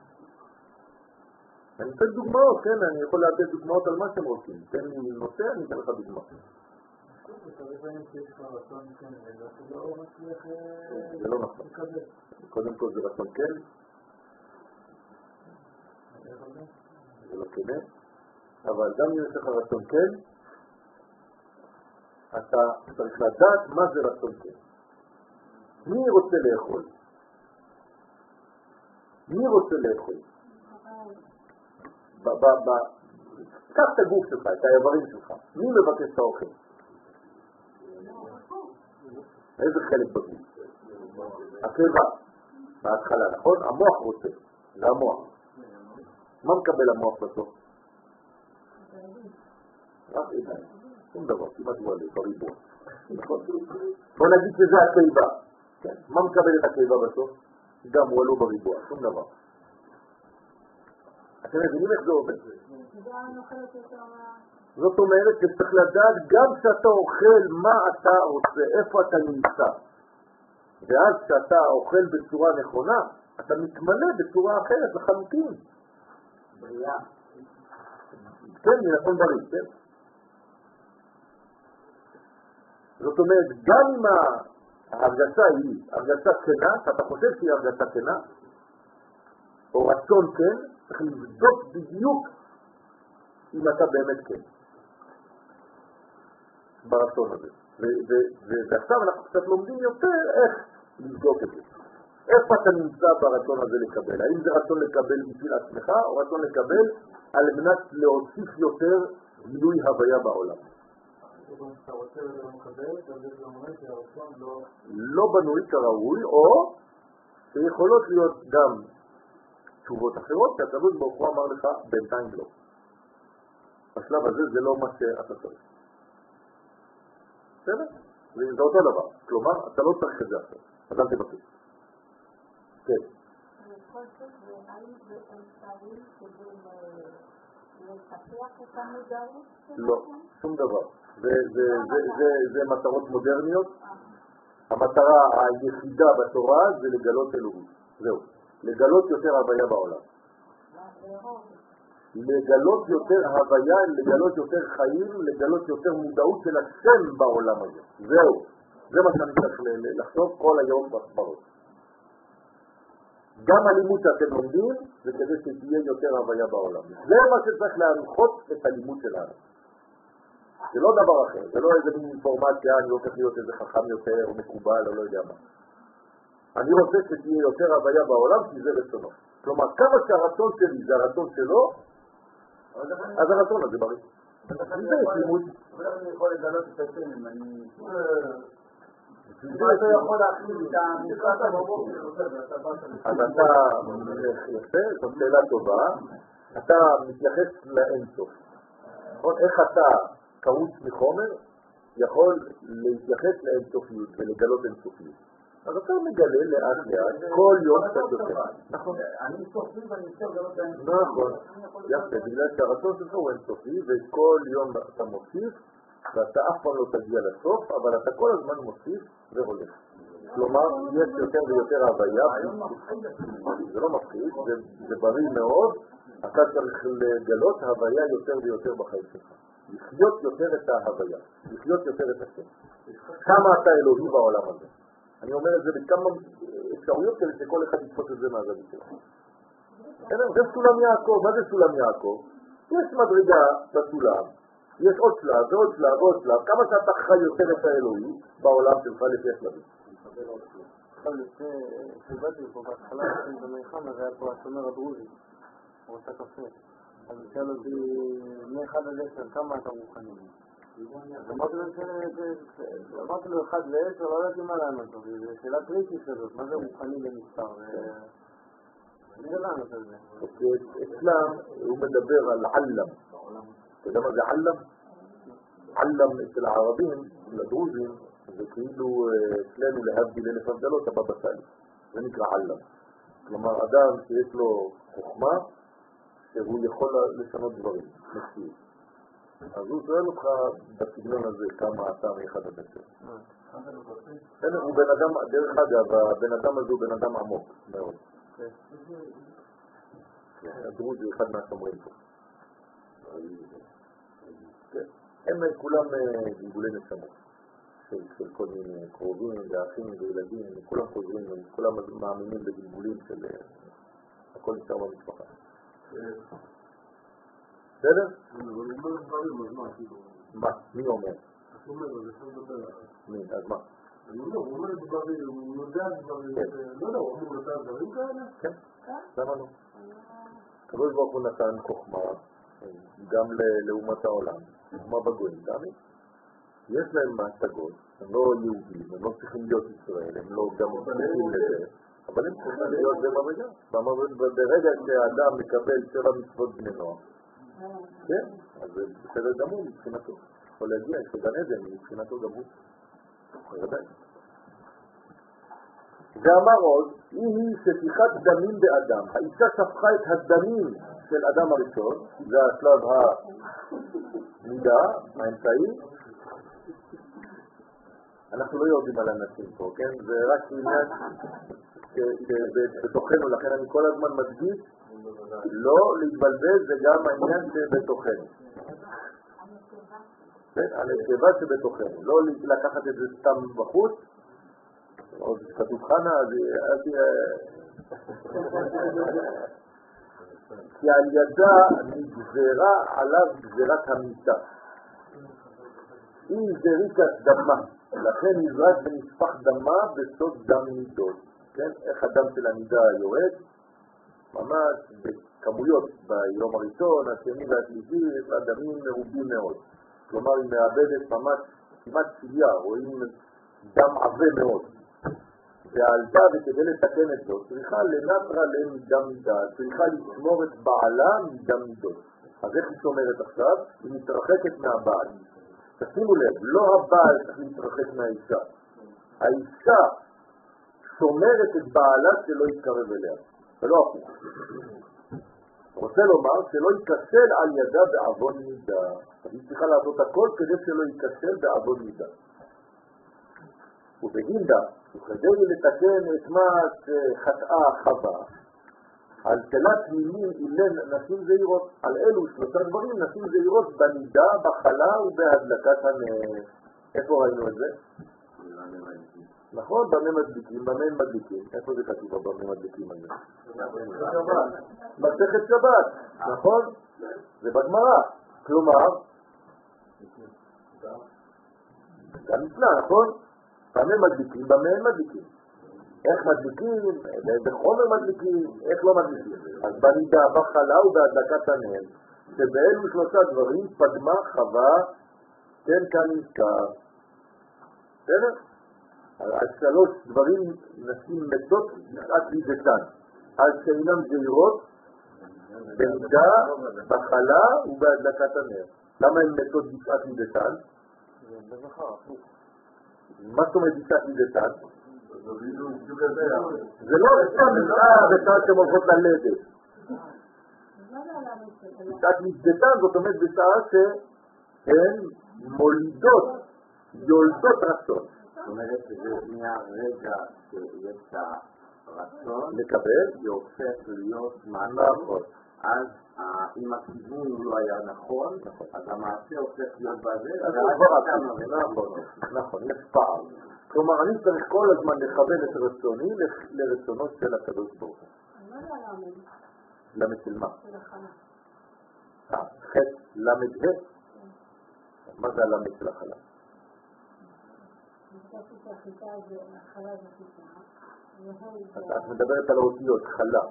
אני אתן דוגמאות, כן, אני יכול לתת דוגמאות על מה שאתם רוצים. תן לי נושא, אני אתן לך דוגמא. זה לא נכון. קודם כל זה רצון כן. זה לא כן. אבל גם אם יש לך רצון כן, אתה צריך לדעת מה זה רצון כן. מי רוצה לאכול? מי רוצה לאכול? קח את הגוף שלך, את האיברים שלך. מי מבקש את האוכל? איזה חלק בגוף? הקיבה. בהתחלה, נכון? המוח רוצה. זה המוח. מה מקבל המוח בסוף? רק עיניים. שום דבר, כמעט הוא עלי, בריבוע. בוא נגיד שזה הקיבה. מה מקבל את הקיבה בסוף? גם הוא עלו בריבוע, שום דבר. אתם מבינים איך זה עובד? זאת אומרת שצריך לדעת גם כשאתה אוכל מה אתה רוצה, איפה אתה נמצא. ואז כשאתה אוכל בצורה נכונה, אתה מתמלא בצורה אחרת לחלוטין. בריאה. כן, מלשון בריא, כן. זאת אומרת, גם אם ההרגשה היא הרגשה כנה, שאתה חושב שהיא הרגשה כנה, או רצון כן, צריך לבדוק בדיוק אם אתה באמת כן ברצון הזה. ועכשיו אנחנו קצת לומדים יותר איך לבדוק את זה. איפה אתה נמצא ברצון הזה לקבל? האם זה רצון לקבל בשביל עצמך, או רצון לקבל על מנת להוסיף יותר גילוי הוויה בעולם? אתה רוצה ולא מקבל, אז זה אומר שהרצון לא בנוי כראוי, או שיכולות להיות גם תשובות אחרות, שהקדוש ברוך הוא אמר לך בינתיים לא. בשלב הזה זה לא מה שאתה צריך. בסדר? זה אותו דבר. כלומר, אתה לא צריך את זה עכשיו. אז אל תבקש. כן. אני חושבת, האם זה אפשרי כדי לפתח את המודעות? לא, שום דבר. זה מטרות מודרניות. המטרה היחידה בתורה זה לגלות אלוהות. זהו. לגלות יותר הוויה בעולם. לגלות יותר הוויה, לגלות יותר חיים, לגלות יותר מודעות של השם בעולם הזה. זהו. זה מה שאני צריך לחשוב כל היום בראש. גם הלימוד שאתם לומדים זה כדי שתהיה יותר הוויה בעולם. זה מה שצריך להנחות את הלימוד שלנו. זה לא דבר אחר, זה לא איזה מין אינפורמציה, אני הופך להיות איזה חכם יותר או מקובל או לא יודע מה. אני רוצה שתהיה יותר הוויה בעולם כי זה רצונו. כלומר, כמה שהרצון שלי זה הרצון שלו, אז הרצון הזה בריא. זה לימוד. אבל אני יכול לגלות את השם אם אני... אתה יכול להכניס את המשחק בבוקר. אז אתה יפה, זאת שאלה טובה, אתה מתייחס לאינסוף. איך אתה קרוץ מחומר יכול להתייחס לאינסופיות ולגלות אינסופיות. אז אתה מגלה לאט לאט כל יום קצת יותר. נכון. אני סופי ואני רוצה לגלות האינסופיות. נכון. יפה, בגלל שהרצון שלך הוא אינסופי וכל יום אתה מוסיף ואתה אף פעם לא תגיע לסוף, אבל אתה כל הזמן מוסיף והולך. כלומר, יש יותר ויותר הוויה. זה לא מפחיד, זה בריא מאוד. אתה צריך לגלות הוויה יותר ויותר בחיים שלך. לחיות יותר את ההוויה, לחיות יותר את השם. כמה אתה אלוהי בעולם הזה. אני אומר את זה בכמה אפשרויות כדי שכל אחד יתפוס את זה מהזווית שלך. זה סולם יעקב. מה זה סולם יעקב? יש מדרגה בסולם, יש עוד שלב ועוד שלב ועוד שלב. כמה שאתה חי יותר את האלוהי בעולם שלך לפי השלבים. עכשיו כשבאתי פה בהתחלה, לפני במלחם, אז היה פה השומר הדרוזי, הוא עושה קפה. אז הוא שאל אותי, מ-1 עד 10, כמה אתה מוכנים? אז אמרתי לו 1 ל-10, לא ידעתי מה לענות לו, זו שאלה טריקית כזאת, מה זה מוכנים במספר? אני לא לענות על זה. אצלם הוא מדבר על עלם. אתה יודע מה זה עלם? עלם אצל הערבים, לדרוזים, זה כאילו אצלנו להבדיל 1000 הבדלות, הבבא סאלי. זה נקרא עלם. כלומר, אדם שיש לו חוכמה, שהוא יכול לשנות דברים, מציאות. אז הוא שואל אותך בסגנון הזה כמה אתה מ-1 עד 10. הוא בן אדם, דרך אגב, הבן אדם הזה הוא בן אדם עמוק מאוד. הדרוזי הוא אחד מהשומרים פה. הם כולם גלגולי נשמות של כל מיני קרובים ואחים וילדים, כולם חוזרים, כולם מאמינים בגלגולים של הכל נשאר במשפחה. בסדר? מה? מי אומר? מי? אז מה? הוא אומר דברים, הוא יודע דברים, לא יודע, הוא אמור לתת דברים כאלה? כן, למה לא? הקדוש ברוך הוא נתן חוכמה גם לאומת העולם, חוכמה בגויים, דמי. יש להם מהשגות, הם לא יהודים, הם לא צריכים להיות ישראל, הם לא גם צריכים לזה, אבל הם צריכים להיות במדרגה. ברגע שהאדם מקבל 7 מצוות בני נוח, כן, אז זה בסדר גמור מבחינתו. יכול להגיע, יש לו גן עדן מבחינתו גמור. בוודאי. ואמר עוד, היא שפיכת דמים באדם. האישה שפכה את הדמים של אדם הראשון, זה השלב המידה, האמצעי. אנחנו לא יודעים על אנשים פה, כן? זה רק עניין שבתוכנו, לכן אני כל הזמן מדגיש, לא להתבלבל, זה גם העניין שבתוכנו. הנקבה שבתוכנו, לא לקחת את זה סתם בחוץ, עוד כתוב חנה, אז כי על ידה נגזרה עליו גזרת המיטה. היא זריקת דמה, לכן נזרק ונשפך דמה בסוד דם נידות. כן? איך הדם של הנידה יורד? ממש בכמויות ביום הראשון, השני והשלישי, הדמים מרובים מאוד. כלומר, היא מאבדת ממש כמעט ציליה, רואים דם עבה מאוד. ועלתה וכדי לתקן את זה, צריכה לנטרה להם מדם מידה, צריכה לשמור את בעלה מדם מידות. אז איך היא שומרת עכשיו? היא מתרחקת מהבעל. תשימו לב, לא הבעל צריך להתרחק מהאישה. האישה שומרת את בעלה שלא יתקרב אליה. ולא הפוך. רוצה לומר שלא ייכשל על ידה בעוון מידה. היא צריכה לעשות הכל כדי שלא ייכשל בעוון מידה. ובהינדה, וכדי לתקן את מה שחטאה חווה, על תלת מילים אילן נשים זהירות, על אלו 3 דברים נשים זהירות בנידה, בחלה ובהדלקת הנר. איפה ראינו את זה? נכון, במה מדליקים, במה הם מדליקים. איפה זה כתוב במה מדליקים הזה? מסכת שבת, נכון? זה בגמרא. כלומר, גם נפלא, נכון? במה מדליקים, במה הם מדליקים. איך מדליקים, בחומר מדליקים, איך לא מדליקים. אז בנידה, בחלה ובהדלקת הנר, שבאלו 3 דברים פגמה חווה, כן כאן נזכר. בסדר? על 3 דברים נשים מתות בשעת לידתן, על שאינם זהירות, בנידה, בחלה ובהדלקת הנר. למה הן מתות בשעת לידתן? מה זאת אומרת בשעת לידתן? זה לא סתם בשעת שהן הולכות ללדת. בשעת לידתן זאת אומרת בשעה שהן מולידות, יולדות רצון. זאת אומרת שזה מהרגע שיש הרצון לקבל, זה הופך להיות מעשה. נכון. אז אם הכיוון לא היה נכון, אז המעשה הופך להיות בזה. נכון, יש פעם. כלומר, אני צריך כל הזמן לכוון את רצוני לרצונו של הקדוש ברוך הוא. מה זה הלמד? למד של מה? של החלה. חטא למד ה'. מה זה הלמד של החלה? חשבתי שהחיטה זה החלה וחיטה. את מדברת על האותיות, חלה.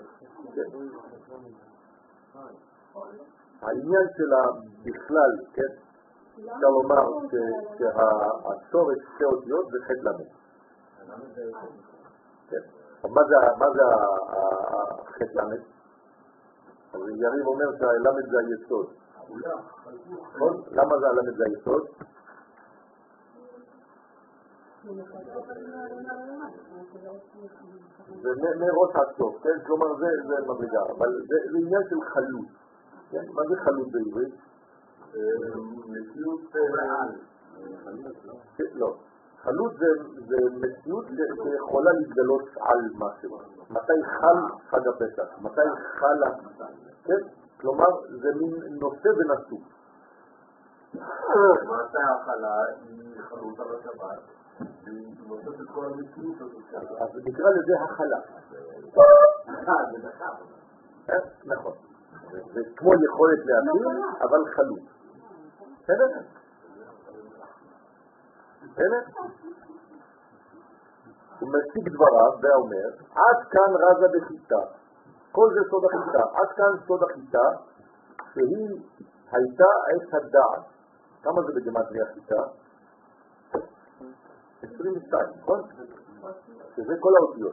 העניין שלה בכלל, כן? אפשר לומר שהשורש שתי אותיות זה חטא למד. מה זה החטא למד? אז יריב אומר שהלמד זה היסוד. למה זה הלמד זה היסוד? זה מראש עד סוף, כן? כלומר זה מדרגה, אבל זה עניין של חלות. מה זה חלות בעברית? מציאות מעל. לא. חלות זה מציאות שיכולה להתגלות על משהו. מתי חל חג הפסח? מתי חלה? כן? כלומר זה מין נושא ונשוא. מתי החלה היא חלות על השבת? והיא נושאת את כל המציאות הזאת. אז נקרא לזה החלה. זה דקה. נכון. זה כמו יכולת להכיל, אבל חלות. בסדר? בסדר? הוא מציג דבריו ואומר, עד כאן רזה בחיטה. כל זה סוד החיטה. עד כאן סוד החיטה, שהיא הייתה עת הדעת. כמה זה בגמטריה חיטה? 22, נכון? שזה כל האותיות.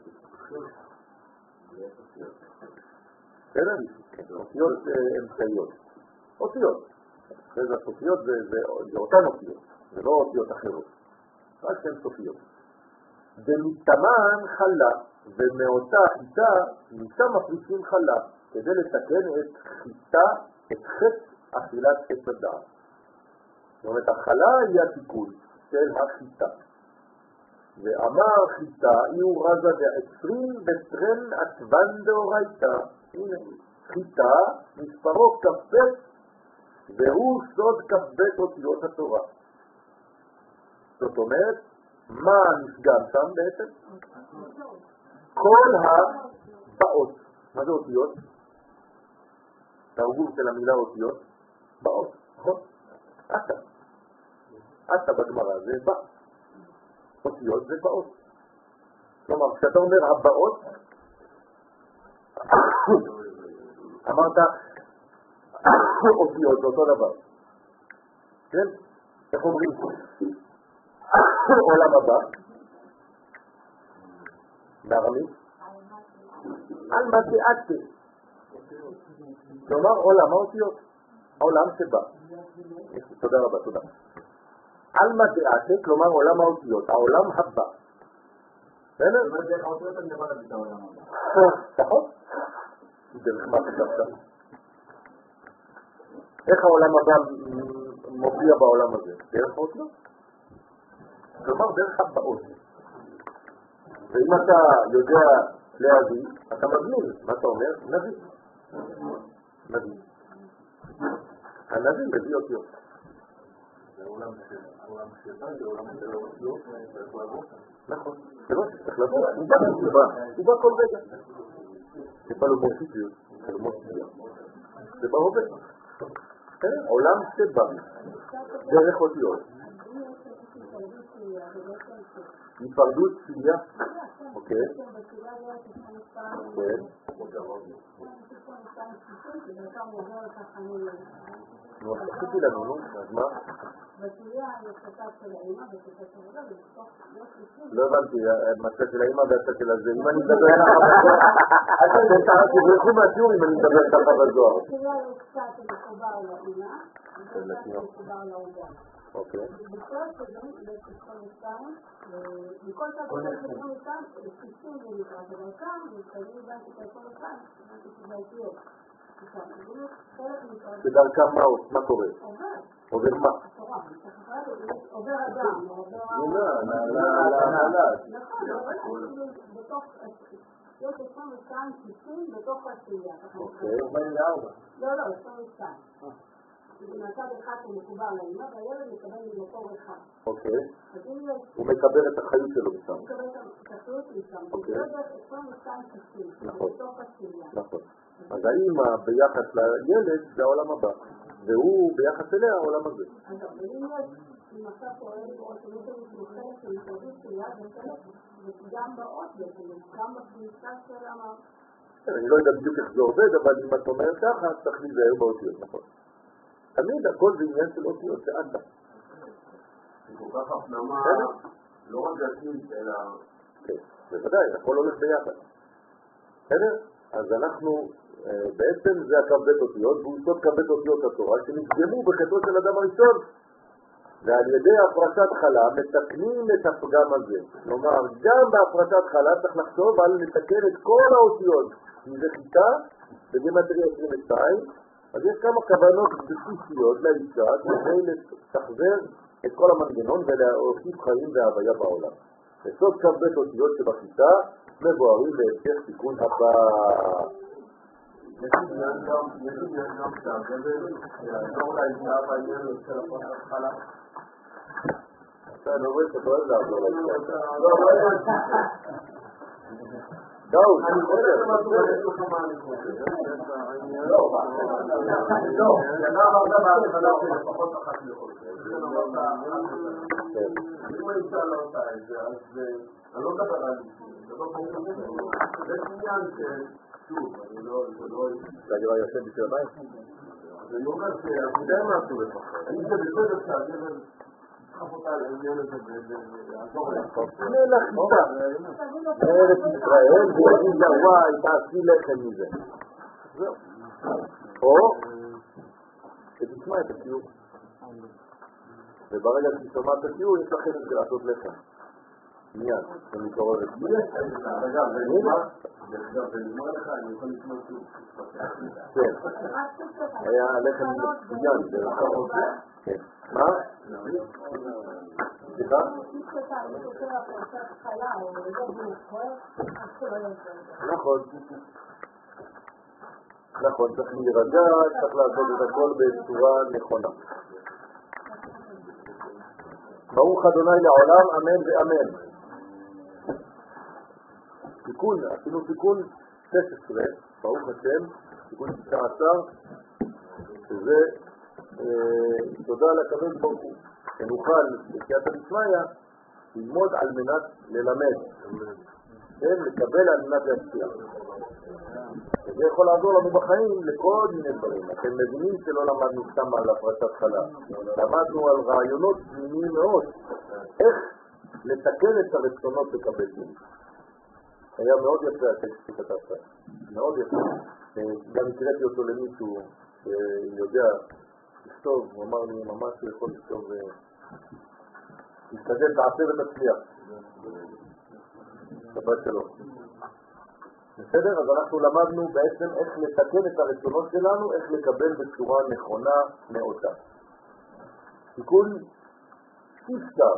בסדר? אותיות אמצעיות. אותיות. אחרי זה הסופיות זה אותן אותיות. זה לא אותיות אחרות. רק שהן סופיות. ומתאמן חלה, ומאותה חיטה משם מפרישים חלה, כדי לתקן את חיטה, את חטא אכילת עץ הדעת. זאת אומרת, החלה היא התיקון של החיטה. ואמר חיטה, איהו רזה בעשרים בטרן עטבן דאורייתא. הנה, חיטה מספרו כ"ב, והוא סוד כ"ב אותיות התורה. זאת אומרת, מה נפגם שם בעצם? כל הבאות. מה זה אותיות? תרגום של המילה אותיות? באות, נכון? אתה בגמרא זה בא. אותיות זה באות. כלומר, כשאתה אומר הבאות, אמרת אותיות זה אותו דבר. כן? איך אומרים? עולם הבא. בארמית? על מה תיאטה. כלומר, עולם האותיות. העולם שבא. תודה רבה, תודה. על מה תיאטה, כלומר עולם האותיות. העולם הבא. בסדר? זאת אומרת, דרך האותיות אני יכול להביא את העולם הבא. נכון? דרך מה חשבת? איך העולם הבא מופיע בעולם הזה? דרך האותיות. כלומר, דרך הבאות. ואם אתה יודע להביא, אתה מבין. מה אתה אומר? נביא. נביא. הנביא מביא אותיות. זה העולם שבא, זה העולם של האותיות, ואיפה לבוא? נכון. זה לא שצריך לבוא. הוא בא כל רגע. זה בא למוסיפיות. זה בא עובד. עולם שבא. דרך אותיות. היפרדות ציליה. אוקיי. כן. נו, עשיתי לנו, אז מה? לא הבנתי, מצא של האמא והצא של הזה. אם אני מדבר ככה, אתם תברחו מהשיעור אם אני מדבר ככה בזוהר. אוקיי. מכל צד של 22, חיסים ונקראת הדרכם, ומתקיימים גם את 22, שזה האותיות. בדרכם מה קורה? עובר מה? עובר אדם, יש 22 חיסים בתוך השלייה. אוקיי. 44. לא, 22. זה מצד אחד שמקובל לאמא, והילד מקבל ממקור אחד. אוקיי. הוא מקבל את החיים שלו משם. הוא מקבל את החיות משם. אוקיי. זה בערך 22 חיסים. נכון. בתוך השלייה. נכון. אז האמא ביחס לילד זה העולם הבא. והוא ביחס אליה העולם הזה. אז אם עכשיו פועל באות, יש לנו חלק של התרבות של יד וחלק, וגם באות בעצם, גם בכניסה של המערכת. אני לא יודע בדיוק איך זה עובד, אבל אם את אומרת ככה, צריך להיזהר באותיות, נכון. תמיד הכל זה עניין של אותיות, זה אדם. זה כל כך הפנמה, לא רק גשמית, אלא... כן, בוודאי, הכל הולך ביחד. בסדר? אז אנחנו, בעצם זה הכ"ב אותיות, והוא סוד כ"ב אותיות התורה, שנפגמו בחטאו של אדם הראשון, ועל ידי הפרשת חלה מתקנים את הפגם הזה. כלומר, גם בהפרשת חלה צריך לחשוב על לתקן את כל האותיות, מזה חיטה, בגימטריה 22, אז יש כמה כוונות בסיסיות לאישה כדי לתחזר את כל המנגנון ולהוסיף חיים והוויה בעולם. בסוד כ"ב אותיות שבחיטה מבוארים בהמשך תיקון הבא. יש עניין גם שהגבל, יעזור לאישה בעניין של הפרשת חלה. אתה לא רואה שאתה אוהב לעזור לאישה. לא, דאוד, אני חושב שמה תוכל מה אני חושב. לא, ידע הרבה בהתחלה שלפחות אחת לחודש. אם האישה לא עושה את זה, אז אני לא מדבר על זה. זה עניין ששוב, זה לא... זה הגבר יושב בשביל הבית? אז אני אומר שהעבודה משהו לפחות. אני זה בסדר שהגבר תדחף אותה לעניין הזה ולעזור לה. זה לחיטה. ארץ ישראל ויגיד לה וואי, תעשי לחם מזה. זהו. או שתשמע את השיעור. וברגע שתשמע את השיעור יש לכם את זה לעשות לחם. מיד, זה מתעורר את זה. אגב, ונגמר לך, אני יכול לשמוע שוב. כן. היה לחם מצוין, זה נכון. כן. מה? סליחה? נכון. נכון, צריך להירגע, צריך לעשות את הכל בצורה נכונה. ברוך אדוני לעולם, אמן ואמן. תיקון, עשינו תיקון 16, ברוך השם, תיקון 16, שזה תודה לקדוש ברוך הוא, שנוכל בסייעתא דשמיא ללמוד על מנת ללמד, כן, לקבל על מנת להשפיע. וזה יכול לעזור לנו בחיים לכל מיני דברים. אתם מבינים שלא למדנו סתם על הפרשת חלה, למדנו על רעיונות פנימיים מאוד, איך לתקן את הרצונות לקבל דין. היה מאוד יפה הטקסט שכתבת, מאוד יפה. גם הקראתי אותו למישהו שיודע לכתוב, הוא אמר לי ממש שהוא יכול לכתוב, תשתדל, תעשה ותצליח. שבת שלו. בסדר? אז אנחנו למדנו בעצם איך לתקן את הרצונות שלנו, איך לקבל בצורה נכונה מאותה. תיקון אפשר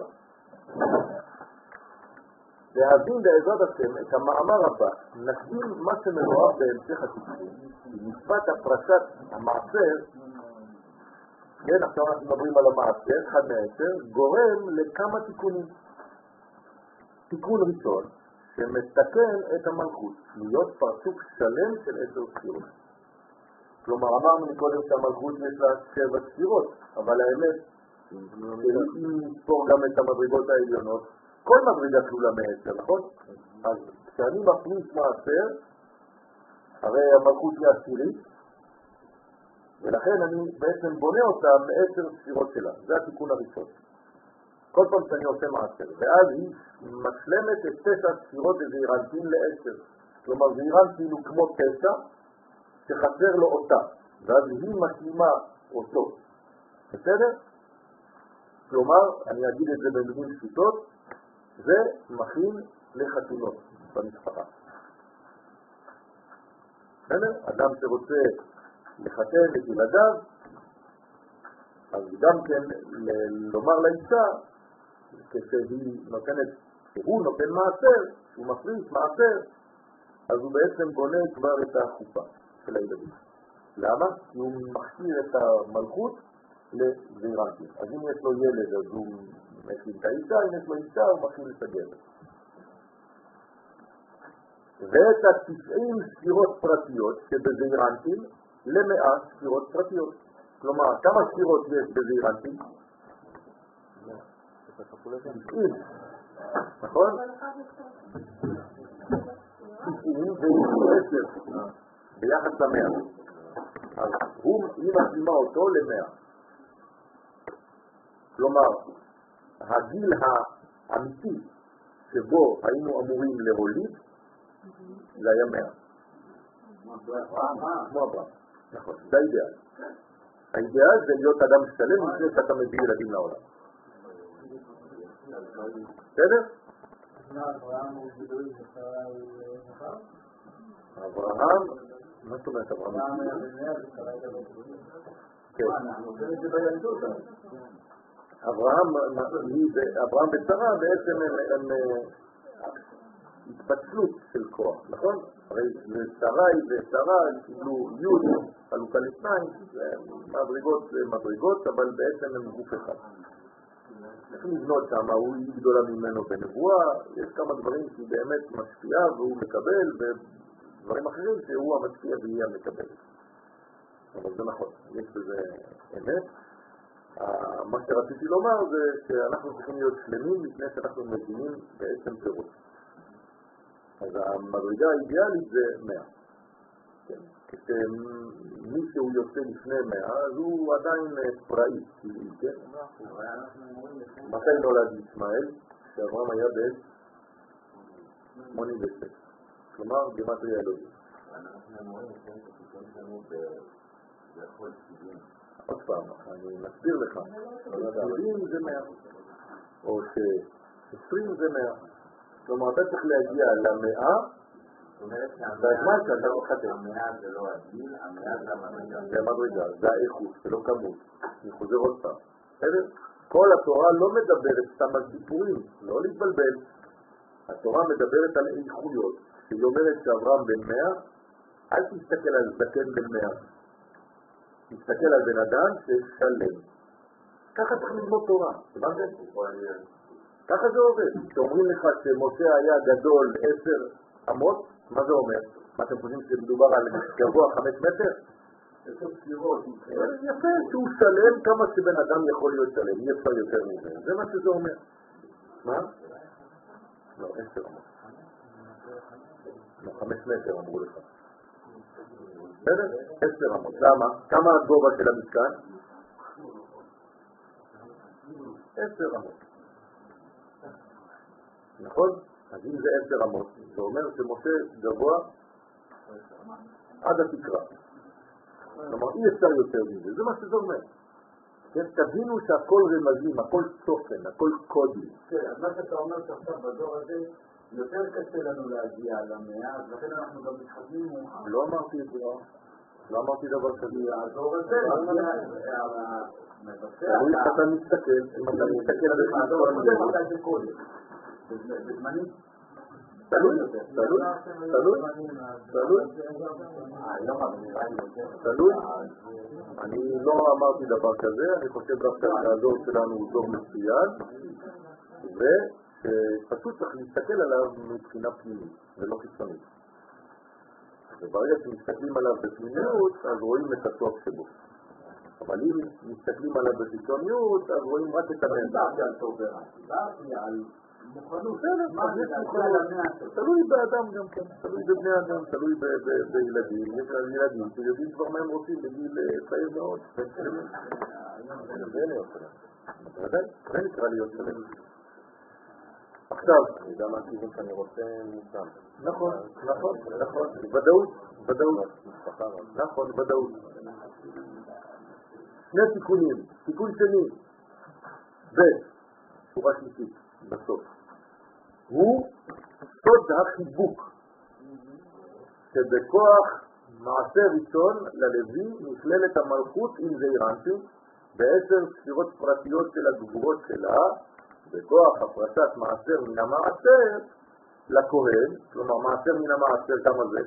להבין בעזרת השם את המאמר הבא, נקדים מה שמבואר בהמשך התיקון, מצוות הפרשת המעשר, כן, עכשיו אנחנו מדברים על המעשר, אחד מהעשר, גורם לכמה תיקונים. תיקון ראשון, שמתקן את המלכות, להיות פרצוף שלם של 10 ספירות. כלומר, אמרנו מקודם שהמלכות יש לה 7 ספירות, אבל האמת, אם נספור גם את המדרגות העליונות, כל מדרגה כלולה מ10, נכון? אז כשאני מפריש מעשר, הרי המלכות היא עשירית, ולכן אני בעצם בונה אותה מ10 ספירות שלה. זה התיקון הראשון. כל פעם שאני עושה מעשר, ואז היא משלמת את 9 ספירות וזעירנטין ל10. כלומר, זעירנטין הוא כמו 9 שחסר לו אותה, ואז היא משלימה אותו. בסדר? כלומר, אני אגיד את זה במילים פשוטות, זה מכין לחתונות במשפחה. בסדר? אדם שרוצה לחתן את ילדיו, אז גם כן לומר לאישה, כשהוא נותן מעשר, הוא מפריש מעשר, אז הוא בעצם בונה כבר את החופה של הילדים. למה? כי הוא מכשיר את המלכות לזעירנטים. אז אם יש לו ילד, אז הוא מכין את האישה, אם יש לו אישה, הוא מכין את הגבר. ואת 90 ספירות פרטיות שבזעירנטים ל100 ספירות פרטיות. כלומר, כמה ספירות יש בזעיר אנפין? 90, נכון? 90 ו-10 ביחס ל-100. אז היא משלימה אותו ל-100. כלומר, הגיל האמיתי שבו היינו אמורים להוליד זה היה 100. כמו אברהם. נכון, זה האידאל. האידאל זה להיות אדם שלם לפני שאתה מביא ילדים לעולם. בסדר? אברהם, מה זאת אומרת אברהם? אברהם ושרה בעצם הם התפצלות של כוח, נכון? הרי שרה קיבלו יוד, חלוקה לשניים, מדרגות, אבל בעצם הם גוף אחד. איך לבנות שם, הוא היא גדולה ממנו בנבואה, יש כמה דברים שהיא באמת משפיעה והוא מקבל, ודברים אחרים שהוא המשפיע והיא המקבל. אבל זה נכון, יש בזה אמת. מה שרציתי לומר זה שאנחנו צריכים להיות שלמים לפני שאנחנו מבינים בעצם פירוש. אז המדרגה האידיאלית זה 100. כשמישהו יוצא לפני 100, אז הוא עדיין פראי, כן? מתי נולד ישמעאל? שאברהם היה ב-86. כלומר, גימטריה אלוהים. אנחנו רואים שפתאום שלנו ביכול 70. עוד פעם, אני מסביר לך. 70 זה 100. או ש-20 זה 100. כלומר, אתה צריך להגיע ל-100, בזמן שאתה מחתן. המאה זה לא הגיל, המאה זה המדרגה. זה המדרגה, זה האיכות, זה לא כמות. אני חוזר עוד פעם. בסדר? כל התורה לא מדברת סתם על סיפורים, לא להתבלבל. התורה מדברת על איכויות. היא אומרת שאברהם בן 100, אל תסתכל על זקן בן 100. תסתכל על בן אדם ששלם. ככה צריך ללמוד תורה. ככה זה עובד. כשאומרים לך שמשה היה גדול 10 אמות, מה זה אומר? מה אתם חושבים שמדובר על גבוה 5 מטר? יפה, שהוא שלם כמה שבן אדם יכול להיות שלם, אי אפשר יותר מזה. זה מה שזה אומר. מה? לא, 10 אמות. לא, 5 מטר אמרו לך. בסדר? 10 אמות. למה? כמה הגובה של המשכן? 10 אמות. נכון? אז אם זה 10 אמות, זה אומר שמשה גבוה עד התקרה. כלומר, אי אפשר יותר מזה, זה מה שזה אומר. כן, תבינו שהכל רמזים, הכל תוכן, הכל קודי. כן, אז מה שאתה אומר שעכשיו בדור הזה, יותר קשה לנו להגיע למאה, אז לכן אנחנו גם מתחתנים. לא אמרתי את זה, לא אמרתי דבר כזה. הדור הזה, תלוי איך אתה מסתכל, אם אתה מסתכל על זה קודם. בזמנים? תלוי. אני לא אמרתי דבר כזה, אני חושב דווקא שהדור שלנו הוא דור מצוין, ופשוט צריך להסתכל עליו מבחינה פנימית ולא חיצונית. וברגע שמסתכלים עליו בפנימיות, אז רואים את הסוף שבו. אבל אם מסתכלים עליו בחיצוניות, אז רואים רק את המנהל. דיברתי על מוכנות. תלוי באדם גם כן, תלוי בבני אדם, תלוי בילדים. יש ילדים שיודעים כבר מה הם רוצים בגיל צעיר מאוד. זה להיות שלם. זה נקרא להיות שלם. עכשיו, אני יודע מה הכיוון שאני רוצה מכאן. נכון, ודאות. נכון, ודאות. שני תיקונים. תיקון שני, שורה שלישית, בסוף. הוא סוד החיבוק, שבכוח מעשה ראשון ללוי נכללת המלכות עם זעיר אנפין, ב10 ספירות פרטיות של הגבורות שלה, בכוח הפרטת מעשר מן המעשר לכהן, כלומר מעשר מן המעשר כמה זה?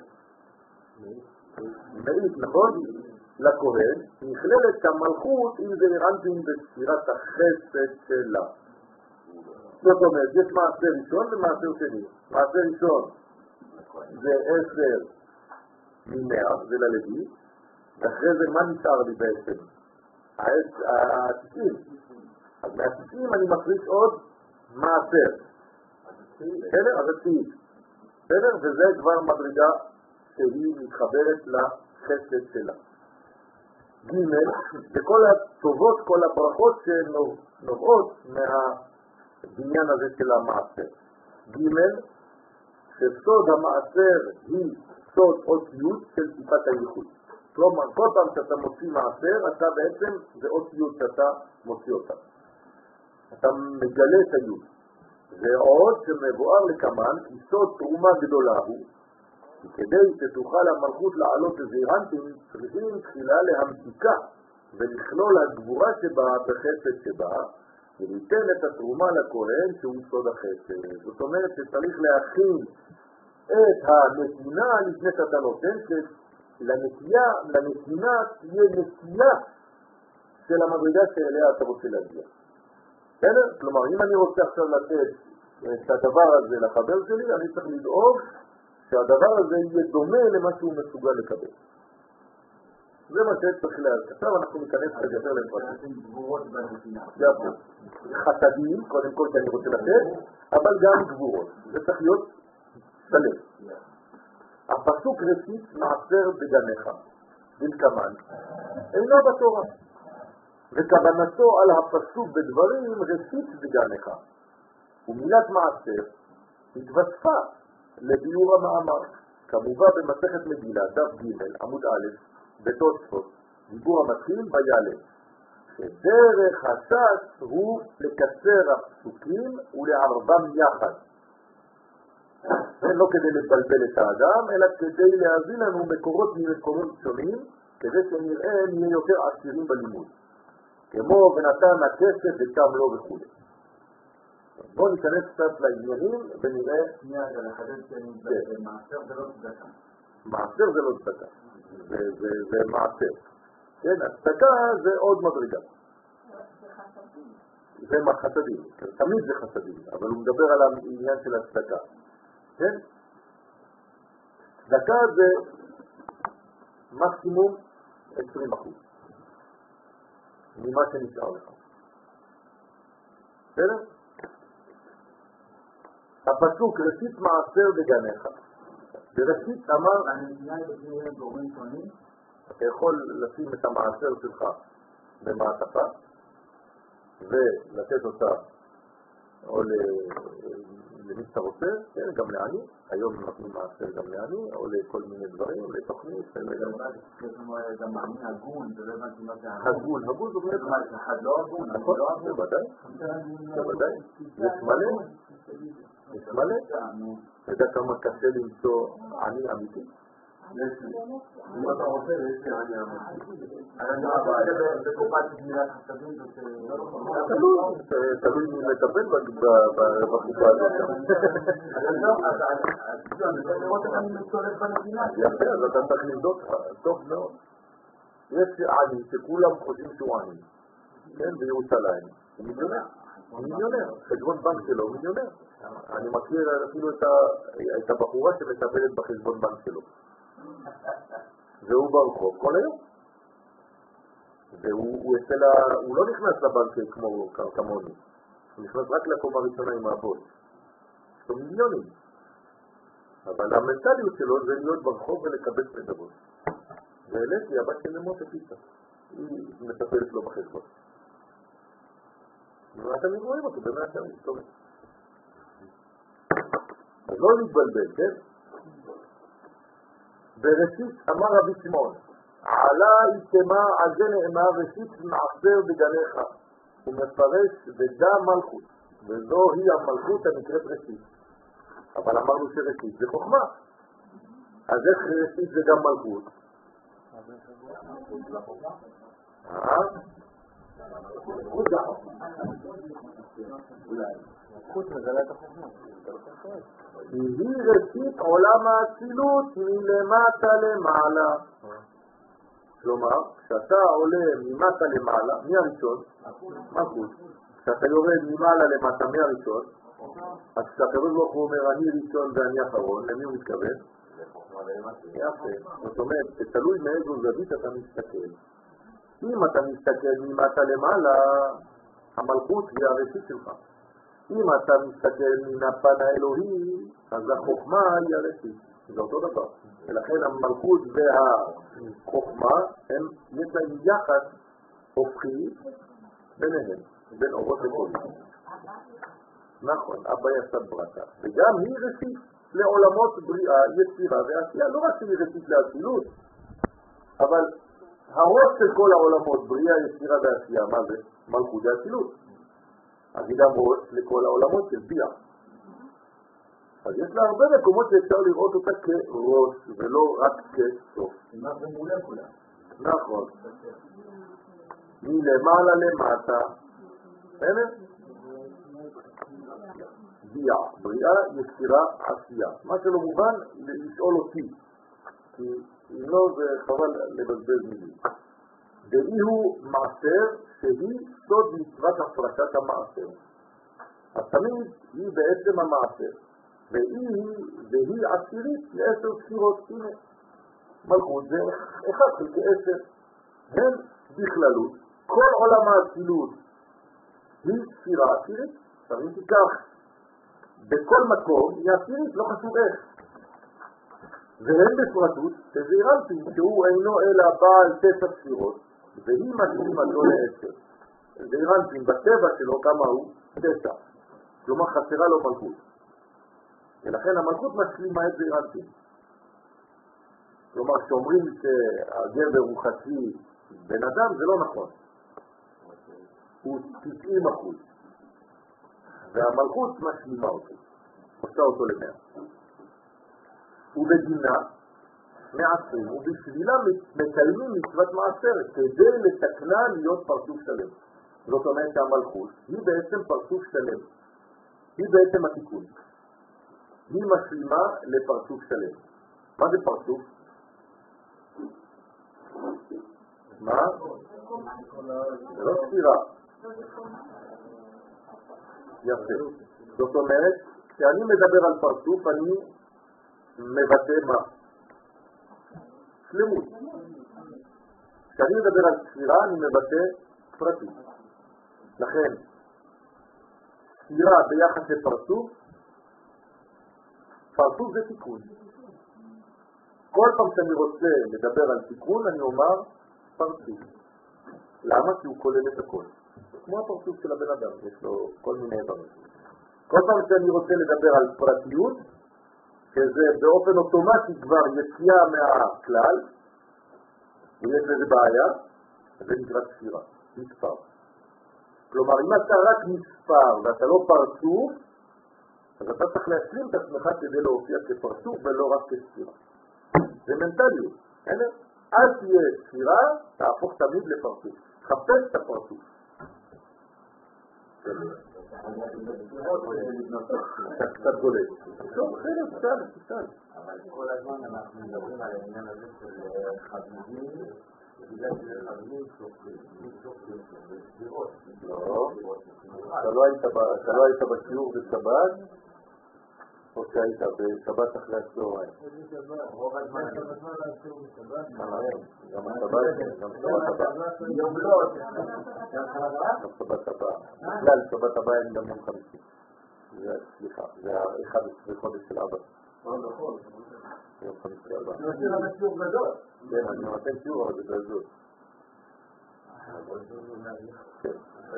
מאית, נכון? לכהן, נכללת המלכות עם זעיר אנפין בספירת החסד שלה. זאת אומרת, יש מעשר ראשון ומעשר שני. מעשר ראשון זה 10 מ-100, זה ללוי, ואחרי זה מה נשאר לי בעצם? ה-90. אז מה-90 אני מפריש עוד מעשר. בסדר? אז התשיעית. בסדר? וזה כבר מדרגה שהיא מתחברת לחסד שלה. ג' וכל הטובות, כל הברכות שנובעות מהבניין הזה של המעשר. ג' שסוד המעשר היא סוד אותיות של טיפת הייחוד. כלומר, כל פעם שאתה מוציא מעשר, אתה בעצם, זה אותיות שאתה מוציא אותה. אתה מגלה את היוד. ועוד שמבואר לקמן, כי סוד תרומה גדולה הוא, כדי שתוכל המלכות לעלות לזירנטים, צריכים תחילה להמתיקה ולכלול הגבורה שבה בחסד שבה, וניתן את התרומה לכהן שהוא סוד החסד. זאת אומרת שצריך להכין את הנתינה לפני שאתה נותן, שלנתינה תהיה נתינה של המדרגה שאליה אתה רוצה להגיע. בסדר? כלומר, אם אני רוצה עכשיו לתת את הדבר הזה לחבר שלי, אני צריך לדאוג שהדבר הזה יהיה דומה למה שהוא מסוגל לקבל. זה מה שצריך להגיד. עכשיו אנחנו ניכנס יותר לפרטים. יפה. חסדים, קודם כל שאני רוצה לתת, אבל גם גבורות. זה צריך להיות שלם. הפסוק ראשית מעשר בגניך, דלקמן, אינו בתורה. וכוונתו על הפסוק בדברים ראשית בגניך. ומילת מעשר התווספה לביאור המאמר, כמובן במסכת מגילה, דף ג' עמוד א', בתוספות, דיבור המתחיל ויעלה, שדרך הש"ס הוא לקצר הפסוקים ולערבם יחד. זה לא כדי לבלבל את האדם, אלא כדי להביא לנו מקורות ממקורות שונים, כדי שנראה נהיה יותר עשירים בלימוד. כמו ונתן הכסף וקם לו וכו'. בואו ניכנס קצת לעניינים ונראה... שנייה, זה לחדד שמעשר זה לא צדקה. מעשר זה לא צדקה, זה מעשר. כן, הצדקה זה עוד מדרגה. זה חסדים, תמיד זה חסדים, אבל הוא מדבר על העניין של הצדקה. כן? צדקה זה מקסימום 20% ממה שנשאר לך. בסדר? הפסוק ראשית מעשר בגניך. בראשית אמר, הנתינה היא בפני גורמים שונים. אתה יכול לשים את המעשר שלך במעטפה ולתת אותה או למי שאתה רוצה, כן, גם לעני, היום נותנים מעשר גם לעני, או לכל מיני דברים, לתוכנית. יש לנו גם מעני הגון, זה לא הבנתי מה זה הגון, הגון זאת אומרת, אחד לא הגון, נכון, בוודאי, בוודאי, יש מלא, יש מלא, אתה יודע כמה קשה למצוא עני אמיתי? אם אתה רוצה, יש לי עני אמיתי. זה קופת גמילת חסדים, תלוי מי מטפל בקופה הזאת. יפה, אז אתה צריך לבדוק טוב מאוד. יש עני שכולם חושבים שהוא עני, כן, בירושלים, הוא מיליונר. הוא מיליונר, חשבון בנק שלו הוא מיליונר. אני מכיר אפילו את הבחורה שמטפלת בחשבון בנק שלו. והוא ברחוב כל היום. והוא לא נכנס לבנק כמוני. הוא נכנס רק לקומה הראשונה עם הבוס. יש לו מיליונים. אבל המנטליות שלו זה להיות ברחוב ולקבל פדגות. והעליתי, הבת של למות הפיצה. היא מטפלת לו בחשבון. ואתם רואים אותו במאה שנים, טוב. אז לא להתבלבל, כן? בראשית אמר רבי שמעון, עלה יתמה, על זה נאמר ראשית מעשר בגניך. הוא מפרש ודע מלכות, וזו היא המלכות הנקראת ראשית. אבל אמרנו שראשית זה חוכמה. אז איך ראשית זה גם מלכות? חוץ מגלה את החוכמה. היא ראשית עולם האצילות מלמטה למעלה. כלומר, כשאתה עולה ממטה למעלה, מי הראשון? מלכות. כשאתה יורד ממעלה למטה, מי הראשון? אז כשהקדוש ברוך הוא אומר אני ראשון ואני אחרון, למי הוא מתכוון? יפה. זאת אומרת, תלוי מאיזו זווית אתה מסתכל. אם אתה מסתכל ממטה למעלה, המלכות היא הראשית שלך. אם אתה מסתכל מן הפן האלוהי, אז החוכמה היא הראשית. זה אותו דבר. ולכן המלכות והחוכמה, יש להם יחד הופכי ביניהם, בין אורות לקולים. נכון, אבא יעשה ברכה. וגם היא ראשית לעולמות בריאה, יצירה ועשייה. לא רק שהיא ראשית לאצילות, אבל הראש של כל העולמות, בריאה, יצירה ועשייה, מה זה? מלכות ואצילות. אז היא גם ראש לכל העולמות של ביאה. אז יש לה הרבה מקומות שאפשר לראות אותה כראש, ולא רק כסוף. זה מולקולה. נכון. מלמעלה למטה. הנה? ביאה, בריאה, יצירה, עשייה. מה שלא מובן, לשאול אותי. כי אם לא, זה חבל לבזבז מילים. ואי הוא מעשר שהיא סוד מצוות הפרשת המעשר. אז תמיד היא בעצם המעשר. והיא עשירית ל10 ספירות. הנה, מלכות זה 1/10. הן בכללות. כל עולם האצילות היא ספירה עשירית. תמיד תיקח. בכל מקום היא עשירית, לא חשוב איך. והן בפרטות, שזעירנטים שהוא אינו אלא בעל 9 ספירות, והיא משלימה לו ל10. זעירנטים בטבע שלו כמה הוא? 9. כלומר חסרה לו מלכות. ולכן המלכות משלימה את זעירנטים. כלומר שאומרים שהגבר הוא חצי בן אדם, זה לא נכון. הוא 90%. והמלכות משלימה אותו. עושה אותו ל100. ובדינה מעשרים, ובשבילה מקיימים מצוות מעשרת, כדי לתקנה להיות פרצוף שלם. זאת אומרת שהמלכות היא בעצם פרצוף שלם. היא בעצם התיקון. היא משלימה לפרצוף שלם. מה זה פרצוף? מה? זה לא ספירה. יפה. זאת אומרת, כשאני מדבר על פרצוף, אני מבטא מה? שלמות. כשאני מדבר על ספירה, אני מבטא פרטים. לכן, ספירה ביחס לפרצוף, פרצוף זה תיקון. כל פעם שאני רוצה לדבר על תיקון, אני אומר פרצוף. למה? כי הוא כולל את הכל. כמו הפרצוף של הבן אדם, יש לו כל מיני דברים. כל פעם שאני רוצה לדבר על פרטיות, שזה באופן אוטומטי כבר יציאה מהכלל, ויש לזה בעיה, זה נקרא ספירה, מספר. כלומר, אם אתה רק מספר ואתה לא פרצוף, אז אתה צריך להשלים את עצמך כדי להופיע כפרצוף ולא רק כספירה. זה מנטליות. אל תהיה ספירה, תהפוך תמיד לפרצוף. חפש את הפרצוף. קצת גולד. טוב, חלק, קצת. אבל כל הזמן אנחנו מדברים על העניין הזה של חביבים, בגלל שחביבים שופכים ספירות. לא, אתה לא היית בשיעור בשבת, או שהיית בשבת אחרי הצהריים? רוב הזמן אני גם השבת הבא. יום לא, גם שבת הבא. בכלל, שבת הבא אין גם יום חמישי. סליחה, זה 11 חודש של אבא. יום חמישי הבא. כן, אני נותן שיעור, אבל זה בזאת. כן.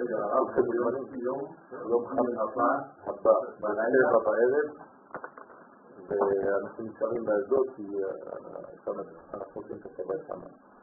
יום חמישי הבא, בלילה בערב, ואנחנו נשארים באזור כי אנחנו עושים את השבת שם.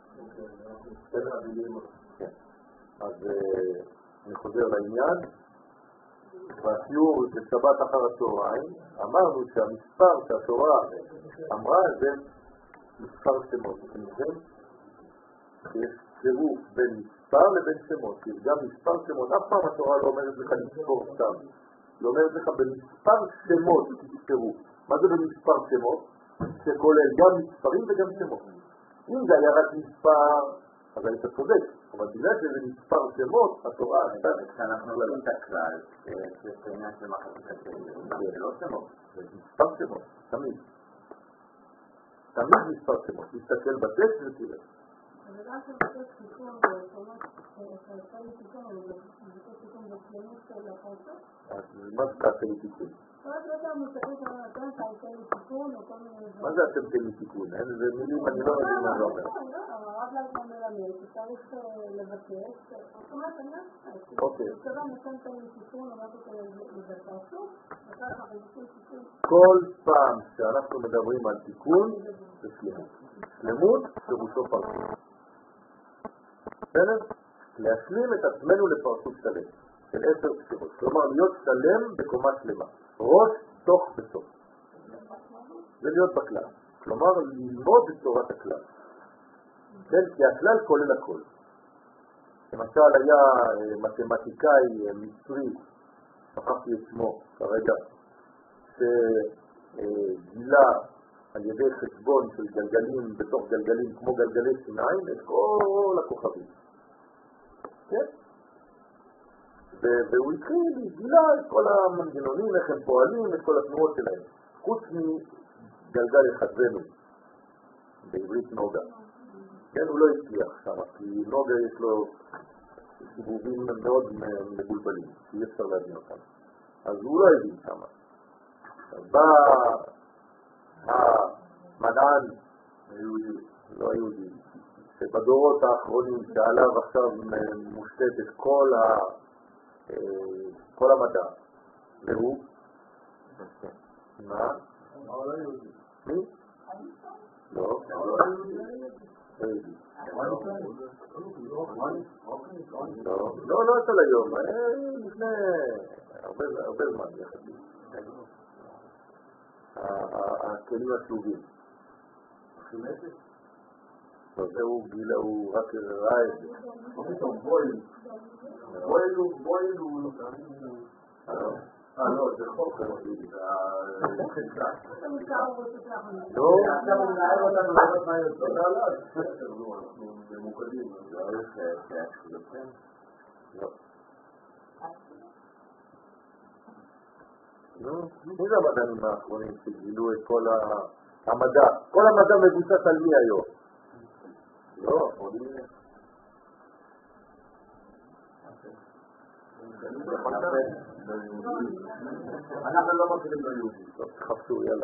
כן. אז אני חוזר לעניין. בשיעור של שבת אחר הצהריים אמרנו שהמספר שהתורה אמרה זה מספר שמות. אתם יודעים? יש צירוף בין מספר לבין שמות. כי גם מספר שמות, אף פעם התורה לא אומרת לך לספור סתם. היא אומרת לך במספר שמות תספרו. מה זה במספר שמות? שכולל גם מספרים וגם שמות. אם זה היה רק מספר, אז היית צודק. אבל בגלל שזה מספר שמות, התורה... כשאנחנו רואים את הכלל, שיש עניין של מחצית השם, זה לא שמות. זה מספר שמות, תמיד. תמיד מספר שמות. תסתכל בטקסט ותראה. וגם שבקש תיקון במקומות שעשה לי תיקון, אני מבקש תיקון בשלמות של הפרצות. אז מה זה תעשה לי תיקון? כל יותר מושגות אני נותנת, תעשה לי תיקון או כל מיני... מה זה אתם תן לי תיקון? איזה מילים אני לא מבין מה זה אומר. הרב לאזמן מלמד, שצריך לבקש, זאת אומרת, אני לא צריכה. אוקיי. כשאדם נותנת לי תיקון, אומרת אותו לבקשו, וכך אנחנו עושים תיקון. כל פעם שאנחנו מדברים על תיקון, זה שלמות. שלמות פירושו פרצות. בסדר? להשלים את עצמנו לפרצות שלם, של 10 ספירות. כלומר, להיות שלם בקומה שלמה. ראש, תוך בסוף. זה להיות בכלל. כלומר, ללמוד את תורת הכלל. כן? כי הכלל כולל הכל. למשל, היה מתמטיקאי מצרי, שכחתי את שמו כרגע, שגילה על ידי חשבון של גלגלים בתוך גלגלים כמו גלגלי שיניים את כל הכוכבים. כן? והוא התחיל, גילה את כל המנגנונים, איך הם פועלים, את כל התנועות שלהם. חוץ מגלגל אחד ונוס, בעברית נוגה. כן, הוא לא הצליח שם, כי נוגה יש לו סיבובים מאוד מבולבלים, אי אפשר להבין אותם. אז הוא לא הבין שם. בא המדען היהודי, לא היהודי, שבדורות האחרונים שעליו עכשיו מושתת את כל המדע, והוא? מה? מי? לא. לא אצל היום, לפני הרבה זמן יחסית. הכלים השלובים. זהו גילה, הוא רק ראה את זה. בויל הוא... לא, זה חוק. לא, עכשיו הוא מנהל אותנו לעשות מה יוצא. אנחנו ממוקדים. לא. מי זה המדענים האחרונים שגילו את כל המדע? כל המדע מבוסס על מי היום? לא, אנחנו לא מכירים ביהודים. תחפשו, יאללה.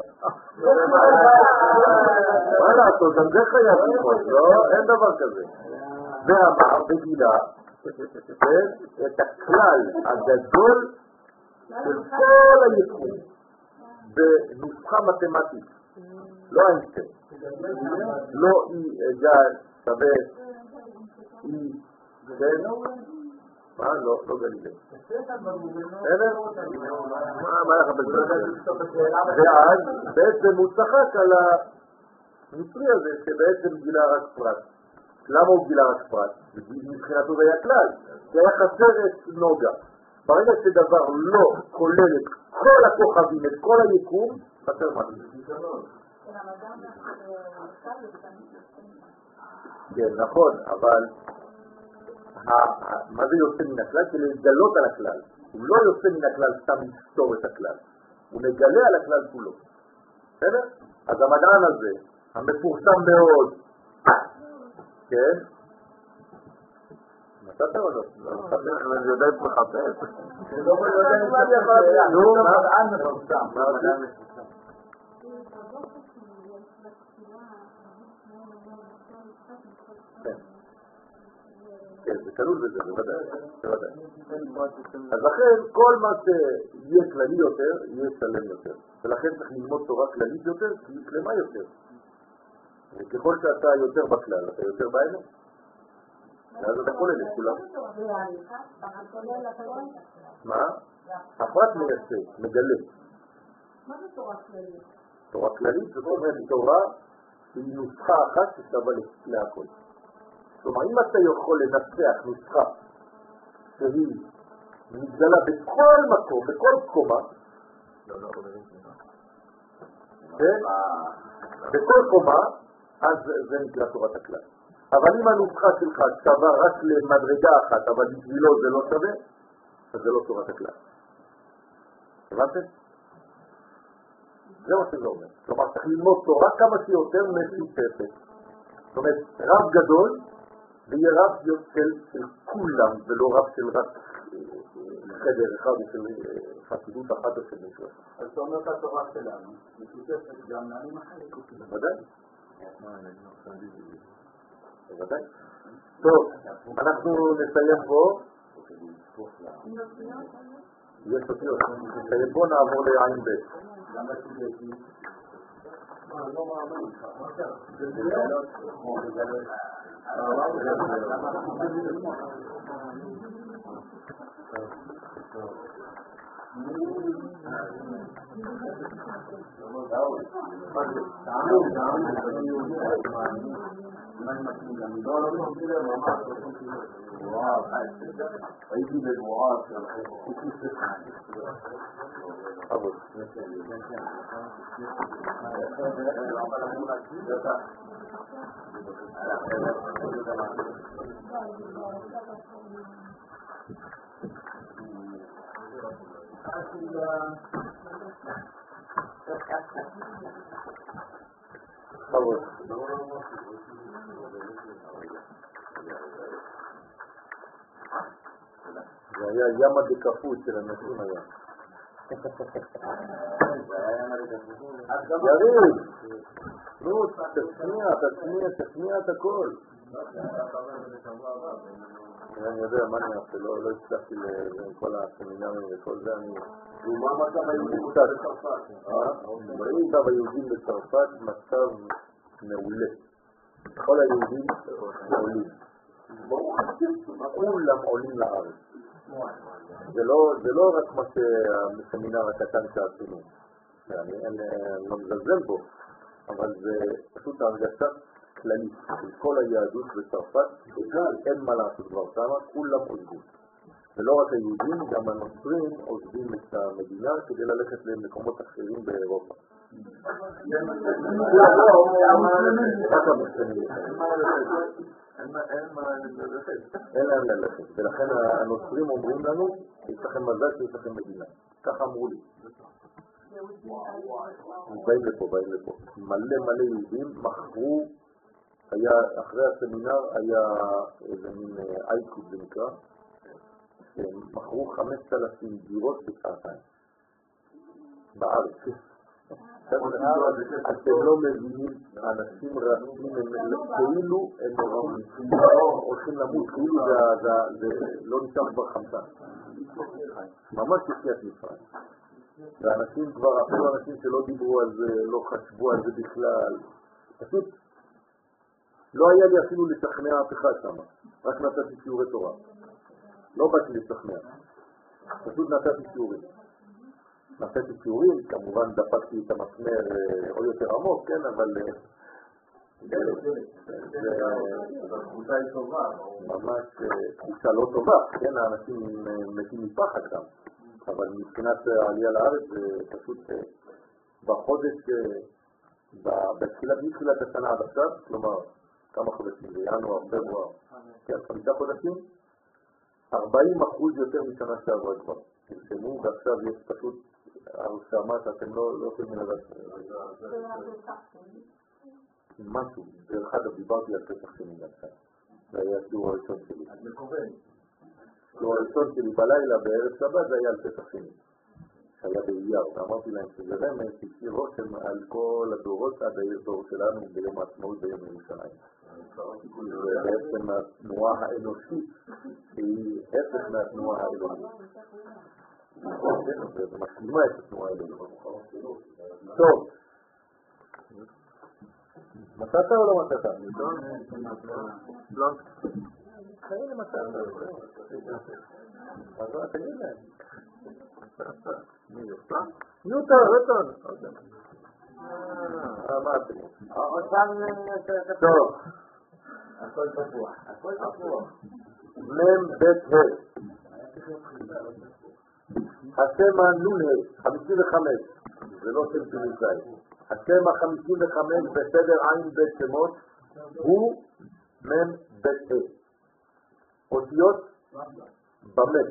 מה לעשות, גם זה חייב לקרות, לא? אין דבר כזה. ואמר בגילה את הכלל הגדול של כל היקום בנוסחה מתמטית. לא איינשטיין. לא E שווה E, כן? מה? לא גלילי. בסדר? מה לך בסדר? ואז בעצם הוא צחק על המצרי הזה שבעצם גילה רק פרט. למה הוא גילה רק פרט? מבחינתו זה היה כלל. זה היה חסר את נוגה. ברגע שדבר לא כולל את כל הכוכבים, את כל היקום, חסר משהו. כן, נכון, אבל מה זה יוצא מן הכלל? זה לגלות על הכלל. הוא לא יוצא מן הכלל סתם לסתור את הכלל. הוא מגלה על הכלל כולו. בסדר? אז המדען הזה, המפורסם מאוד, כן? נתת או לא? אני יודע את מחפש. לא יודע את מחפש. נו, מדען מפורסם. מדען מפורסם. כן, זה כלול בזה, בוודאי. אז לכן, כל מה שיהיה כללי יותר, יהיה שלם יותר. ולכן צריך ללמוד תורה כללית יותר, כי היא שלמה יותר. וככל שאתה יותר בכלל, אתה יותר באמת. ואז אתה כולל את כולם. מה? הפרט מייסד, מגלה. מה זה תורה כללית? תורה כללית זאת אומרת תורה היא נוסחה אחת ששווה להכל. כלומר, אם אתה יכול לנסח נוסחה שהיא מתגלה בכל מקום, בכל קומה, בכל קומה, אז זה נקרא תורת הכלל. אבל אם הנוסחה שלך שווה רק למדרגה אחת, אבל בשבילו זה לא שווה, אז זה לא תורת הכלל. הבנתם? זה מה שזה אומר. כלומר, צריך ללמוד תורה כמה שיותר משותפת. זאת אומרת, רב גדול ויהיה רב של כולם, ולא רב של רק חדר אחד של חסידות אחת או של מישהו. אז אתה אומר את התורה שלנו, משותפת גם לעמים אחרים. בוודאי. בוודאי. טוב, אנחנו נסיים פה. יש אותיות. נסיים פה, נעבור לעין ב'. למה סטודנטים? לא מאמין לך. הייתי בבועה זה היה ימה דקפות של אנשים היה. יריב, נו, תשמיע את הכל. אני יודע מה אני עושה, לא הצלחתי לכל הסמינרים וכל זה, אני... ומה מצב היהודים בצרפת? מצב היהודים בצרפת מצב מעולה. כל היהודים עולים. כולם עולים לארץ. זה לא רק מה שהסמינר הקטן שעשינו. אני לא מזלזל בו, אבל זה פשוט הרגשה כללית של כל היהדות בצרפת, אין מה לעשות כבר שמה, כולם עוזבים. ולא רק היהודים, גם הנוצרים עוזבים את המדינה כדי ללכת למקומות אחרים באירופה. אין להם ללכת, ולכן הנוצרים אומרים לנו, יש לכם מזל שיש לכם מדינה. ככה אמרו לי. באים לפה. מלא יהודים מכרו, אחרי הסמינר היה איזה מין אייקוד זה נקרא, מכרו 5,000 דירות בשעתיים בארץ. אתם לא מבינים, אנשים רצים, כאילו הם הולכים למות, כאילו זה לא נשאר כבר חמצן. ממש יציאת מצרים. ואנשים כבר, אפילו אנשים שלא דיברו על זה, לא חשבו על זה בכלל. פשוט לא היה לי אפילו לשכנע אף אחד שם, רק נתתי שיעורי תורה. לא באתי לשכנע, פשוט נתתי שיעורים. נתתי שיעורים, כמובן דפקתי את המסמר עוד יותר עמוק, כן, אבל התחושה היא טובה. ממש תחושה לא טובה, כן, האנשים מתים מפחד גם. אבל מבחינת העלייה לארץ זה פשוט בחודש, מתחילת השנה עד עכשיו, כלומר כמה חודשים, בינואר, פברואר, כן, 5 חודשים, 40% יותר משנה שעברה כבר. תרשמו, ועכשיו יש פשוט הרשמה שאתם לא יכולים לדעת. משהו, דרך אגב, דיברתי על פסח שני גם שם. זה היה השיעור הראשון שלי. את מקובל. השיעור הראשון שלי בלילה בערב שבת זה היה על פסח שני. שהיה באייר, ואמרתי להם שזה רמז, שהשאיר רושם על כל הדורות עד הדור שלנו ביום העצמאות ביום ירושלים. ובעצם התנועה האנושית היא הפך מהתנועה האלוהית. זה משלימה את התנועה האלוהית. טוב. מצאת או לא מצאת? לא. הנה מצאת. אז מה תגיד להם? מי זה? ניוטון, רטון. מה אתם? טוב. הכל פתוח. מם בית ה' השם הנון ה' 55 זה לא שם תוניסאי. השם ה-55 בסדר עין בית שמות הוא מם בית ה' אותיות במת.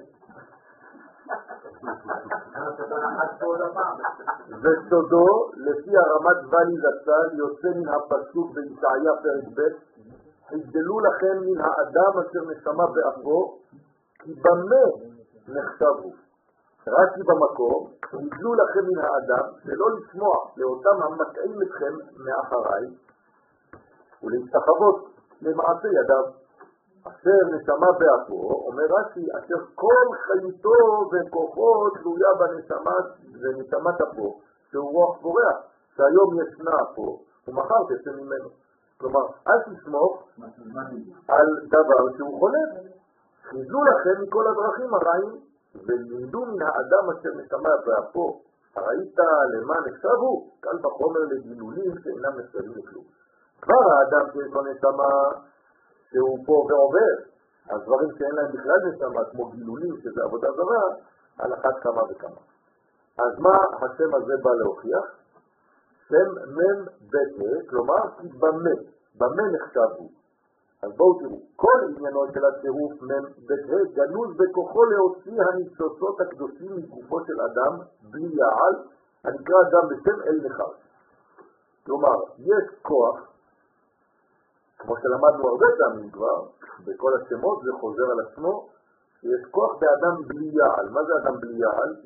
וסודו לפי הרמת ואלי זצ"ל יוצא מן הפסוק בישעיה פרק ב' הגדלו לכם מן האדם אשר נשמה באפו, כי במה נחשבו. רש"י במקום, הגדלו לכם מן האדם, ולא לשמוע לאותם המטעים אתכם מאחריי, ולהשתחוות למעשה ידיו. אשר נשמה באפו, אומר רש"י, אשר כל חיותו וכוחו תלויה בנשמת אפו, שהוא רוח בורח, שהיום ישנה פה, ומחר תצא ממנו. כלומר, אל תסמוך על דבר שהוא חולף. חידלו לכם מכל הדרכים הרעים, ולימדו מן האדם אשר נשמה באפו. ראית למה נחשבו? קל וחומר לגילולים שאינם נחשבים לכלום. כבר האדם שיש לו נשמה שהוא פה ועובר, אז דברים שאין להם בכלל נשמה, כמו גילולים, שזה עבודה זרה, על אחת כמה וכמה. אז מה השם הזה בא להוכיח? שם מם בית, כלומר, כי במה נחשבו. אז בואו תראו, כל עניינו של הצירוף מם בית גנוז בכוחו להוציא הניצוצות הקדושים מגופו של אדם בלי יעל, הנקרא גם בשם אל נחש. כלומר, יש כוח, כמו שלמדנו הרבה פעמים כבר, בכל השמות זה חוזר על עצמו, יש כוח באדם בלי יעל. מה זה אדם בלי יעל?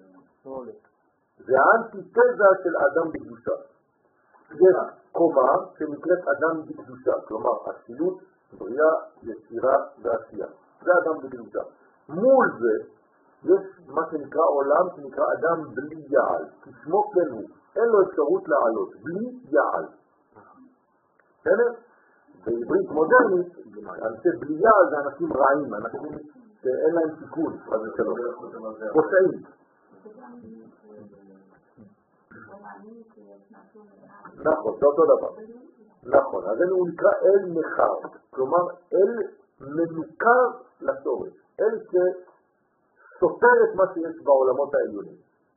זה האנטיתזה של אדם בקדושה. יש קומה שנקראת אדם בקדושה, כלומר אצילות, בריאה, יצירה ועשייה. זה אדם בקדושה. מול זה יש מה שנקרא עולם שנקרא אדם בלי יעל, כשמו כן הוא, אין לו אפשרות לעלות, בלי יעל. בסדר? בעברית מודרנית, אנשי בלי יעל זה אנשים רעים, אנשים שאין להם תיקון, פושעים. נכון, זה אותו דבר. נכון, אז הוא נקרא אל נחר, כלומר אל מנוכר לשורש, אל שסותר את מה שיש בעולמות העליונים.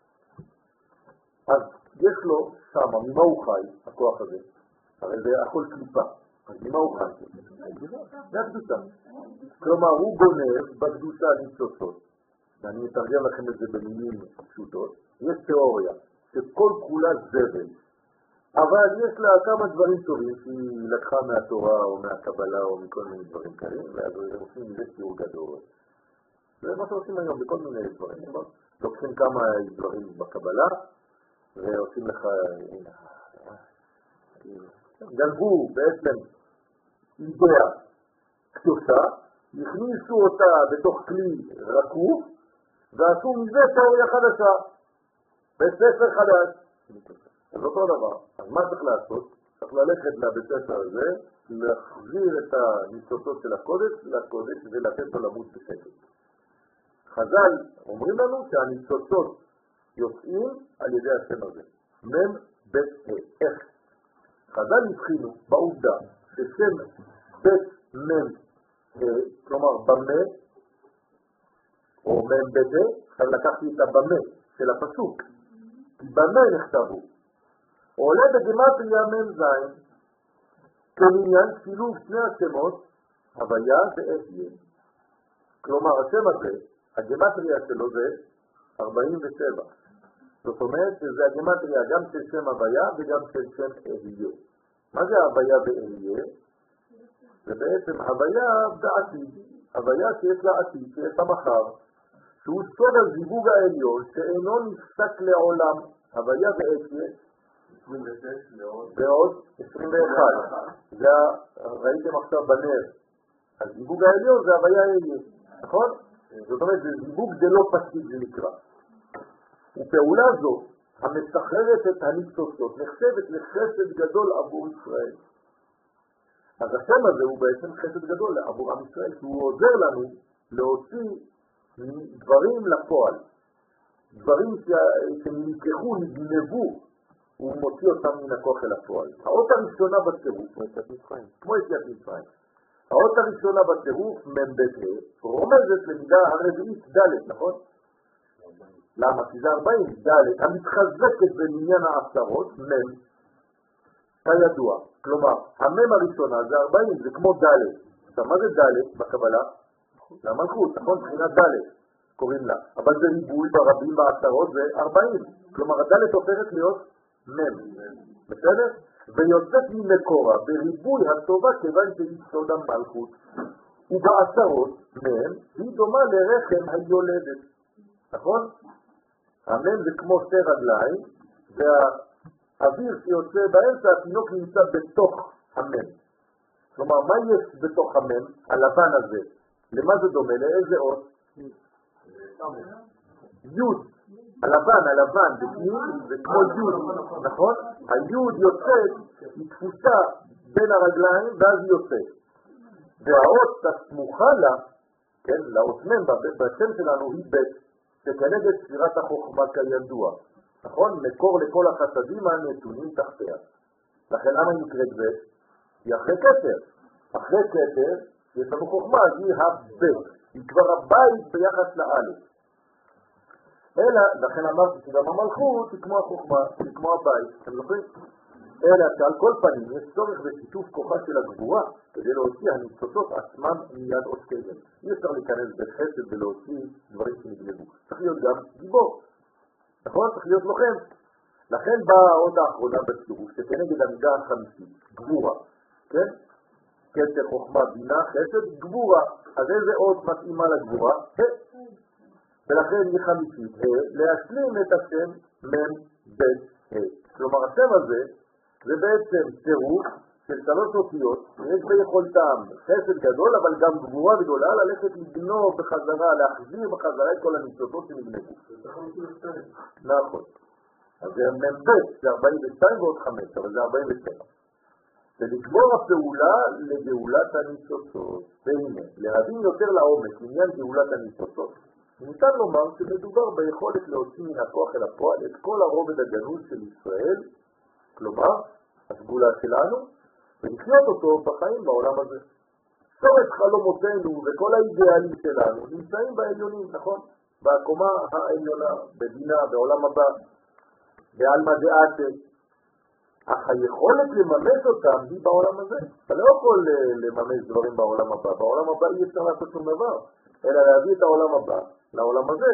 אז יש לו שמה, ממה הוא חי, הכוח הזה? הרי זה הכל קליפה, אז ממה הוא חי? זה הקדושה. כלומר הוא גונב בקדושה ניצוצות, ואני אתרגם לכם את זה במילים פשוטות. יש תיאוריה שכל כולה זבל, אבל יש לה כמה דברים טובים שהיא לקחה מהתורה או מהקבלה או מכל מיני דברים כאלה, ואז הם עושים מזה שיעור גדול. זה מה שעושים היום בכל מיני דברים. לוקחים כמה דברים בקבלה ועושים לך גנבו בעצם אידאה קדושה, הכניסו אותה בתוך כלי רקוף ועשו מזה תיאוריה חדשה, בספר חדש. אז אותו דבר. אז מה צריך לעשות? צריך ללכת לבית ספר הזה, להחזיר את הניצוצות של הקודש לקודש ולתת לו למות בשקט. חז"ל אומרים לנו שהניצוצות יוצאים על ידי השם הזה. מם בית איך. חז"ל הבחינו בעובדה ששם בית מם, כלומר במה, או מם בית, עכשיו לקחתי את הבמה של הפסוק, כי במה נכתבו. עולה בגמטריה מם זין, כמניין שילוב שני השמות, הוויה ואהיה. כלומר השם הזה, הגמטריה שלו זה 47. זאת אומרת שזה הגמטריה גם של שם הוויה וגם של שם אהיה. מה זה הוויה ואהיה? זה בעצם הוויה בעתיד, הוויה שיש לה עתיד, שיש לה מחר, שהוא סוד הזיווג העליון שאינו נפסק לעולם. הוויה ואהיה 26 ועוד 21. זה ראיתם עכשיו בנר. הזיווג העליון זה הוויה אהיה, נכון? זאת אומרת, זה זיווג זה לא פסיק, זה נקרא. ופעולה זו, המסחררת את הניצוצות, נחשבת לחסד גדול עבור ישראל. אז השם הזה הוא בעצם חסד גדול עבור עם ישראל, שהוא עוזר לנו להוציא דברים לפועל. דברים שנלקחו, נגנבו, הוא מוציא אותם מן הכוח אל הפועל. האות הראשונה בצירוף, כמו יציאת מצרים. האות הראשונה בצירוף, מ"ב, רומזת למידה הרביעית ד', נכון? למה? כי זה 40, ד', המתחזקת במניין העשרות, מ', כידוע. כלומר, המ' הראשונה זה 40, זה כמו ד'. עכשיו, מה זה ד' בקבלה? זה המלכות, נכון? מבחינת ד' קוראים לה. אבל זה ריבוי ברבים בעשרות, זה 40. כלומר, הד' הופכת להיות מ'. בסדר? ויוצאת ממקורה בריבוי הטובה כיוון שהיא סוד המלכות, ובעשרות מהם היא דומה לרחם היולדת. נכון? המם זה כמו שתי רגליים, והאוויר שיוצא באמצע, התינוק נמצא בתוך המם. כלומר, מה יש בתוך המם, הלבן הזה? למה זה דומה? לאיזה אות? יוד. הלבן, בפנים זה כמו יוד, נכון? היוד יוצאת, היא תפוסה בין הרגליים ואז היא יוצאת. והאות הסמוכה לה, כן, לאות מם, בשם שלנו היא בית, שכנגד ספירת החוכמה כידוע. נכון? מקור לכל החסדים הנתונים תחתיה. לכן למה היא נקראת בית? היא אחרי כתר. אחרי כתר יש לנו חוכמה, היא הבית. היא כבר הבית ביחס לאלף. אלא, לכן אמרתי שגם המלכות היא כמו החוכמה, היא כמו הבית. אתם זוכרים? אלא שעל כל פנים יש צורך בשיתוף כוחה של הגבורה כדי להוציא הניצוצות עצמם מיד עוסקיהם. אי אפשר להיכנס בחסד ולהוציא דברים שנגנבו. צריך להיות גם גיבור. נכון? צריך להיות לוחם. לכן באה האות האחרונה בצירוף שכנגד המידה החמישית, גבורה. כן? כתר, חוכמה, בינה, חסד, גבורה. אז איזה אות מתאימה לגבורה? ולכן היא חמישית, להשלים את השם מם בית ה'. כלומר השם הזה זה בעצם צירוף של שלוש אותיות, יש ביכולתם חסד גדול אבל גם גבורה גדולה ללכת לגנוב בחזרה, להחזיר בחזרה את כל הניצוצות שנגנבו. נכון. אז זה מם בית, זה 42 ועוד 5, אבל זה 47. ולגמור הפעולה לגאולת הניצוצות. והנה, להבין יותר לעומק עניין גאולת הניצוצות, ניתן לומר שמדובר ביכולת להוציא מן הכוח אל הפועל את כל הרובד הגנוז של ישראל, כלומר, הסגולה שלנו, ולחיות אותו בחיים בעולם הזה. שורש חלומותינו וכל האידיאלים שלנו נמצאים בעליונים, נכון? בקומה העליונה, בדינה, בעולם הבא, בעלמא דעתה. אך היכולת לממש אותם היא בעולם הזה. אתה לא יכול לממש דברים בעולם הבא. בעולם הבא אי אפשר לעשות שום דבר, אלא להביא את העולם הבא לעולם הזה.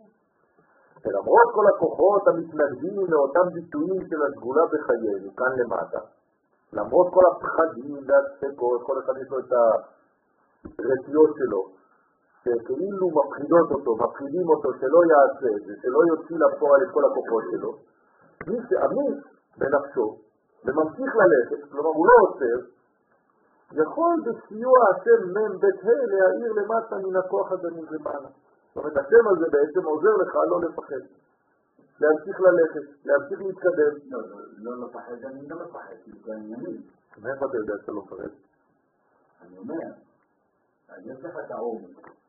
ולמרות כל הכוחות המתנגדים לאותם ביטויים של הסגולה בחיינו, כאן למטה, למרות כל הפחדים והספקות, כל אחד יש לו את הרטיות שלו, שכאילו מפחידות אותו, מפחידים אותו שלא יעשה את זה, שלא יוציא לפועל את כל הכוחות שלו, מי שאמיץ בנפשו וממשיך ללכת, כלומר הוא לא עוצר, יכול בסיוע השם מם בית ה' להעיר למטה מן הכוח הדנים למעלה. זאת אומרת, השם הזה בעצם עוזר לך לא לפחד, להמשיך ללכת, להמשיך להתקדם. לא לפחד, אני לא מפחד, זה עניינים. מאיפה אתה יודע שאתה לא מפחד? אני אומר, אני יש לך את העומק.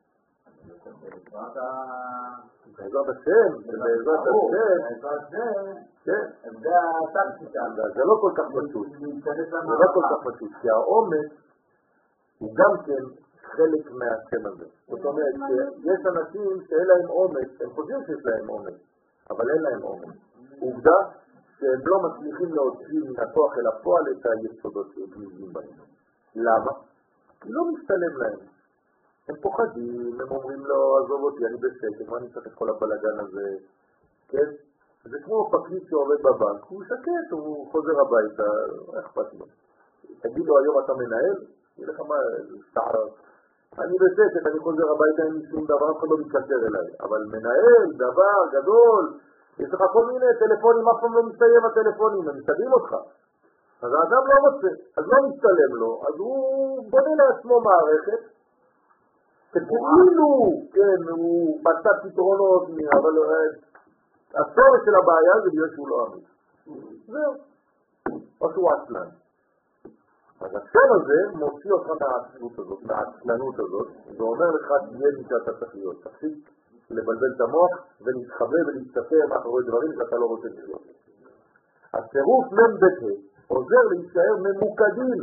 בעזרת השם, בעזרת השם, כן. זה הטקטיקה. זה לא כל כך פשוט. זה לא כל כך פשוט, כי העומק הוא גם כן חלק מהשם הזה. זאת אומרת, יש אנשים שאין להם עומק, הם חושבים שיש להם עומק, אבל אין להם עומק. עובדה שהם לא מצליחים להוציא מן הכוח אל הפועל את היסודות שגניבים בהם. למה? כי לא משתלם להם. הם פוחדים, הם אומרים לו, עזוב אותי, אני בשקט, מה אני צריך את כל הבלגן הזה? כן? זה כמו פקיד שעובד בבנק, הוא שקט, הוא חוזר הביתה, איך אכפת לו? תגיד לו, היום אתה מנהל? יהיה לך מה, סער. אני בשקט, אני חוזר הביתה, אין לי שום דבר, אף אחד לא מתקשר אליי. אבל מנהל, דבר גדול, יש לך כל מיני טלפונים, אף פעם לא מסתיים הטלפונים, הם מסתדים אותך. אז האדם לא רוצה, אז לא מסתלם לו, אז הוא בונה לעצמו מערכת, שכאילו, כן, הוא מצא פתרונות, אבל הצורך של הבעיה זה להיות שהוא לא אמיץ. זהו. או שהוא עצלן. אז השם הזה מוציא אותך מהעצלות הזאת, מהעצלנות הזאת, ואומר לך תהיה מי שאתה צריך להיות. תפסיק לבלבל את המוח ולהתחבא ולהסתפר מאחורי דברים שאתה לא רוצה להיות. הצירוף מם בית ה' עוזר להישאר ממוקדים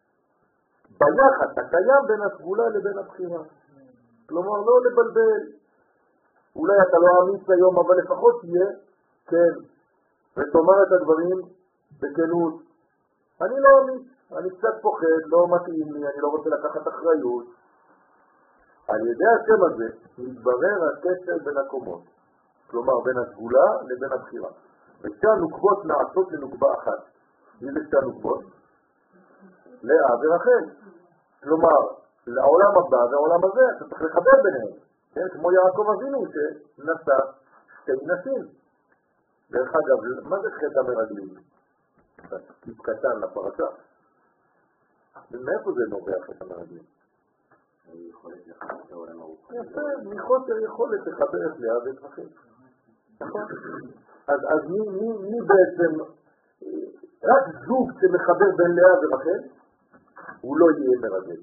ביחד הקיים בין הסגולה לבין הבחירה. כלומר, לא לבלבל. אולי אתה לא אמיץ היום, אבל לפחות תהיה, כן, ותאמר את הדברים בכנות. אני לא אמיץ, אני קצת פוחד, לא מתאים לי, אני לא רוצה לקחת אחריות. על ידי השם הזה מתברר הקשר בין הקומות, כלומר בין הסגולה לבין הבחירה. ושתי הנוקבות נעשות לנוקבה אחת. מי זה שתי הנוקבות? לאה ורחל. כלומר, לעולם הבא והעולם הזה אתה צריך לחבר ביניהם, כן? כמו יעקב אבינו שנשא שתי נשים. דרך אגב, מה זה חטא המרגלים? טיפ קטן לפרשה. מאיפה זה נובע חטא המרגלים? יכולת לחבר את העולם הרוחני. יפה, מחוסר יכולת לחבר את לאה ואת רחל. נכון? אז מי בעצם, רק זוג שמחבר בין לאה ורחל, הוא לא יהיה מרגל.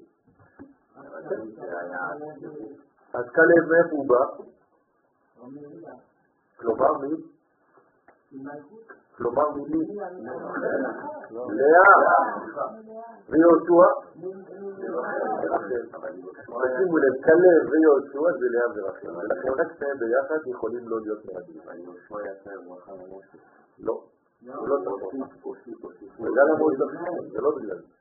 אז כלב מאיפה הוא בא? כלומר מי? כלומר מי? לאה ויהושע? שימו לב, כלב ויהושע זה לאה ורחל, ולכן רק שניהם ביחד יכולים לא להיות מרגלים. יהושע יעשה ברכה למשה. לא, הוא לא צריך. בגלל המושגים, זה לא בגלל זה.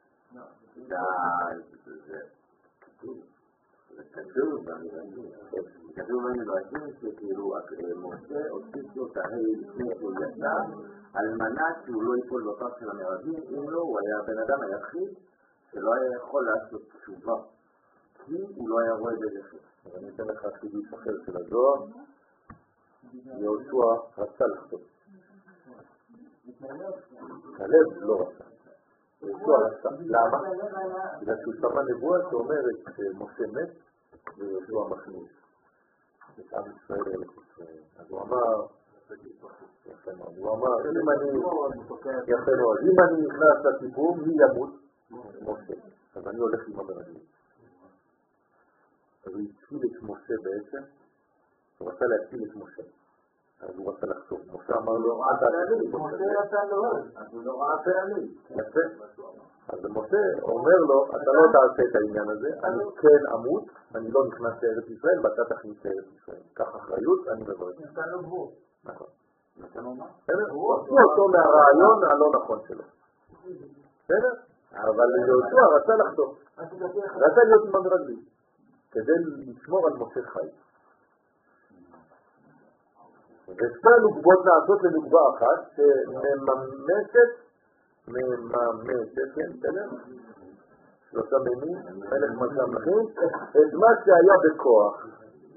כתוב במדרשים שכאילו משה הוסיף לו את ההי לפני שהוא יצא על מנת שהוא לא ייפול בפח של המרגלים. אם לא, הוא היה הבן אדם היחיד שלא היה יכול לעשות תשובה כי הוא לא היה רואה בלכת. אז אני אתן לך חידוש אחר של הזוהר. יהושע רצה לחתום, כלב לא רצה. יהושע רצה. למה? בגלל שהוא שמע נבואה שאומרת שמשה מת ויהושע מכניס את עם ישראל ארץ ישראל. אז הוא אמר, אם אני נכנס לסיפור, מי ימות? משה. אז אני הולך עם המרגלים. אז הוא הציל את משה בעצם, הוא רצה להציל את משה. אז הוא רצה לחשוב. משה אמר לו, משה יצא לו, אז הוא לא ראה פעמים. יפה. אז משה אומר לו, אתה לא תעשה את העניין הזה, אני כן אמות, אני לא נכנס לארץ ישראל, ואתה תכניס לארץ ישראל. קח אחריות, אני מברך. נתן לו גבול. נכון. הוא עשו אותו מהרעיון הלא נכון שלו. בסדר? אבל יהושע רצה לחתום. רצה להיות עם המרגלים, כדי לשמור על משה חי. ושתי הנוקבות נעשות לנוקבה אחת שמממשת, כן, בסדר? שלושה מימים, מלך מלכה מלכים, את מה שהיה בכוח.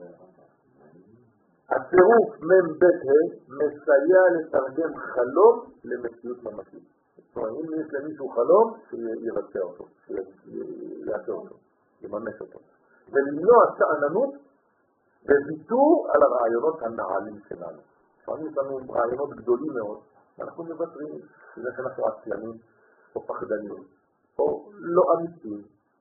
הצירוף מבית מסייע לתרגם חלום למציאות ממשית. זאת אומרת, אם יש למישהו חלום, שירצה אותו, שיעשה אותו, יממש אותו. ולמנוע שאננות וויתור על הרעיונות הנעלים שלנו. לפעמים יש לנו רעיונות גדולים מאוד, ואנחנו מוותרים, בגלל שאנחנו עצלנים או פחדנים, או לא אמיתיים,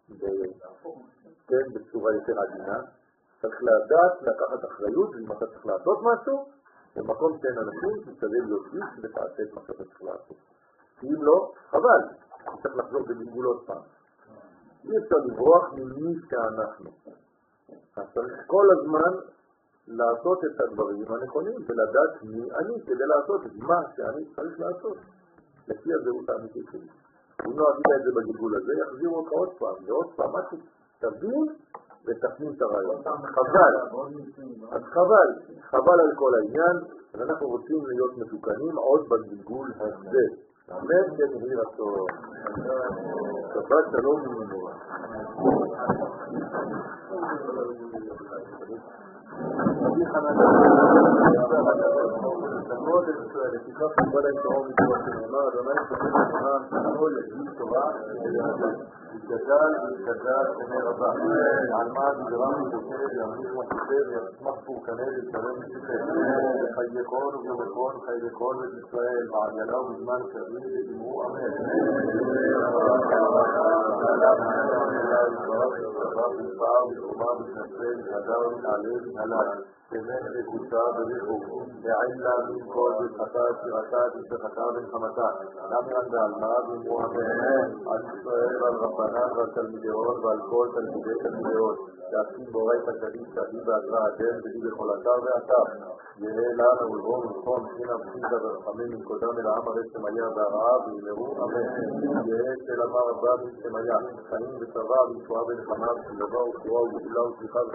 כן, בצורה יותר עדינה. צריך לדעת, לקחת אחריות, ואם אתה צריך לעשות משהו, במקום שאין אנשים, תשתדל להיות איש ותעשה את מה שאתה צריך לעשות. כי אם לא, חבל, צריך לחזור בגלגול עוד פעם. אי אפשר לברוח ממי שאנחנו. אז צריך כל הזמן לעשות את הדברים הנכונים, ולדעת מי אני כדי לעשות את מה שאני צריך לעשות. לפי הזהות האמיתית שלי. אם לא עשית את זה בגלגול הזה, יחזירו אותך עוד פעם, ועוד פעם, משהו תבין ותפנים את הרעיון. חבל. אז חבל על כל העניין, אז אנחנו רוצים להיות מתוקנים עוד בגלגול הזה. אמן כן יהי רצון. שבת שלום ומנורה. רבי חנניה, למרות לפיכך כבוד היתרון מצוות שנאמר, אדוני חושב לכולם שכל יגיד תורה יתגדל ויתגדל שני רבה. על מה נגרם ותוקד ימליך ותוקד ויצמח פורקנה ויתקרב ותוקד. חיי כל ובמקון חיי כל בית ישראל בעגלה ובזמן קרבים ודימרו אמן. כמך וקוצה בריחו, ועילה מן כל ברכתה שירתה תשתחתה ונחמתה, נמירן בעלמה ומואמן, על ישראל ועל רבנן ועל תלמידאות ועל כל תלמידי תלמידאות, שעשים בורי תקדים שעדי בעזרה אדם ודי בכל אתר ואתר, יהא לנו ולבום ולחום חינה וחינה ורחמים מקודם אל העם הרי שמיה והרעה וימרו אמן. יהא של אמר הבא משמיה, חיים וצבא וישועה ונחמה ושלווה ותורה וגאולה וסליחה